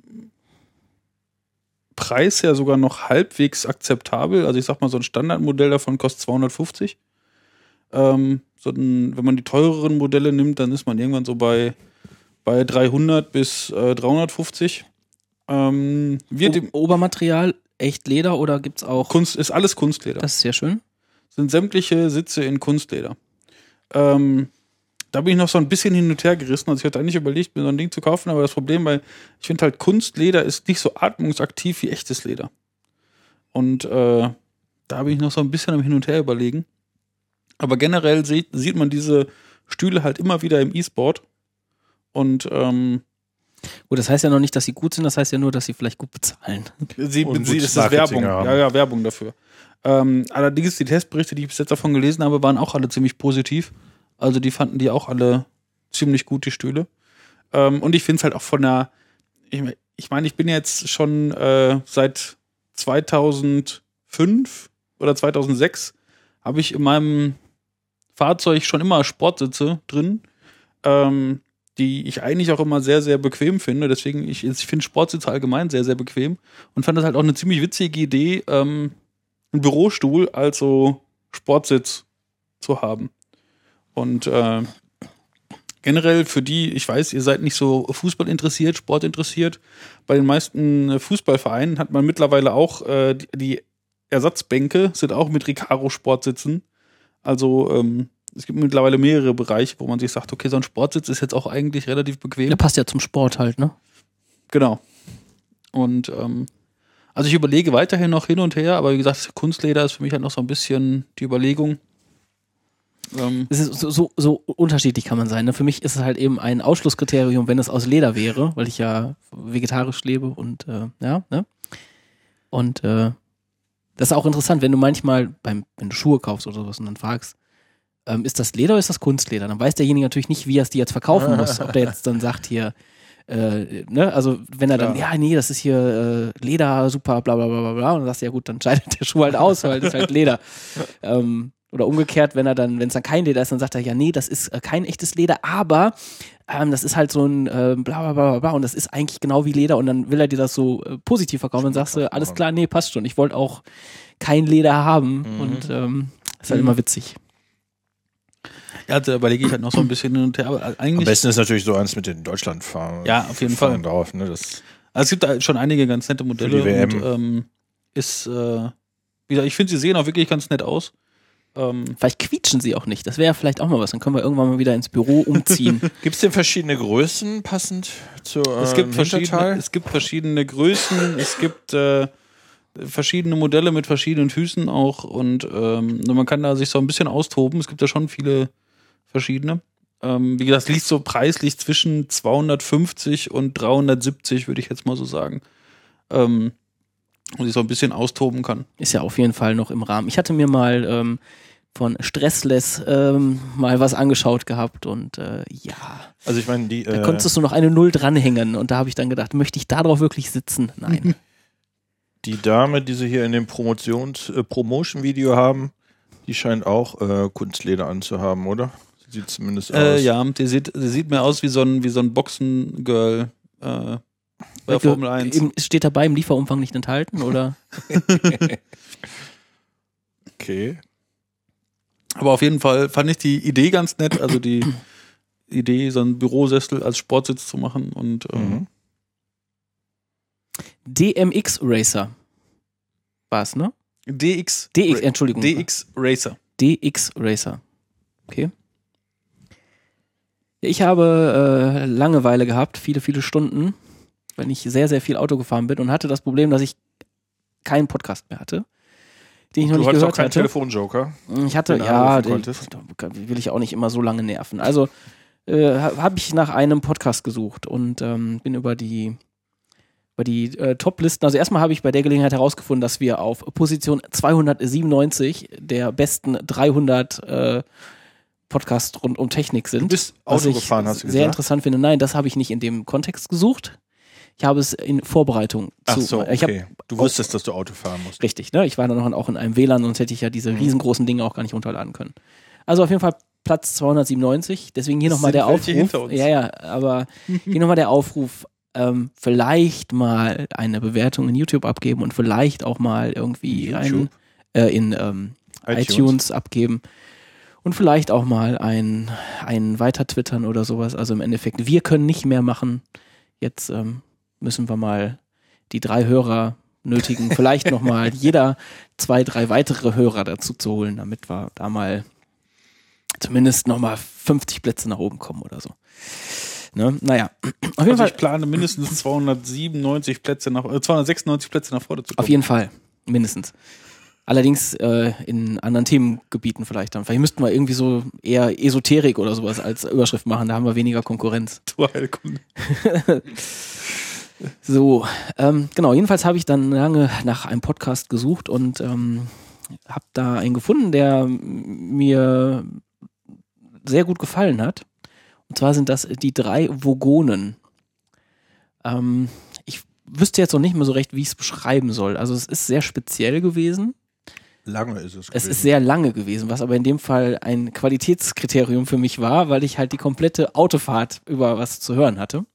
Preis her sogar noch halbwegs akzeptabel. Also ich sag mal, so ein Standardmodell davon kostet zweihundertfünfzig. Ähm, so ein, wenn man die teureren Modelle nimmt, dann ist man irgendwann so bei, bei dreihundert bis äh, dreihundertfünfzig. Ähm, wird im O- Obermaterial, echt Leder oder gibt's auch? Kunst, ist alles Kunstleder. Das ist sehr schön. Sind sämtliche Sitze in Kunstleder. Ähm, da bin ich noch so ein bisschen hin und her gerissen. Also ich hatte eigentlich überlegt, mir so ein Ding zu kaufen, aber das Problem, weil ich finde halt, Kunstleder ist nicht so atmungsaktiv wie echtes Leder. Und äh, da bin ich noch so ein bisschen am Hin und Her überlegen. Aber generell sieht, sieht man diese Stühle halt immer wieder im E-Sport. Und ähm, Gut, das heißt ja noch nicht, dass sie gut sind, das heißt ja nur, dass sie vielleicht gut bezahlen. sie, Und sie gutes das ist Marketing Werbung. haben. Ja, ja, Werbung dafür. Ähm, allerdings, die Testberichte, die ich bis jetzt davon gelesen habe, waren auch alle ziemlich positiv. Also die fanden die auch alle ziemlich gut, die Stühle. Ähm, und ich finde es halt auch von der, ich, mein, ich meine, ich bin jetzt schon äh, seit zweitausendfünf oder zweitausendsechs habe ich in meinem Fahrzeug schon immer Sportsitze drin, ähm, die ich eigentlich auch immer sehr, sehr bequem finde. Deswegen, ich, ich finde Sportsitze allgemein sehr, sehr bequem und fand das halt auch eine ziemlich witzige Idee, ähm, einen Bürostuhl als so Sportsitz zu haben. Und äh, generell für die, ich weiß, ihr seid nicht so Fußball interessiert, Sport interessiert, bei den meisten Fußballvereinen hat man mittlerweile auch äh, die, die Ersatzbänke sind auch mit Recaro-Sportsitzen. Also ähm, es gibt mittlerweile mehrere Bereiche, wo man sich sagt, okay, so ein Sportsitz ist jetzt auch eigentlich relativ bequem. Der passt ja zum Sport halt, ne? Genau. Und ähm, also ich überlege weiterhin noch hin und her, aber wie gesagt, Kunstleder ist für mich halt noch so ein bisschen die Überlegung. Ähm, Es ist so, so, so unterschiedlich kann man sein. Ne? Für mich ist es halt eben ein Ausschlusskriterium, wenn es aus Leder wäre, weil ich ja vegetarisch lebe und äh, ja, ne? Und äh, das ist auch interessant, wenn du manchmal beim, wenn du Schuhe kaufst oder sowas und dann fragst, ähm, ist das Leder oder ist das Kunstleder? Dann weiß derjenige natürlich nicht, wie er es dir jetzt verkaufen muss. Ob der jetzt dann sagt hier, äh, ne, also wenn er dann, ja, ja nee, das ist hier äh, Leder, super, bla bla bla bla bla, und dann sagst du, ja gut, dann scheidet der Schuh halt aus, weil das ist halt Leder. ähm, Oder umgekehrt, wenn er dann, wenn es dann kein Leder ist, dann sagt er, ja, nee, das ist äh, kein echtes Leder, aber ähm, das ist halt so ein äh, bla bla bla bla und das ist eigentlich genau wie Leder und dann will er dir das so äh, positiv verkaufen. Dann sagst du, alles klar, nee, passt schon. Ich wollte auch kein Leder haben mhm. und ähm, ist halt mhm. immer witzig. Ja, da überlege ich halt noch so ein bisschen hin und her, aber eigentlich. Am besten ist natürlich so eins mit den Deutschlandfahren. Ja, auf jeden Fall. Drauf, ne? Das also es gibt da schon einige ganz nette Modelle W M. und ähm, ist, äh, wie gesagt, ich finde, sie sehen auch wirklich ganz nett aus. Ähm, vielleicht quietschen sie auch nicht. Das wäre ja vielleicht auch mal was. Dann können wir irgendwann mal wieder ins Büro umziehen. Gibt es denn verschiedene Größen passend zu äh, es gibt verschiedene, Es gibt verschiedene Größen. Es gibt äh, verschiedene Modelle mit verschiedenen Füßen auch. Und ähm, man kann da sich so ein bisschen austoben. Es gibt da schon viele verschiedene. Ähm, wie gesagt, es liegt so preislich zwischen zweihundertfünfzig und dreihundertsiebzig, würde ich jetzt mal so sagen. Ähm, und sich so ein bisschen austoben kann. Ist ja auf jeden Fall noch im Rahmen. Ich hatte mir mal ähm, von Stressless ähm, mal was angeschaut gehabt und äh, ja. Also ich meine, die. Da äh, konntest du noch eine Null dranhängen und da habe ich dann gedacht, möchte ich darauf wirklich sitzen? Nein. Die Dame, die sie hier in dem Promotions äh, Promotion-Video haben, die scheint auch äh, Kunstleder anzuhaben, oder? Sieht zumindest aus. Äh, ja, die sieht, die sieht mir aus wie so ein, wie so ein Boxen-Girl. Äh, bei Formel eins. Eben, steht dabei im Lieferumfang nicht enthalten, oder? Okay. Aber auf jeden Fall fand ich die Idee ganz nett, also die Idee, so einen Bürosessel als Sportsitz zu machen und ähm, Mhm. D M X Racer war es, ne? D X. D X, Entschuldigung. D X Racer. D X Racer. Okay. Ich habe äh, Langeweile gehabt, viele, viele Stunden, wenn ich sehr, sehr viel Auto gefahren bin und hatte das Problem, dass ich keinen Podcast mehr hatte, den ich noch Du nicht hattest gehört auch keinen hatte. Telefonjoker. Ich hatte, den du ja, anrufen den, konntest. da will ich auch nicht immer so lange nerven. Also äh, habe ich nach einem Podcast gesucht und ähm, bin über die über die äh, Top-Listen, also erstmal habe ich bei der Gelegenheit herausgefunden, dass wir auf Position zweihundertsiebenundneunzig der besten dreihundert äh, Podcasts rund um Technik sind. Du bist was Auto ich gefahren, hast du sehr gesagt? interessant finde. Nein, das habe ich nicht in dem Kontext gesucht. Ich habe es in Vorbereitung Ach zu. so, Ich hab, okay. Du wusstest, dass du Auto fahren musst. richtig, ne? Ich war dann noch auch in einem W L A N, sonst hätte ich ja diese Mhm. riesengroßen Dinge auch gar nicht runterladen können. Also auf jeden Fall Platz zweihundertsiebenundneunzig. Deswegen hier Es nochmal sind der welche Aufruf. hinter uns. Ja, ja, aber hier nochmal der Aufruf. Ähm, vielleicht mal eine Bewertung in YouTube abgeben und vielleicht auch mal irgendwie In ein, YouTube? äh, in ähm, iTunes. iTunes abgeben und vielleicht auch mal ein, ein weiter twittern oder sowas. Also im Endeffekt, wir können nicht mehr machen. Jetzt ähm, müssen wir mal die drei Hörer nötigen, vielleicht nochmal jeder zwei, drei weitere Hörer dazu zu holen, damit wir da mal zumindest nochmal fünfzig Plätze nach oben kommen oder so. Ne? Naja, auf jeden Also Fall. ich plane mindestens zweihundertsiebenundneunzig Plätze nach, äh, zweihundertsechsundneunzig Plätze nach vorne zu kommen. Auf jeden Fall, mindestens. Allerdings äh, in anderen Themengebieten vielleicht dann. Vielleicht müssten wir irgendwie so eher Esoterik oder sowas als Überschrift machen, da haben wir weniger Konkurrenz. Du Heilkunde. So, ähm, genau, jedenfalls habe ich dann lange nach einem Podcast gesucht und ähm, habe da einen gefunden, der mir sehr gut gefallen hat. Und zwar sind das die drei Vogonen. Ähm, ich wüsste jetzt noch nicht mehr so recht, wie ich es beschreiben soll. Also es ist sehr speziell gewesen. Lange ist es gewesen. Es ist sehr lange gewesen, was aber in dem Fall ein Qualitätskriterium für mich war, weil ich halt die komplette Autofahrt über was zu hören hatte.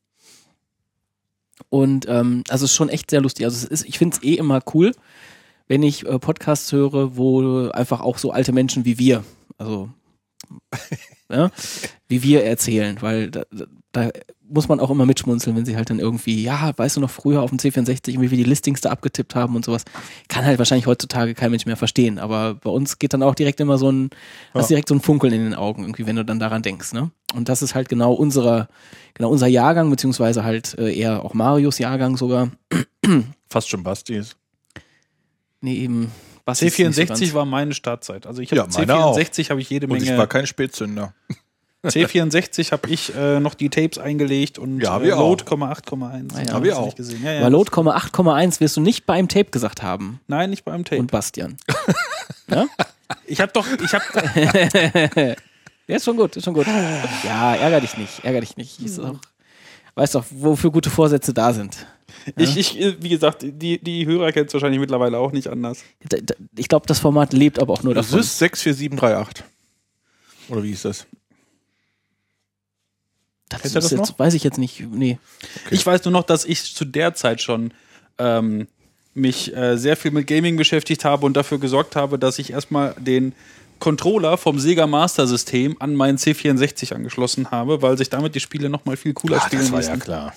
Und ähm, also es ist schon echt sehr lustig. Also es ist, ich finde es eh immer cool, wenn ich äh, Podcasts höre, wo einfach auch so alte Menschen wie wir, also ja, wie wir erzählen, weil da, da muss man auch immer mitschmunzeln, wenn sie halt dann irgendwie, ja, weißt du noch früher auf dem C vierundsechzig, wie wir die Listings da abgetippt haben und sowas, kann halt wahrscheinlich heutzutage kein Mensch mehr verstehen, aber bei uns geht dann auch direkt immer so ein, hast direkt so ein Funkeln in den Augen irgendwie, wenn du dann daran denkst, ne? Und das ist halt genau unserer, genau unser Jahrgang, beziehungsweise halt äh, eher auch Marius Jahrgang sogar. Fast schon Bastis. Nee, eben. C vierundsechzig war meine Startzeit. Also ich habe Ja, C vierundsechzig habe ich jede Und Menge. ich war kein Spätzünder. C vierundsechzig habe ich äh, noch die Tapes eingelegt und Ja, hab äh, ich auch. Load acht Komma eins. Ah ja, hab ich Hast du auch. nicht gesehen. Ja, ja. Aber Load acht Komma eins wirst du nicht beim Tape gesagt haben. Nein, nicht beim Tape. Und Bastian. Ja? Ich habe doch, ich habe Ja, ist schon gut, ist schon gut. Ja, ärger dich nicht, ärger dich nicht. Ist auch, weißt doch, wofür gute Vorsätze da sind. ich, ich, wie gesagt, die, die Hörer kennen es wahrscheinlich mittlerweile auch nicht anders. Da- da- Ich glaube, das Format lebt aber auch nur Das davon. ist sechs vier sieben drei acht. Oder wie ist das? Das Kennt ihr ist das jetzt, noch? weiß ich jetzt nicht. Nee. Ich weiß nur noch, dass ich zu der Zeit schon ähm, mich äh, sehr viel mit Gaming beschäftigt habe und dafür gesorgt habe, dass ich erstmal den Controller vom Sega Master System an meinen C vierundsechzig angeschlossen habe, weil sich damit die Spiele noch mal viel cooler Ach, spielen das war ließen. ja klar.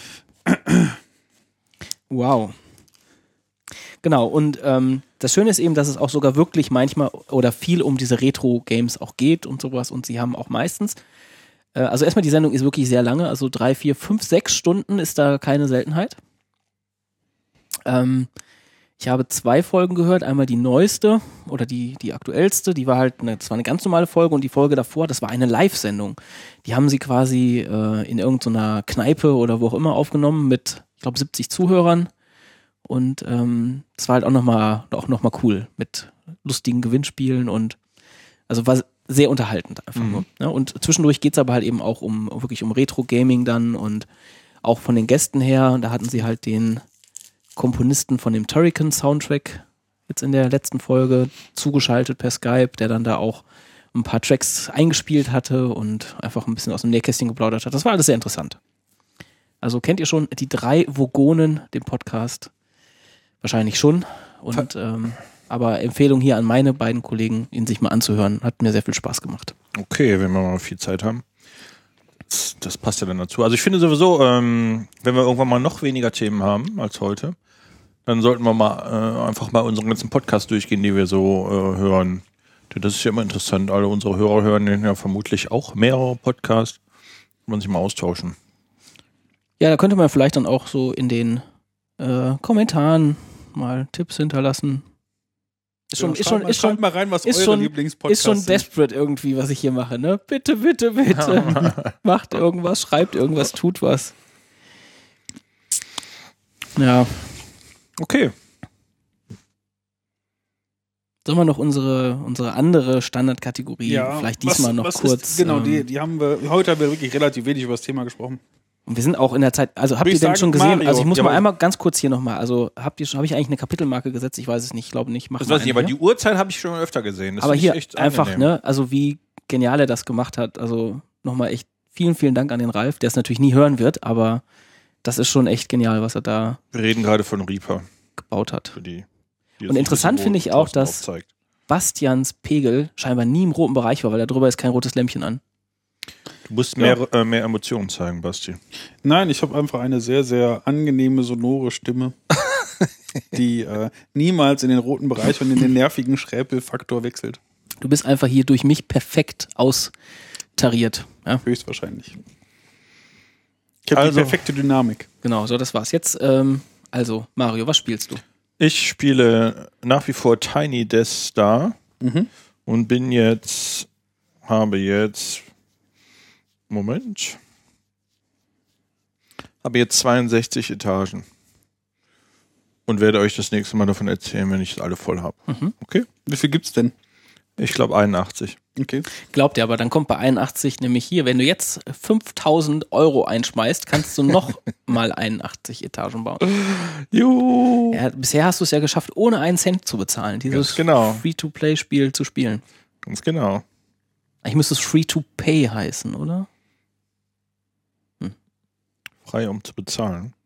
Wow. Genau, und ähm, das Schöne ist eben, dass es auch sogar wirklich manchmal oder viel um diese Retro-Games auch geht und sowas. Und sie haben auch meistens, äh, also erstmal die Sendung ist wirklich sehr lange, also drei, vier, fünf, sechs Stunden ist da keine Seltenheit. Ähm, ich habe zwei Folgen gehört, einmal die neueste oder die, die aktuellste, die war halt, eine, das war eine ganz normale Folge und die Folge davor, das war eine Live-Sendung. Die haben sie quasi äh, in irgendeiner Kneipe oder wo auch immer aufgenommen mit, ich glaube, siebzig Zuhörern. Und ähm, das war halt auch nochmal auch noch mal cool mit lustigen Gewinnspielen und also war sehr unterhaltend einfach Mhm. nur. Ne? Und zwischendurch geht's aber halt eben auch um wirklich um Retro-Gaming dann und auch von den Gästen her. Da hatten sie halt den Komponisten von dem Turrican-Soundtrack jetzt in der letzten Folge zugeschaltet per Skype, der dann da auch ein paar Tracks eingespielt hatte und einfach ein bisschen aus dem Nähkästchen geplaudert hat. Das war alles sehr interessant. Also kennt ihr schon die drei Vogonen, den Podcast? Wahrscheinlich schon. Und ähm, aber Empfehlung hier an meine beiden Kollegen, ihn sich mal anzuhören. Hat mir sehr viel Spaß gemacht. Okay, wenn wir mal viel Zeit haben. Das, das passt ja dann dazu. Also ich finde sowieso, ähm, wenn wir irgendwann mal noch weniger Themen haben als heute, dann sollten wir mal äh, einfach mal unseren ganzen Podcast durchgehen, die wir so äh, hören. Denn das ist ja immer interessant. Alle unsere Hörer hören ja vermutlich auch mehrere Podcasts. Kann man sich mal austauschen. Ja, da könnte man vielleicht dann auch so in den äh, Kommentaren mal Tipps hinterlassen. Ist schon, Ja, ist schon, schreibt ist mal, schon, schreibt mal rein, was ist eure schon- Lieblingspodcasts ist schon sind. desperate irgendwie, was ich hier mache, ne? Bitte, bitte, bitte. Macht irgendwas, schreibt irgendwas, tut was. Ja. Okay. Sollen wir noch unsere, unsere andere Standardkategorie vielleicht diesmal was, noch was kurz. Ist, genau, ähm, die, die haben wir, heute haben wir wirklich relativ wenig über das Thema gesprochen. Und wir sind auch in der Zeit, also habt Würde ihr ich denn sagen, schon gesehen? Mario. Also ich muss mal Jawohl. einmal ganz kurz hier nochmal, also habt ihr schon, habe ich eigentlich eine Kapitelmarke gesetzt? Ich weiß es nicht, ich glaube nicht. Mach Das mal weiß ich nicht, eine aber hier. die Uhrzeit habe ich schon öfter gesehen. Das Aber finde hier ich echt einfach, angenehm. ne, also wie genial er das gemacht hat. Also nochmal echt vielen, vielen Dank an den Ralf, der es natürlich nie hören wird, aber das ist schon echt genial, was er da Wir reden gerade von Reaper. gebaut hat. Für die, die Und das interessant wissen, wo finde ich auch, draußen dass- aufzeigt. Bastians Pegel scheinbar nie im roten Bereich war, weil da drüber ist kein rotes Lämpchen an. Du musst mehr, äh, mehr Emotionen zeigen, Basti. Nein, ich habe einfach eine sehr, sehr angenehme, sonore Stimme, die äh, niemals in den roten Bereich und in den nervigen Schräpelfaktor wechselt. Du bist einfach hier durch mich perfekt austariert. Ja, Höchstwahrscheinlich. Ich habe Also- die perfekte Dynamik. genau, so das war's. Jetzt, ähm, also Mario, was spielst du? Ich spiele nach wie vor Tiny Death Star Mhm. und bin jetzt, habe jetzt, Moment, habe jetzt zweiundsechzig Etagen und werde euch das nächste Mal davon erzählen, wenn ich alle voll habe. Mhm. Okay? Wie viel gibt's denn? Ich glaube einundachtzig. Okay. Glaubt ihr aber, dann kommt bei einundachtzig nämlich hier, wenn du jetzt fünftausend Euro einschmeißt, kannst du noch mal einundachtzig Etagen bauen. Juhu. Ja, bisher hast du es ja geschafft, ohne einen Cent zu bezahlen, dieses Ganz genau. Free-to-Play-Spiel zu spielen. Ganz genau. Eigentlich müsste es Free-to-Pay heißen, oder? Frei, um zu bezahlen.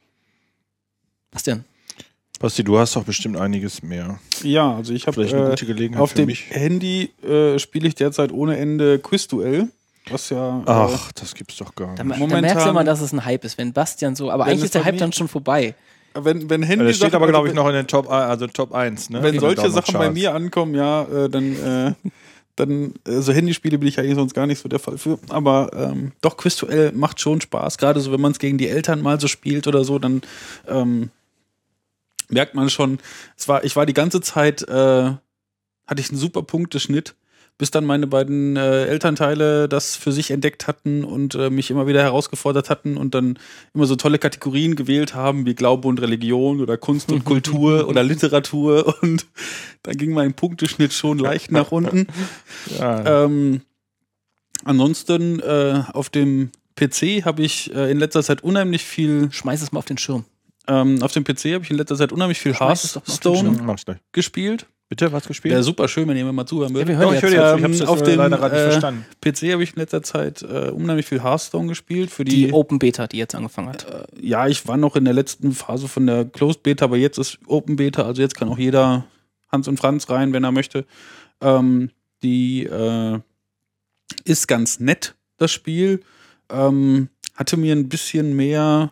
Was denn? Basti, du hast doch bestimmt einiges mehr. Ja, also ich habe Vielleicht eine äh, gute Gelegenheit auf für dem mich. Handy äh, spiele ich derzeit ohne Ende Quizduell, was ja äh, Ach, das gibt's doch gar Da, nicht. da Momentan- merkst du immer, dass es ein Hype ist, wenn Bastian so, aber Wenn eigentlich es ist der bei Hype mir- dann schon vorbei. wenn, wenn Handy Das steht Sachen- aber, glaube ich, also noch in den Top, also Top eins. Ne? wenn In den solche Sachen bei Download-Charts. mir ankommen, ja, äh, dann, äh, dann, also Handyspiele bin ich ja eh sonst gar nicht so der Fall für. Aber ähm, doch, Quizduell macht schon Spaß. Gerade so, wenn man es gegen die Eltern mal so spielt oder so, dann ähm, merkt man schon, es war, ich war die ganze Zeit, äh, hatte ich einen super Punkteschnitt, bis dann meine beiden äh, Elternteile das für sich entdeckt hatten und äh, mich immer wieder herausgefordert hatten und dann immer so tolle Kategorien gewählt haben, wie Glaube und Religion oder Kunst und Kultur oder Literatur, und dann ging mein Punkteschnitt schon leicht nach unten. Ja. Ähm, ansonsten äh, auf dem P C habe ich äh, in letzter Zeit unheimlich viel, Schmeiß es mal auf den Schirm. ähm, auf dem P C habe ich in letzter Zeit unheimlich viel Schmeiß es doch mal auf den Hearthstone Schirm. Mach's gleich. gespielt. Bitte, was gespielt? Wäre super schön, wenn ihr mir mal zuhören Ja, würdet. wir hören Doch, ich jetzt. höre jetzt. Ähm, Ich hab's jetzt auf äh, dem, leider gerade nicht äh, verstanden. P C habe ich in letzter Zeit äh, unheimlich viel Hearthstone gespielt. Für Die die, Open Beta, die jetzt angefangen hat. äh, ja, ich war noch in der letzten Phase von der Closed Beta, aber jetzt ist Open Beta, also jetzt kann auch jeder Hans und Franz rein, wenn er möchte. Ähm, die äh, ist ganz nett, das Spiel. Ähm, hatte mir ein bisschen mehr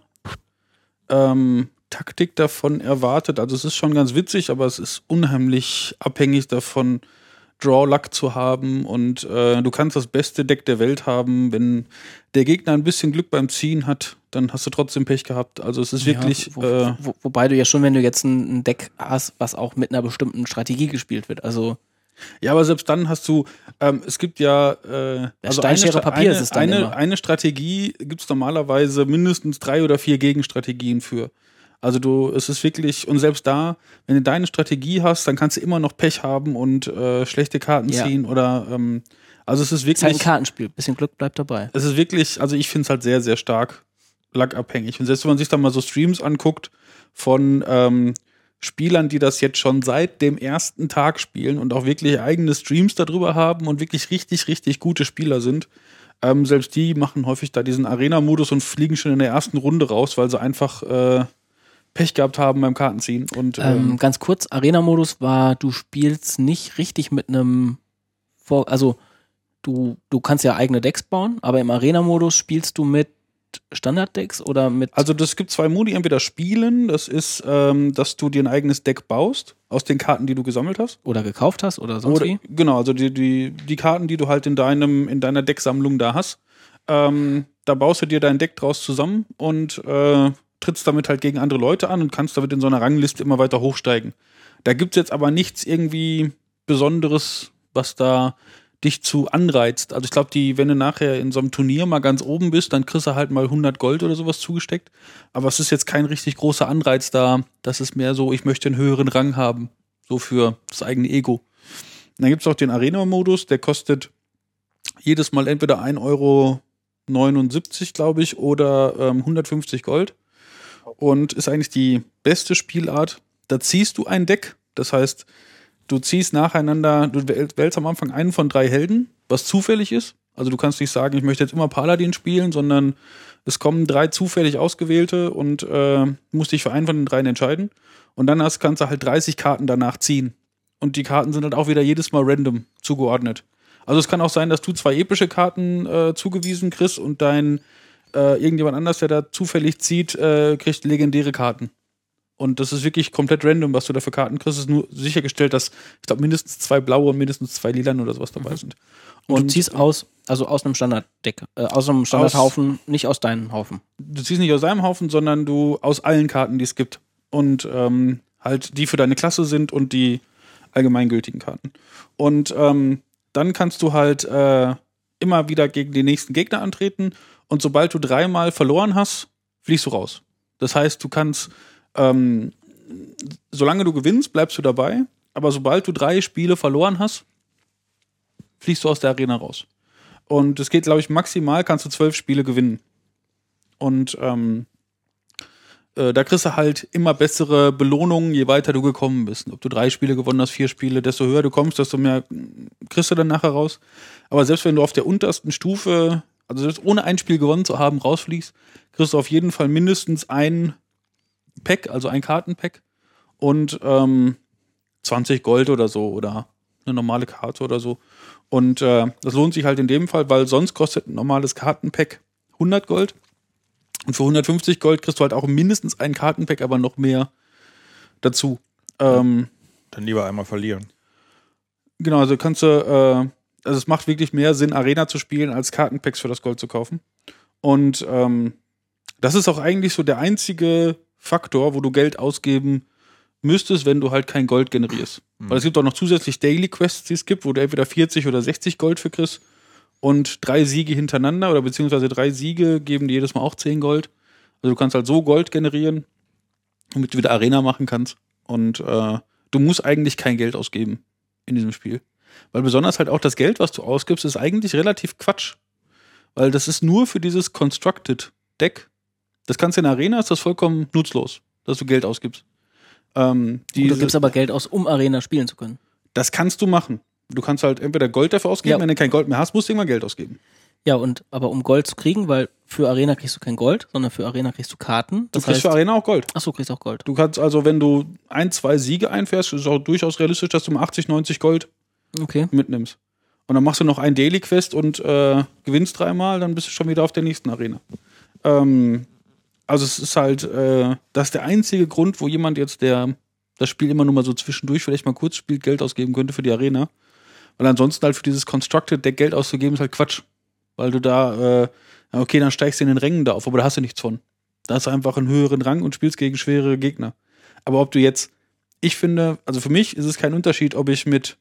ähm, Taktik davon erwartet. Also es ist schon ganz witzig, aber es ist unheimlich abhängig davon, Draw-Luck zu haben, und äh, du kannst das beste Deck der Welt haben. Wenn der Gegner ein bisschen Glück beim Ziehen hat, dann hast du trotzdem Pech gehabt. Also es ist wirklich Ja, wo, äh, wo, wobei du ja schon, wenn du jetzt ein, ein Deck hast, was auch mit einer bestimmten Strategie gespielt wird. Also ja, aber selbst dann hast du, ähm, es gibt ja, äh, also Stein, eine, Schere, Stra- Papier eine, ist es dann eine, immer. eine Strategie gibt es normalerweise mindestens drei oder vier Gegenstrategien für. Also du, es ist wirklich, und selbst da, wenn du deine Strategie hast, dann kannst du immer noch Pech haben und äh, schlechte Karten Ja. ziehen oder, ähm, also es ist es ist halt ein wirklich, Kartenspiel. Bisschen Glück bleibt dabei. es ist wirklich, also ich finde es halt sehr, sehr stark luckabhängig. Und selbst wenn man sich dann mal so Streams anguckt von ähm, Spielern, die das jetzt schon seit dem ersten Tag spielen und auch wirklich eigene Streams darüber haben und wirklich richtig, richtig gute Spieler sind, ähm, selbst die machen häufig da diesen Arena-Modus und fliegen schon in der ersten Runde raus, weil sie einfach äh, Pech gehabt haben beim Kartenziehen. Und ähm, Ähm, ganz kurz, Arena-Modus war, du spielst nicht richtig mit einem, Vor also du, du kannst ja eigene Decks bauen, aber im Arena-Modus spielst du mit Standard-Decks oder mit... also das gibt zwei Modi, entweder spielen, das ist, ähm, dass du dir ein eigenes Deck baust aus den Karten, die du gesammelt hast. oder gekauft hast oder sonst Oder, wie. genau, also die, die, die Karten, die du halt in deinem, in deiner Decksammlung da hast. Ähm, da baust du dir dein Deck draus zusammen und äh, trittst damit halt gegen andere Leute an und kannst damit in so einer Rangliste immer weiter hochsteigen. Da gibt's jetzt aber nichts irgendwie Besonderes, was da dich zu anreizt. Also ich glaube, die, wenn du nachher in so einem Turnier mal ganz oben bist, dann kriegst du halt mal hundert Gold oder sowas zugesteckt. Aber es ist jetzt kein richtig großer Anreiz da. Das ist mehr so, ich möchte einen höheren Rang haben. So für das eigene Ego. Und dann gibt's auch den Arena-Modus, der kostet jedes Mal entweder ein Euro neunundsiebzig, glaube ich, oder ähm, hundertfünfzig Gold. Und ist eigentlich die beste Spielart. Da ziehst du ein Deck. Das heißt, du ziehst nacheinander, du wählst am Anfang einen von drei Helden, was zufällig ist. Also du kannst nicht sagen, ich möchte jetzt immer Paladin spielen, sondern es kommen drei zufällig ausgewählte und äh, musst dich für einen von den dreien entscheiden. Und dann hast, kannst du halt dreißig Karten danach ziehen. Und die Karten sind halt auch wieder jedes Mal random zugeordnet. Also es kann auch sein, dass du zwei epische Karten äh, zugewiesen kriegst und dein äh, irgendjemand anders, der da zufällig zieht, äh, kriegt legendäre Karten. Und das ist wirklich komplett random, was du da für Karten kriegst. Es ist nur sichergestellt, dass, ich glaube, mindestens zwei blaue und mindestens zwei lilan oder sowas dabei sind. Und, du ziehst aus, also aus einem Standarddeck, äh, aus einem Standardhaufen, nicht aus deinem Haufen. Du ziehst nicht aus deinem Haufen, sondern du aus allen Karten, die es gibt. Und ähm, halt die für deine Klasse sind und die allgemeingültigen Karten. Und ähm, dann kannst du halt äh, immer wieder gegen den nächsten Gegner antreten. Und sobald du dreimal verloren hast, fliegst du raus. Das heißt, du kannst Ähm, solange du gewinnst, bleibst du dabei. Aber sobald du drei Spiele verloren hast, fliegst du aus der Arena raus. Und es geht, glaube ich, maximal kannst du zwölf Spiele gewinnen. Und ähm, äh, da kriegst du halt immer bessere Belohnungen, je weiter du gekommen bist. Ob du drei Spiele gewonnen hast, vier Spiele, desto höher du kommst, desto mehr kriegst du dann nachher raus. Aber selbst wenn du auf der untersten Stufe, also selbst ohne ein Spiel gewonnen zu haben, rausfliegst, kriegst du auf jeden Fall mindestens ein Pack, also ein Kartenpack und ähm, zwanzig Gold oder so oder eine normale Karte oder so. Und äh, das lohnt sich halt in dem Fall, weil sonst kostet ein normales Kartenpack hundert Gold. Und für hundertfünfzig Gold kriegst du halt auch mindestens ein Kartenpack, aber noch mehr dazu. Ähm, Dann lieber einmal verlieren. Genau, also kannst du, äh, also es macht wirklich mehr Sinn, Arena zu spielen, als Kartenpacks für das Gold zu kaufen. Und ähm, das ist auch eigentlich so der einzige Faktor, wo du Geld ausgeben müsstest, wenn du halt kein Gold generierst. Mhm. Weil es gibt auch noch zusätzlich Daily Quests, die es gibt, wo du entweder vierzig oder sechzig Gold für kriegst und drei Siege hintereinander oder beziehungsweise drei Siege geben dir jedes Mal auch zehn Gold. Also du kannst halt so Gold generieren, damit du wieder Arena machen kannst. Und äh, du musst eigentlich kein Geld ausgeben in diesem Spiel. Weil besonders halt auch das Geld, was du ausgibst, ist eigentlich relativ Quatsch. Weil das ist nur für dieses Constructed Deck. Das kannst du in der Arena, ist das vollkommen nutzlos, dass du Geld ausgibst. Ähm, diese, du gibst aber Geld aus, um Arena spielen zu können. Das kannst du machen. Du kannst halt entweder Gold dafür ausgeben, ja. Wenn du kein Gold mehr hast, musst du immer Geld ausgeben. Ja, und aber um Gold zu kriegen, weil für Arena kriegst du kein Gold, sondern für Arena kriegst du Karten. Das du kriegst heißt, für Arena auch Gold. Ach so, kriegst auch Gold. Du kannst also, wenn du ein, zwei Siege einfährst, ist es auch durchaus realistisch, dass du mal achtzig, neunzig Gold okay. mitnimmst. Und dann machst du noch ein Daily Quest und äh, gewinnst dreimal, dann bist du schon wieder auf der nächsten Arena. Ähm, also es ist halt, äh, das ist der einzige Grund, wo jemand jetzt, der das Spiel immer nur mal so zwischendurch vielleicht mal kurz spielt, Geld ausgeben könnte für die Arena. Weil ansonsten halt für dieses Constructed Deck Geld auszugeben, ist halt Quatsch. Weil du da, äh, okay, dann steigst du in den Rängen da auf, aber da hast du nichts von. Da hast du einfach einen höheren Rang und spielst gegen schwere Gegner. Aber ob du jetzt, ich finde, also für mich ist es kein Unterschied, ob ich mit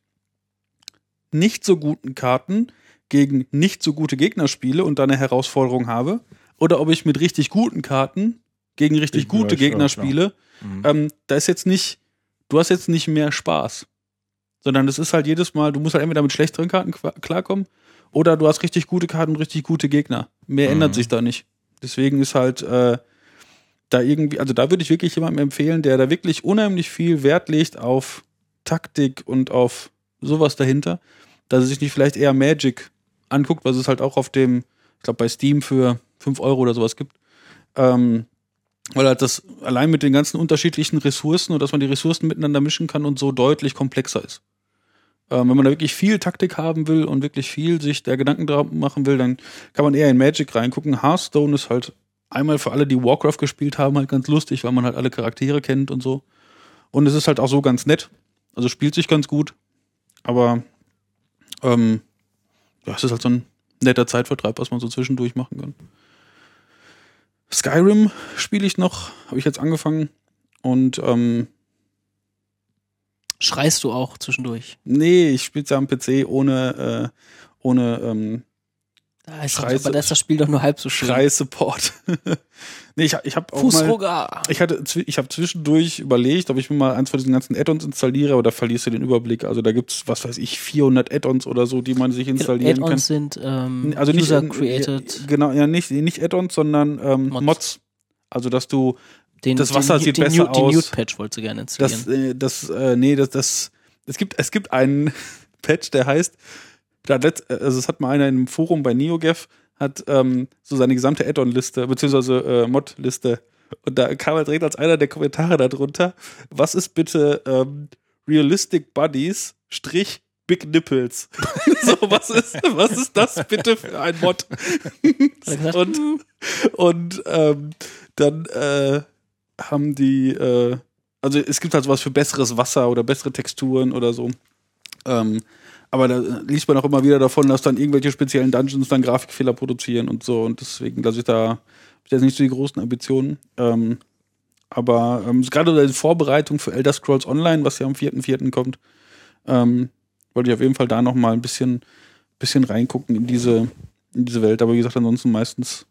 nicht so guten Karten gegen nicht so gute Gegner spiele und dann eine Herausforderung habe, oder ob ich mit richtig guten Karten gegen richtig ich gute Gegner auch, spiele. Mhm. Ähm, da ist jetzt nicht, du hast jetzt nicht mehr Spaß. Sondern es ist halt jedes Mal, du musst halt entweder mit schlechteren Karten klarkommen oder du hast richtig gute Karten und richtig gute Gegner. Mehr mhm. ändert sich da nicht. Deswegen ist halt äh, da irgendwie, also da würde ich wirklich jemandem empfehlen, der da wirklich unheimlich viel Wert legt auf Taktik und auf sowas dahinter, dass er sich nicht vielleicht eher Magic anguckt, was es halt auch auf dem, ich glaube bei Steam für fünf Euro oder sowas gibt. Ähm, weil halt das allein mit den ganzen unterschiedlichen Ressourcen und dass man die Ressourcen miteinander mischen kann und so deutlich komplexer ist. Ähm, wenn man da wirklich viel Taktik haben will und wirklich viel sich der Gedanken drauf machen will, dann kann man eher in Magic reingucken. Hearthstone ist halt einmal für alle, die Warcraft gespielt haben, halt ganz lustig, weil man halt alle Charaktere kennt und so. Und es ist halt auch so ganz nett. Also spielt sich ganz gut. Aber ähm, ja, es ist halt so ein netter Zeitvertreib, was man so zwischendurch machen kann. Skyrim spiele ich noch, habe ich jetzt angefangen. Und ähm, schreist du auch zwischendurch? Nee, ich spiele es ja am P C ohne, äh, ohne ähm, da ist Schrei, aber da ist das Spiel doch nur halb so schön. Schrei-Support. nee, ich, ich habe auch Fußroger. mal, ich hatte, ich habe zwischendurch überlegt, ob ich mir mal eins von diesen ganzen Add-ons installiere, aber da verlierst du den Überblick. Also da gibt's, was weiß ich, vierhundert Add-ons oder so, die man sich installieren Add-ons kann. Add-ons sind ähm, also nicht, User-created. Ja, genau, ja, nicht, nicht Add-ons, sondern ähm, Mods. Mods. Also dass du den, das Wasser den, sieht den, besser den, aus. Den Nude-Patch wolltest du gerne installieren. Das, äh, das, äh, nee, das, das, es gibt, es gibt einen Patch, der heißt, also es hat mal einer in einem Forum bei NeoGAF, hat ähm, so seine gesamte Add-on-Liste, beziehungsweise äh, Mod-Liste. Und da kam halt direkt als einer der Kommentare darunter, was ist bitte ähm, Realistic Buddies Strich Big Nipples? so, was ist, was ist das bitte für ein Mod? und und ähm, dann äh, haben die, äh, also es gibt halt sowas für besseres Wasser oder bessere Texturen oder so. Ähm, aber da liest man auch immer wieder davon, dass dann irgendwelche speziellen Dungeons dann Grafikfehler produzieren und so. Und deswegen lasse ich da hab ich jetzt nicht so die großen Ambitionen. Ähm, aber ähm, gerade die Vorbereitung für Elder Scrolls Online, was ja am vierten vierten kommt, ähm, wollte ich auf jeden Fall da noch mal ein bisschen, bisschen reingucken in diese, in diese Welt. Aber wie gesagt, ansonsten meistens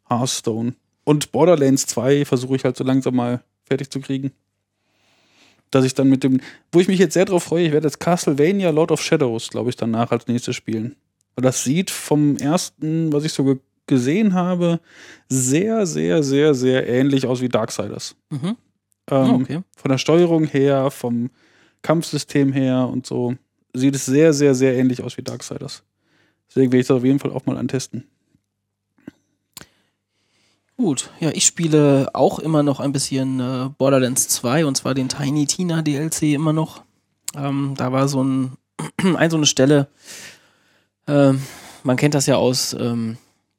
Hearthstone. Und Borderlands zwei versuche ich halt so langsam mal fertig zu kriegen. dass ich dann mit dem, wo ich mich jetzt sehr drauf freue, ich werde jetzt Castlevania Lord of Shadows, glaube ich, danach als nächstes spielen. Weil das sieht vom ersten, was ich so ge- gesehen habe, sehr, sehr, sehr, sehr ähnlich aus wie Darksiders. Mhm. Ähm, Oh, okay. Von der Steuerung her, vom Kampfsystem her und so, sieht es sehr, sehr, sehr ähnlich aus wie Darksiders. Deswegen werde ich das auf jeden Fall auch mal antesten. Gut, ja, ich spiele auch immer noch ein bisschen äh, Borderlands zwei, und zwar den Tiny Tina D L C immer noch. Ähm, da war so ein, ein so eine Stelle, ähm, man kennt das ja aus ähm,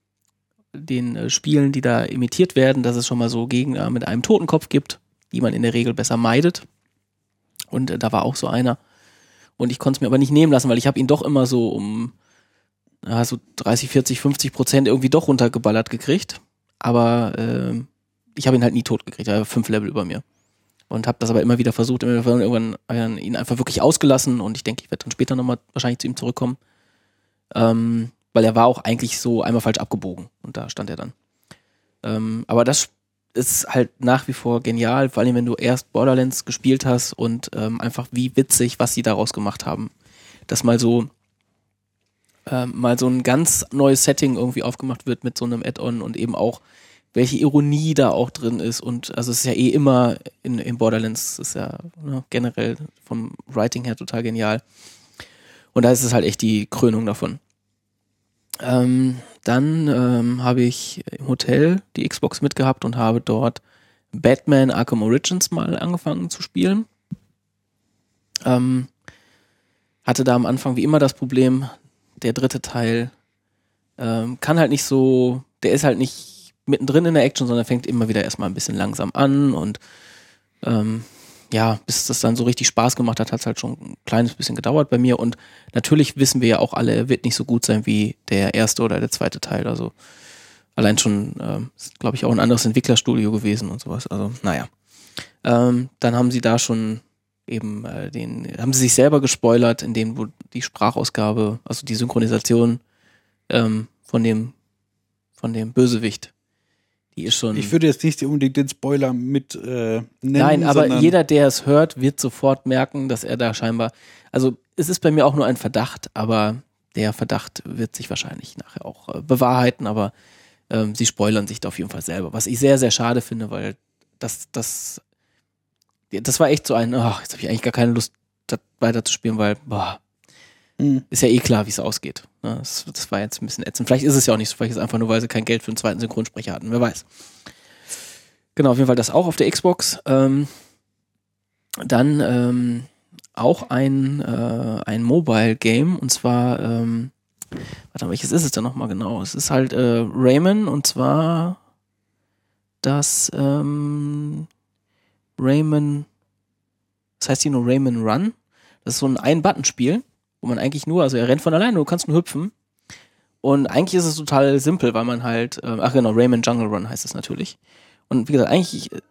den äh, Spielen, die da imitiert werden, dass es schon mal so Gegner mit einem Totenkopf gibt, die man in der Regel besser meidet. Und äh, da war auch so einer. Und ich konnte es mir aber nicht nehmen lassen, weil ich habe ihn doch immer so um ja, so dreißig, vierzig, fünfzig Prozent irgendwie doch runtergeballert gekriegt. Aber äh, ich habe ihn halt nie tot gekriegt, er war fünf Level über mir. Und habe das aber immer wieder versucht, immer wieder irgendwann äh, ihn einfach wirklich ausgelassen, und ich denke, ich werde dann später nochmal wahrscheinlich zu ihm zurückkommen. Ähm, weil er war auch eigentlich so einmal falsch abgebogen, und da stand er dann. Ähm, aber das ist halt nach wie vor genial, vor allem wenn du erst Borderlands gespielt hast und ähm, einfach wie witzig, was sie daraus gemacht haben. Das mal so Ähm, mal so ein ganz neues Setting irgendwie aufgemacht wird mit so einem Add-on, und eben auch, welche Ironie da auch drin ist. Und also es ist ja eh immer in, in Borderlands, ist ja ne, generell vom Writing her total genial. Und da ist es halt echt die Krönung davon. Ähm, dann ähm, habe ich im Hotel die Xbox mitgehabt und habe dort Batman Arkham Origins mal angefangen zu spielen. Ähm, hatte da am Anfang wie immer das Problem, der dritte Teil ähm, kann halt nicht so, der ist halt nicht mittendrin in der Action, sondern fängt immer wieder erstmal ein bisschen langsam an, und ähm, ja, bis das dann so richtig Spaß gemacht hat, hat es halt schon ein kleines bisschen gedauert bei mir, und natürlich wissen wir ja auch alle, er wird nicht so gut sein wie der erste oder der zweite Teil, also allein schon, ähm, ist glaube ich auch ein anderes Entwicklerstudio gewesen und sowas, also naja. Ähm, dann haben sie da schon eben äh, den, haben sie sich selber gespoilert, indem wo die Sprachausgabe, also die Synchronisation ähm, von dem von dem Bösewicht, die ist schon. Ich würde jetzt nicht unbedingt den Spoiler mit äh, nennen. Nein, aber sondern jeder, der es hört, wird sofort merken, dass er da scheinbar, also es ist bei mir auch nur ein Verdacht, aber der Verdacht wird sich wahrscheinlich nachher auch äh, bewahrheiten, aber ähm, sie spoilern sich da auf jeden Fall selber, was ich sehr, sehr schade finde, weil das, das Das war echt so ein, ach, jetzt habe ich eigentlich gar keine Lust, das weiterzuspielen, weil, boah, Mhm. ist ja eh klar, wie es ausgeht. Ne? Das, das war jetzt ein bisschen ätzend. Vielleicht ist es ja auch nicht so, vielleicht ist es einfach nur, weil sie kein Geld für einen zweiten Synchronsprecher hatten, wer weiß. Genau, auf jeden Fall das auch auf der Xbox. Ähm, dann ähm, auch ein, äh, ein Mobile-Game, und zwar, ähm, warte mal, welches ist es denn nochmal genau? Es ist halt äh, Rayman, und zwar das ähm, Rayman, das heißt hier nur Rayman Run. Das ist so ein Ein-Button-Spiel, wo man eigentlich nur, also er rennt von alleine, du kannst nur hüpfen. Und eigentlich ist es total simpel, weil man halt, äh, ach genau, Rayman Jungle Run heißt es natürlich. Und wie gesagt, eigentlich, äh,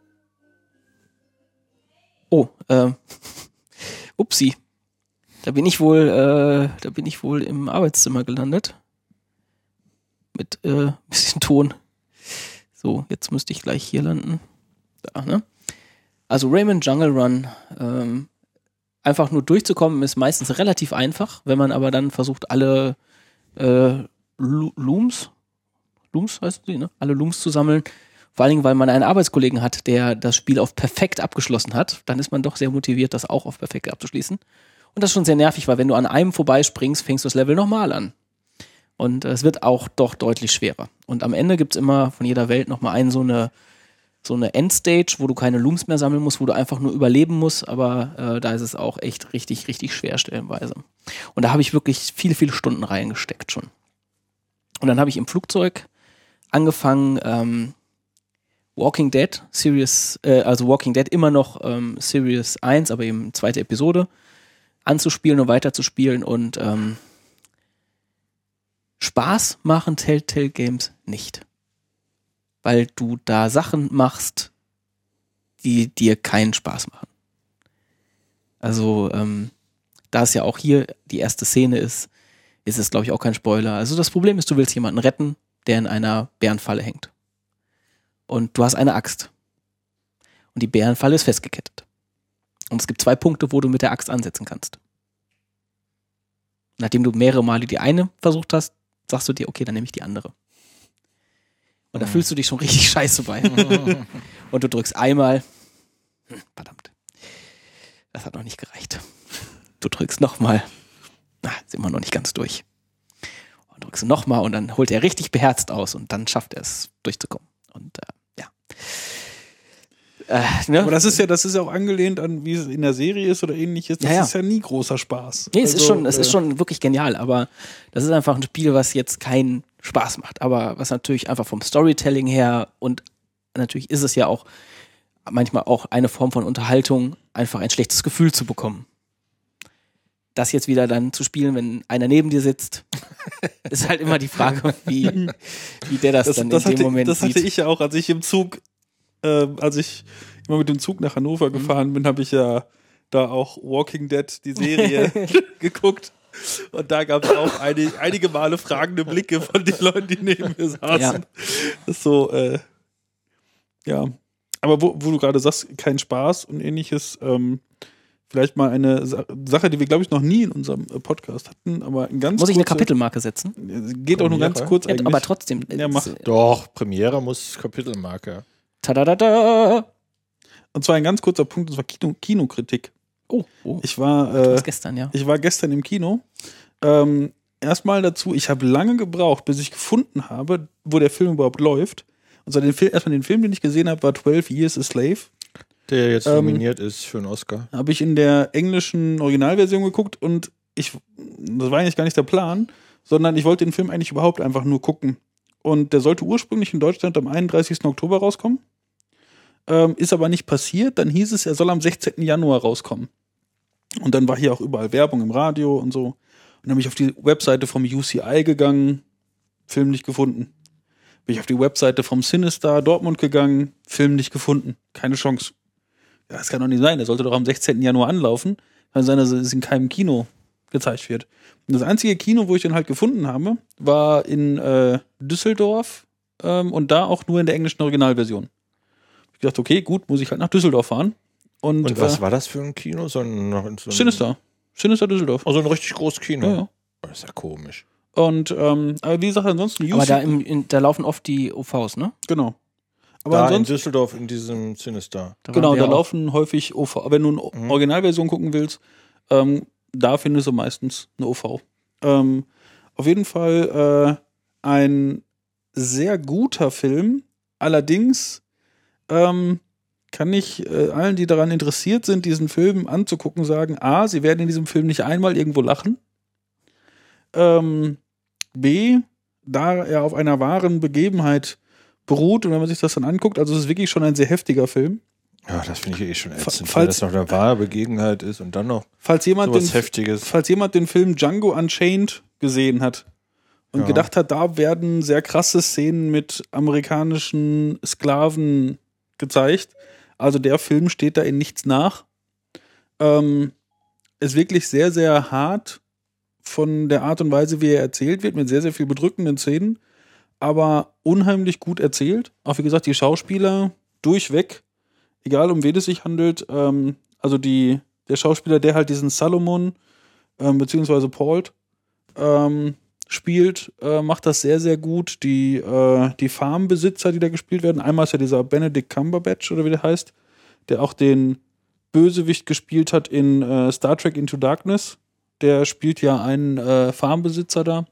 oh, äh, upsi, da bin ich wohl, äh, da bin ich wohl im Arbeitszimmer gelandet. Mit, äh, bisschen Ton. So, jetzt müsste ich gleich hier landen. Da, ne? Also Rayman Jungle Run, ähm, einfach nur durchzukommen, ist meistens relativ einfach. Wenn man aber dann versucht, alle äh, Looms, Looms heißt sie, ne? Alle Looms zu sammeln, vor allen Dingen, weil man einen Arbeitskollegen hat, der das Spiel auf perfekt abgeschlossen hat, dann ist man doch sehr motiviert, das auch auf perfekt abzuschließen. Und das ist schon sehr nervig, weil wenn du an einem vorbeispringst, fängst du das Level nochmal an. Und äh, es wird auch doch deutlich schwerer. Und am Ende gibt's immer von jeder Welt nochmal einen so eine so eine Endstage, wo du keine Looms mehr sammeln musst, wo du einfach nur überleben musst, aber äh, da ist es auch echt richtig, richtig schwer stellenweise. Und da habe ich wirklich viele, viele Stunden reingesteckt schon. Und dann habe ich im Flugzeug angefangen, ähm, Walking Dead, Series, äh, also Walking Dead immer noch ähm, Series eins, aber eben zweite Episode, anzuspielen und weiterzuspielen, und ähm, Spaß machen Telltale Games nicht. Weil du da Sachen machst, die dir keinen Spaß machen. Also, ähm, da es ja auch hier die erste Szene ist, ist es, glaube ich, auch kein Spoiler. Also das Problem ist, du willst jemanden retten, der in einer Bärenfalle hängt. Und du hast eine Axt. Und die Bärenfalle ist festgekettet. Und es gibt zwei Punkte, wo du mit der Axt ansetzen kannst. Nachdem du mehrere Male die eine versucht hast, sagst du dir, okay, dann nehme ich die andere. Und da fühlst du dich schon richtig scheiße bei. Und du drückst einmal. Hm, verdammt. Das hat noch nicht gereicht. Du drückst nochmal. Na, sind wir noch nicht ganz durch. Und drückst nochmal und dann holt er richtig beherzt aus und dann schafft er es durchzukommen. Und äh, ja. Äh, ne? Aber das ist ja, das ist ja auch angelehnt an, wie es in der Serie ist oder ähnliches. Das ja, ja. ist ja nie großer Spaß. Nee, es also, ist schon, es äh, ist schon wirklich genial, aber das ist einfach ein Spiel, was jetzt keinen Spaß macht, aber was natürlich einfach vom Storytelling her und natürlich ist es ja auch manchmal auch eine Form von Unterhaltung, einfach ein schlechtes Gefühl zu bekommen. Das jetzt wieder dann zu spielen, wenn einer neben dir sitzt, ist halt immer die Frage, wie, wie der das, das dann das in dem hatte, Moment das sieht. Das hatte ich ja auch, als ich im Zug, äh, als ich immer mit dem Zug nach Hannover mhm. gefahren bin, habe ich ja da auch Walking Dead, die Serie, geguckt. Und da gab es auch einige, einige Male fragende Blicke von den Leuten, die neben mir saßen. Ja. Das ist so, äh, ja. Aber wo, wo du gerade sagst, kein Spaß und ähnliches, ähm, vielleicht mal eine Sa- Sache, die wir, glaube ich, noch nie in unserem äh, Podcast hatten, aber ein ganz Muss ich eine kurze, Kapitelmarke setzen? Geht Premiere? Auch nur ganz kurz ja, eigentlich. aber trotzdem. Ja, mach. Doch, Premiere muss Kapitelmarke. Tadadada. Und zwar ein ganz kurzer Punkt, das war Kino, Kinokritik. Oh, oh. Ich war, äh, gestern, ja. ich war gestern im Kino. Ähm, erstmal dazu, ich habe lange gebraucht, bis ich gefunden habe, wo der Film überhaupt läuft. Und zwar den Film, erstmal den Film, den ich gesehen habe, war twelve Years a Slave. Der jetzt ähm, nominiert ist für einen Oscar. Habe ich in der englischen Originalversion geguckt und ich, das war eigentlich gar nicht der Plan, sondern ich wollte den Film eigentlich überhaupt einfach nur gucken. Und der sollte ursprünglich in Deutschland am einunddreißigsten Oktober rauskommen. Ähm, ist aber nicht passiert. Dann hieß es, er soll am sechzehnten Januar rauskommen. Und dann war hier auch überall Werbung im Radio und so. Und dann bin ich auf die Webseite vom U C I gegangen, Film nicht gefunden. Bin ich auf die Webseite vom Cinestar Dortmund gegangen, Film nicht gefunden. Keine Chance. Ja, das kann doch nicht sein. Der sollte doch am sechzehnten Januar anlaufen. Kann sein, dass es in keinem Kino gezeigt wird. Und das einzige Kino, wo ich den halt gefunden habe, war in äh, Düsseldorf ähm, und da auch nur in der englischen Originalversion. Ich dachte, okay, gut, muss ich halt nach Düsseldorf fahren. Und, und was äh, war das für ein Kino? So ein, so ein Sinister. Sinister Düsseldorf. Also ein richtig großes Kino. Ja, ja. Das ist ja komisch. Und ähm, aber wie gesagt, ansonsten... Aber da, im, in, da laufen oft die O Vs, ne? Genau. Aber da ansonsten, in Düsseldorf in diesem Sinister. Da genau, da auch. laufen häufig O V. Wenn du eine mhm. Originalversion gucken willst, ähm, da findest du meistens eine O V. Ähm, auf jeden Fall äh, ein sehr guter Film. Allerdings ähm, kann ich äh, allen, die daran interessiert sind, diesen Film anzugucken, sagen, A, sie werden in diesem Film nicht einmal irgendwo lachen. Ähm, B, da er auf einer wahren Begebenheit beruht und wenn man sich das dann anguckt, also es ist wirklich schon ein sehr heftiger Film. Ja, das finde ich eh schon ätzend, falls, weil das noch eine wahre Begebenheit ist und dann noch falls jemand sowas den, Heftiges. Falls jemand den Film Django Unchained gesehen hat und ja. gedacht hat, da werden sehr krasse Szenen mit amerikanischen Sklaven gezeigt, also der Film steht da in nichts nach. Ähm, ist wirklich sehr, sehr hart von der Art und Weise, wie er erzählt wird, mit sehr, sehr viel bedrückenden Szenen, aber unheimlich gut erzählt. Auch wie gesagt, die Schauspieler durchweg, egal um wen es sich handelt, ähm, also die, der Schauspieler, der halt diesen Salomon, ähm, beziehungsweise Paul, ähm, spielt, äh, macht das sehr, sehr gut. Die, äh, die Farmbesitzer, die da gespielt werden, einmal ist ja dieser Benedict Cumberbatch, oder wie der heißt, der auch den Bösewicht gespielt hat in äh, Star Trek Into Darkness. Der spielt ja einen äh, Farmbesitzer da.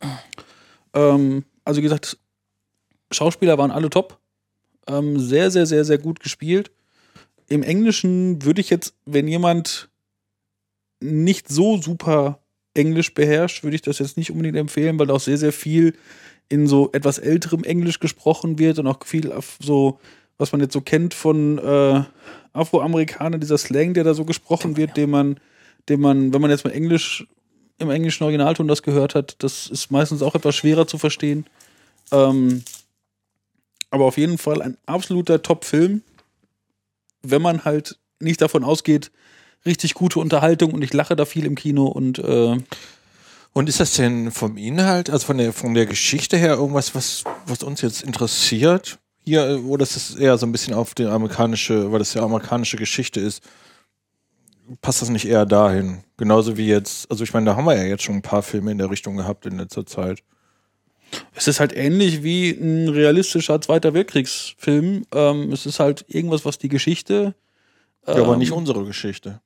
Ähm, also wie gesagt, Schauspieler waren alle top. Ähm, sehr, sehr, sehr, sehr gut gespielt. Im Englischen würde ich jetzt, wenn jemand nicht so super Englisch beherrscht, würde ich das jetzt nicht unbedingt empfehlen, weil da auch sehr, sehr viel in so etwas älterem Englisch gesprochen wird und auch viel auf so, was man jetzt so kennt von äh, Afroamerikanern, dieser Slang, der da so gesprochen wird, den man, den man, wenn man jetzt mal Englisch, im englischen Originalton das gehört hat, das ist meistens auch etwas schwerer zu verstehen. Ähm, aber auf jeden Fall ein absoluter Top-Film, wenn man halt nicht davon ausgeht, richtig gute Unterhaltung und ich lache da viel im Kino und äh Und ist das denn vom Inhalt, also von der von der Geschichte her irgendwas, was was uns jetzt interessiert? Hier, oder ist das eher so ein bisschen auf die amerikanische, weil das ja amerikanische Geschichte ist, passt das nicht eher dahin? Genauso wie jetzt, also ich meine, da haben wir ja jetzt schon ein paar Filme in der Richtung gehabt in letzter Zeit. Es ist halt ähnlich wie ein realistischer Zweiter Weltkriegsfilm. Ähm, es ist halt irgendwas, was die Geschichte. Ähm, Ja, aber nicht unsere Geschichte.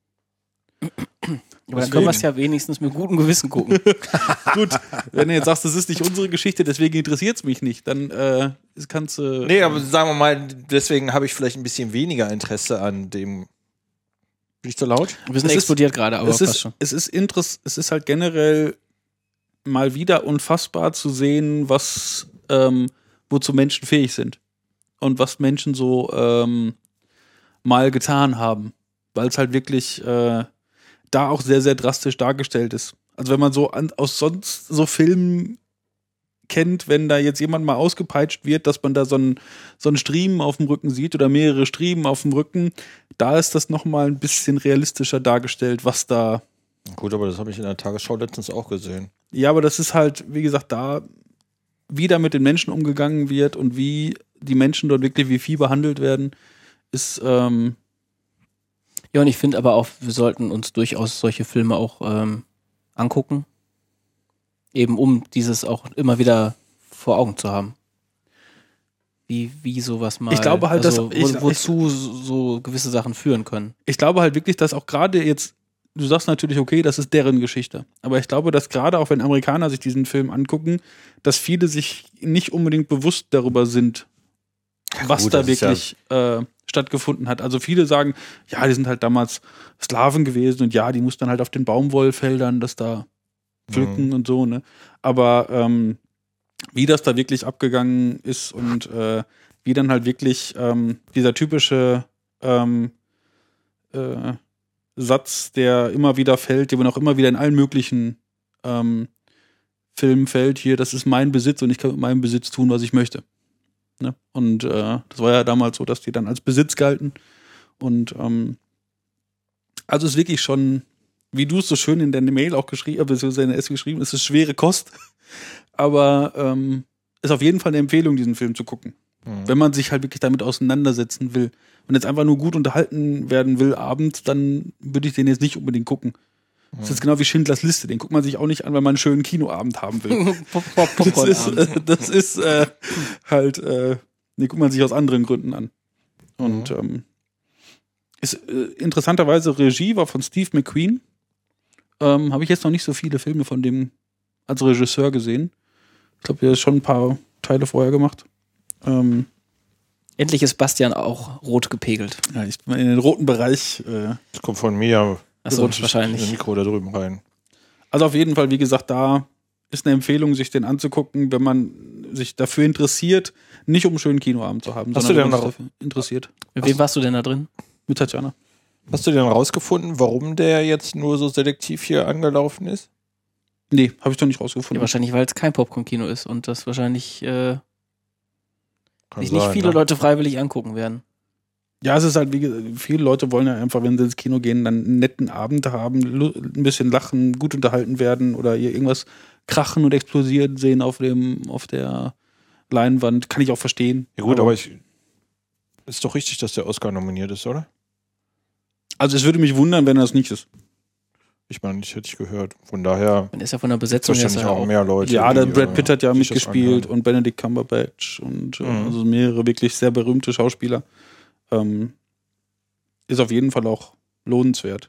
Aber dann können wir es ja wenigstens mit gutem Gewissen gucken. Gut, wenn du jetzt sagst, das ist nicht unsere Geschichte, deswegen interessiert es mich nicht, dann äh, kannst du. Nee, aber sagen wir mal, deswegen habe ich vielleicht ein bisschen weniger Interesse an dem. Bin ich zu laut? Wir sind Es ist- explodiert gerade, aber es passt ist, schon. es ist interess es ist halt generell mal wieder unfassbar zu sehen, was ähm, wozu Menschen fähig sind und was Menschen so ähm, mal getan haben, weil es halt wirklich äh, da auch sehr, sehr drastisch dargestellt ist. Also wenn man so an, aus sonst so Filmen kennt, wenn da jetzt jemand mal ausgepeitscht wird, dass man da so einen so einen Striemen auf dem Rücken sieht oder mehrere Striemen auf dem Rücken, da ist das noch mal ein bisschen realistischer dargestellt, was da. Gut, aber das habe ich in der Tagesschau letztens auch gesehen. Ja, aber das ist halt, wie gesagt, da wie da mit den Menschen umgegangen wird und wie die Menschen dort wirklich wie Vieh behandelt werden, ist ähm, Ja, und ich finde aber auch, wir sollten uns durchaus solche Filme auch ähm, angucken. Eben um dieses auch immer wieder vor Augen zu haben. Wie, wie sowas mal. Ich glaube halt, dass- also, ich- wo, wozu so, so gewisse Sachen führen können. ich glaube halt wirklich, dass auch gerade jetzt, du sagst natürlich, okay, das ist deren Geschichte. Aber ich glaube, dass gerade auch wenn Amerikaner sich diesen Film angucken, dass viele sich nicht unbedingt bewusst darüber sind, was gut, da das ist ja- wirklich äh, stattgefunden hat. Also viele sagen, ja, die sind halt damals Sklaven gewesen und ja, die mussten dann halt auf den Baumwollfeldern das da pflücken und so, ne? Aber ähm, wie das da wirklich abgegangen ist und äh, wie dann halt wirklich ähm, dieser typische ähm, äh, Satz, der immer wieder fällt, den man auch immer wieder in allen möglichen ähm, Filmen fällt, hier, das ist mein Besitz und ich kann mit meinem Besitz tun, was ich möchte. Ne? Und äh, das war ja damals so, dass die dann als Besitz galten. Und ähm, also es ist wirklich schon, wie du es so schön in deiner Mail auch geschrieben, äh, beziehungsweise in der S geschrieben, es ist schwere Kost. Aber ähm, ist auf jeden Fall eine Empfehlung, diesen Film zu gucken. Mhm. Wenn man sich halt wirklich damit auseinandersetzen will. Und jetzt einfach nur gut unterhalten werden will abends, dann würde ich den jetzt nicht unbedingt gucken. Das ist jetzt genau wie Schindlers Liste. Den guckt man sich auch nicht an, weil man einen schönen Kinoabend haben will. Das ist, äh, das ist äh, halt, äh, den guckt man sich aus anderen Gründen an. Und ähm, ist äh, interessanterweise Regie war von Steve McQueen. Ähm, Habe ich jetzt noch nicht so viele Filme von dem als Regisseur gesehen. Ich glaube, er hat schon ein paar Teile vorher gemacht. Ähm, Endlich ist Bastian auch rot gepegelt. ja, ich bin in den roten Bereich. Äh, Das kommt von mir. Achso, Rutscht wahrscheinlich. das Mikro da drüben rein. Also auf jeden Fall, wie gesagt, da ist eine Empfehlung, sich den anzugucken, wenn man sich dafür interessiert, nicht um einen schönen Kinoabend zu haben, Hast sondern du wenn denn man noch- sich dafür interessiert. Mit wem warst du denn da drin? Mit Tatjana. Hast du denn rausgefunden, warum der jetzt nur so selektiv hier angelaufen ist? Nee, habe ich doch nicht Ja, rausgefunden. wahrscheinlich, weil es kein Popcorn-Kino ist und das wahrscheinlich äh, Kann sich nicht sein, viele ne? Leute freiwillig angucken werden. Ja, es ist halt, wie gesagt, viele Leute wollen ja einfach, wenn sie ins Kino gehen, dann einen netten Abend haben, lu- ein bisschen lachen, gut unterhalten werden oder ihr irgendwas krachen und explodieren sehen auf dem, auf der Leinwand. Kann ich auch verstehen. Ja gut, aber ich ist doch richtig, dass der Oscar nominiert ist, oder? Also es würde mich wundern, wenn das nicht ist. Ich meine, ich hätte ich gehört. Von daher Man ist ja von der Besetzung her wahrscheinlich ja auch auch. mehr Leute. Ja, der die, Brad äh, Pitt hat ja sich das mitgespielt anhören. und Benedict Cumberbatch und äh, Mhm. also mehrere wirklich sehr berühmte Schauspieler. Ähm, ist auf jeden Fall auch lohnenswert.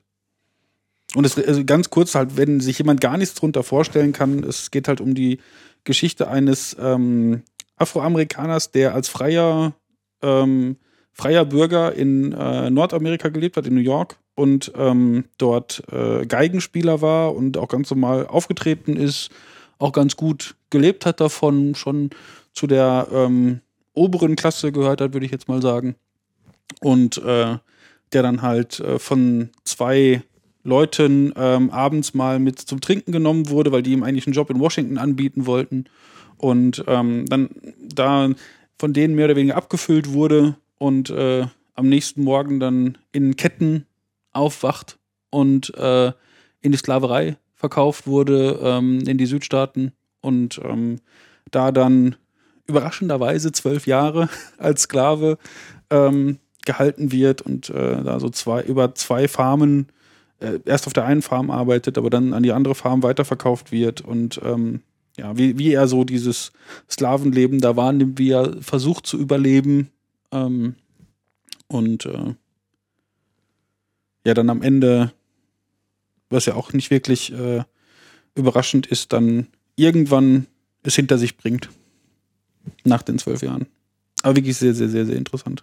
Und es, also ganz kurz halt, wenn sich jemand gar nichts drunter vorstellen kann, es geht halt um die Geschichte eines ähm, Afroamerikaners, der als freier, ähm, freier Bürger in äh, Nordamerika gelebt hat, in New York und ähm, dort äh, Geigenspieler war und auch ganz normal aufgetreten ist, auch ganz gut gelebt hat davon, schon zu der ähm, oberen Klasse gehört hat, würde ich jetzt mal sagen. Und äh, der dann halt äh, von zwei Leuten ähm, abends mal mit zum Trinken genommen wurde, weil die ihm eigentlich einen Job in Washington anbieten wollten. Und ähm, dann da von denen mehr oder weniger abgefüllt wurde und äh, am nächsten Morgen dann in Ketten aufwacht und äh, in die Sklaverei verkauft wurde, ähm, in die Südstaaten und ähm, da dann überraschenderweise zwölf Jahre als Sklave ähm, gehalten wird und äh, da so zwei über zwei Farmen äh, erst auf der einen Farm arbeitet, aber dann an die andere Farm weiterverkauft wird und ähm, ja, wie, wie er so dieses Sklavenleben da wahrnimmt, wie er versucht zu überleben ähm, und äh, ja, dann am Ende, was ja auch nicht wirklich äh, überraschend ist, dann irgendwann es hinter sich bringt. Nach den zwölf Jahren. Aber wirklich sehr, sehr, sehr, sehr interessant.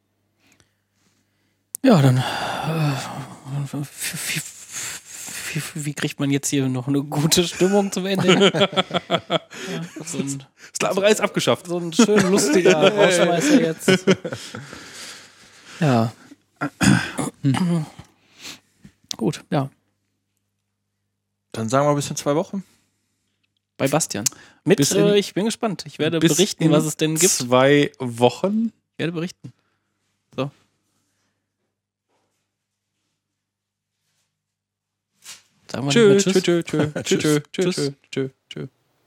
Ja, dann äh, wie, wie, wie kriegt man jetzt hier noch eine gute Stimmung zum Ende? Ja, so ein, Sklaverei ist abgeschafft. so ein schön lustiger Rausschmeißer jetzt. Ja. Gut, ja. Dann sagen wir bis in zwei Wochen. Bei Bastian. Mit, Bis in- äh, ich bin gespannt. Ich werde Bis berichten, in was es denn gibt. Zwei Wochen. Ich werde berichten. So. Sagen wir Tschö, nicht mehr tschö, tschö, tschö, tschö, tschö, Tschüss. tschö, tschö, tschö.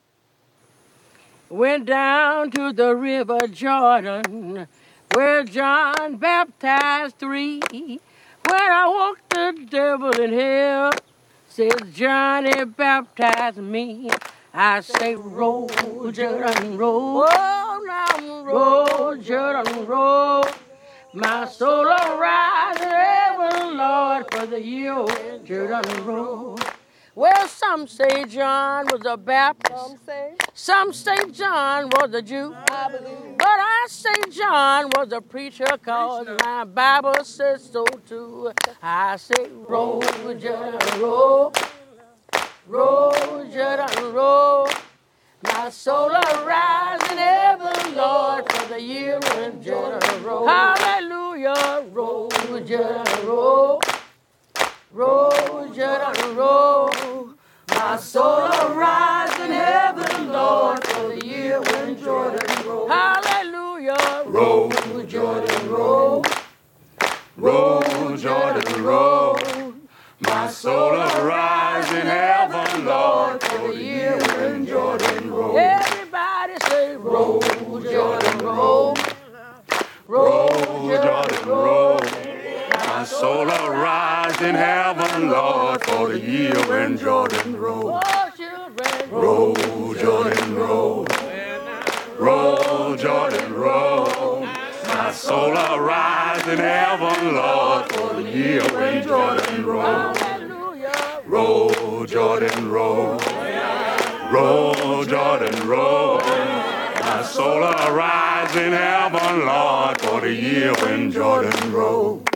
Went down to the river Jordan, where John baptized three. When I walked the devil in hell, says Johnny baptized me. I say, roll, Jordan, roll. Oh, now roll, Jordan, roll. My soul will rise in heaven, Lord, for the year Jordan roll. Well, some say John was a Baptist. Some say, some say John was a Jew. I believe. But I say John was a preacher, cause my Bible says so too. I say, roll, Jordan, roll. Roll, Jordan, roll. My soul will rise in heaven, Lord, for the year when Jordan roll. Hallelujah, roll, Jordan, roll. Roll, Jordan, roll. My soul will rise in heaven, Lord, for the year when Jordan roll. Hallelujah, roll, Jordan, roll. Roll, Jordan, roll. My soul will rise in heaven, Lord, for the year when Jordan roll. Everybody say, roll, Jordan, roll. Roll, Jordan, roll. My soul will rise in heaven, Lord, for the year when Jordan roll. Roll, Jordan, roll. Roll, Jordan, roll. My soul will rise in heaven, Lord, for the year when Jordan roll. Roll, Jordan, roll. Roll, Jordan, roll. My soul will rise in heaven, Lord, for the year when Jordan roll.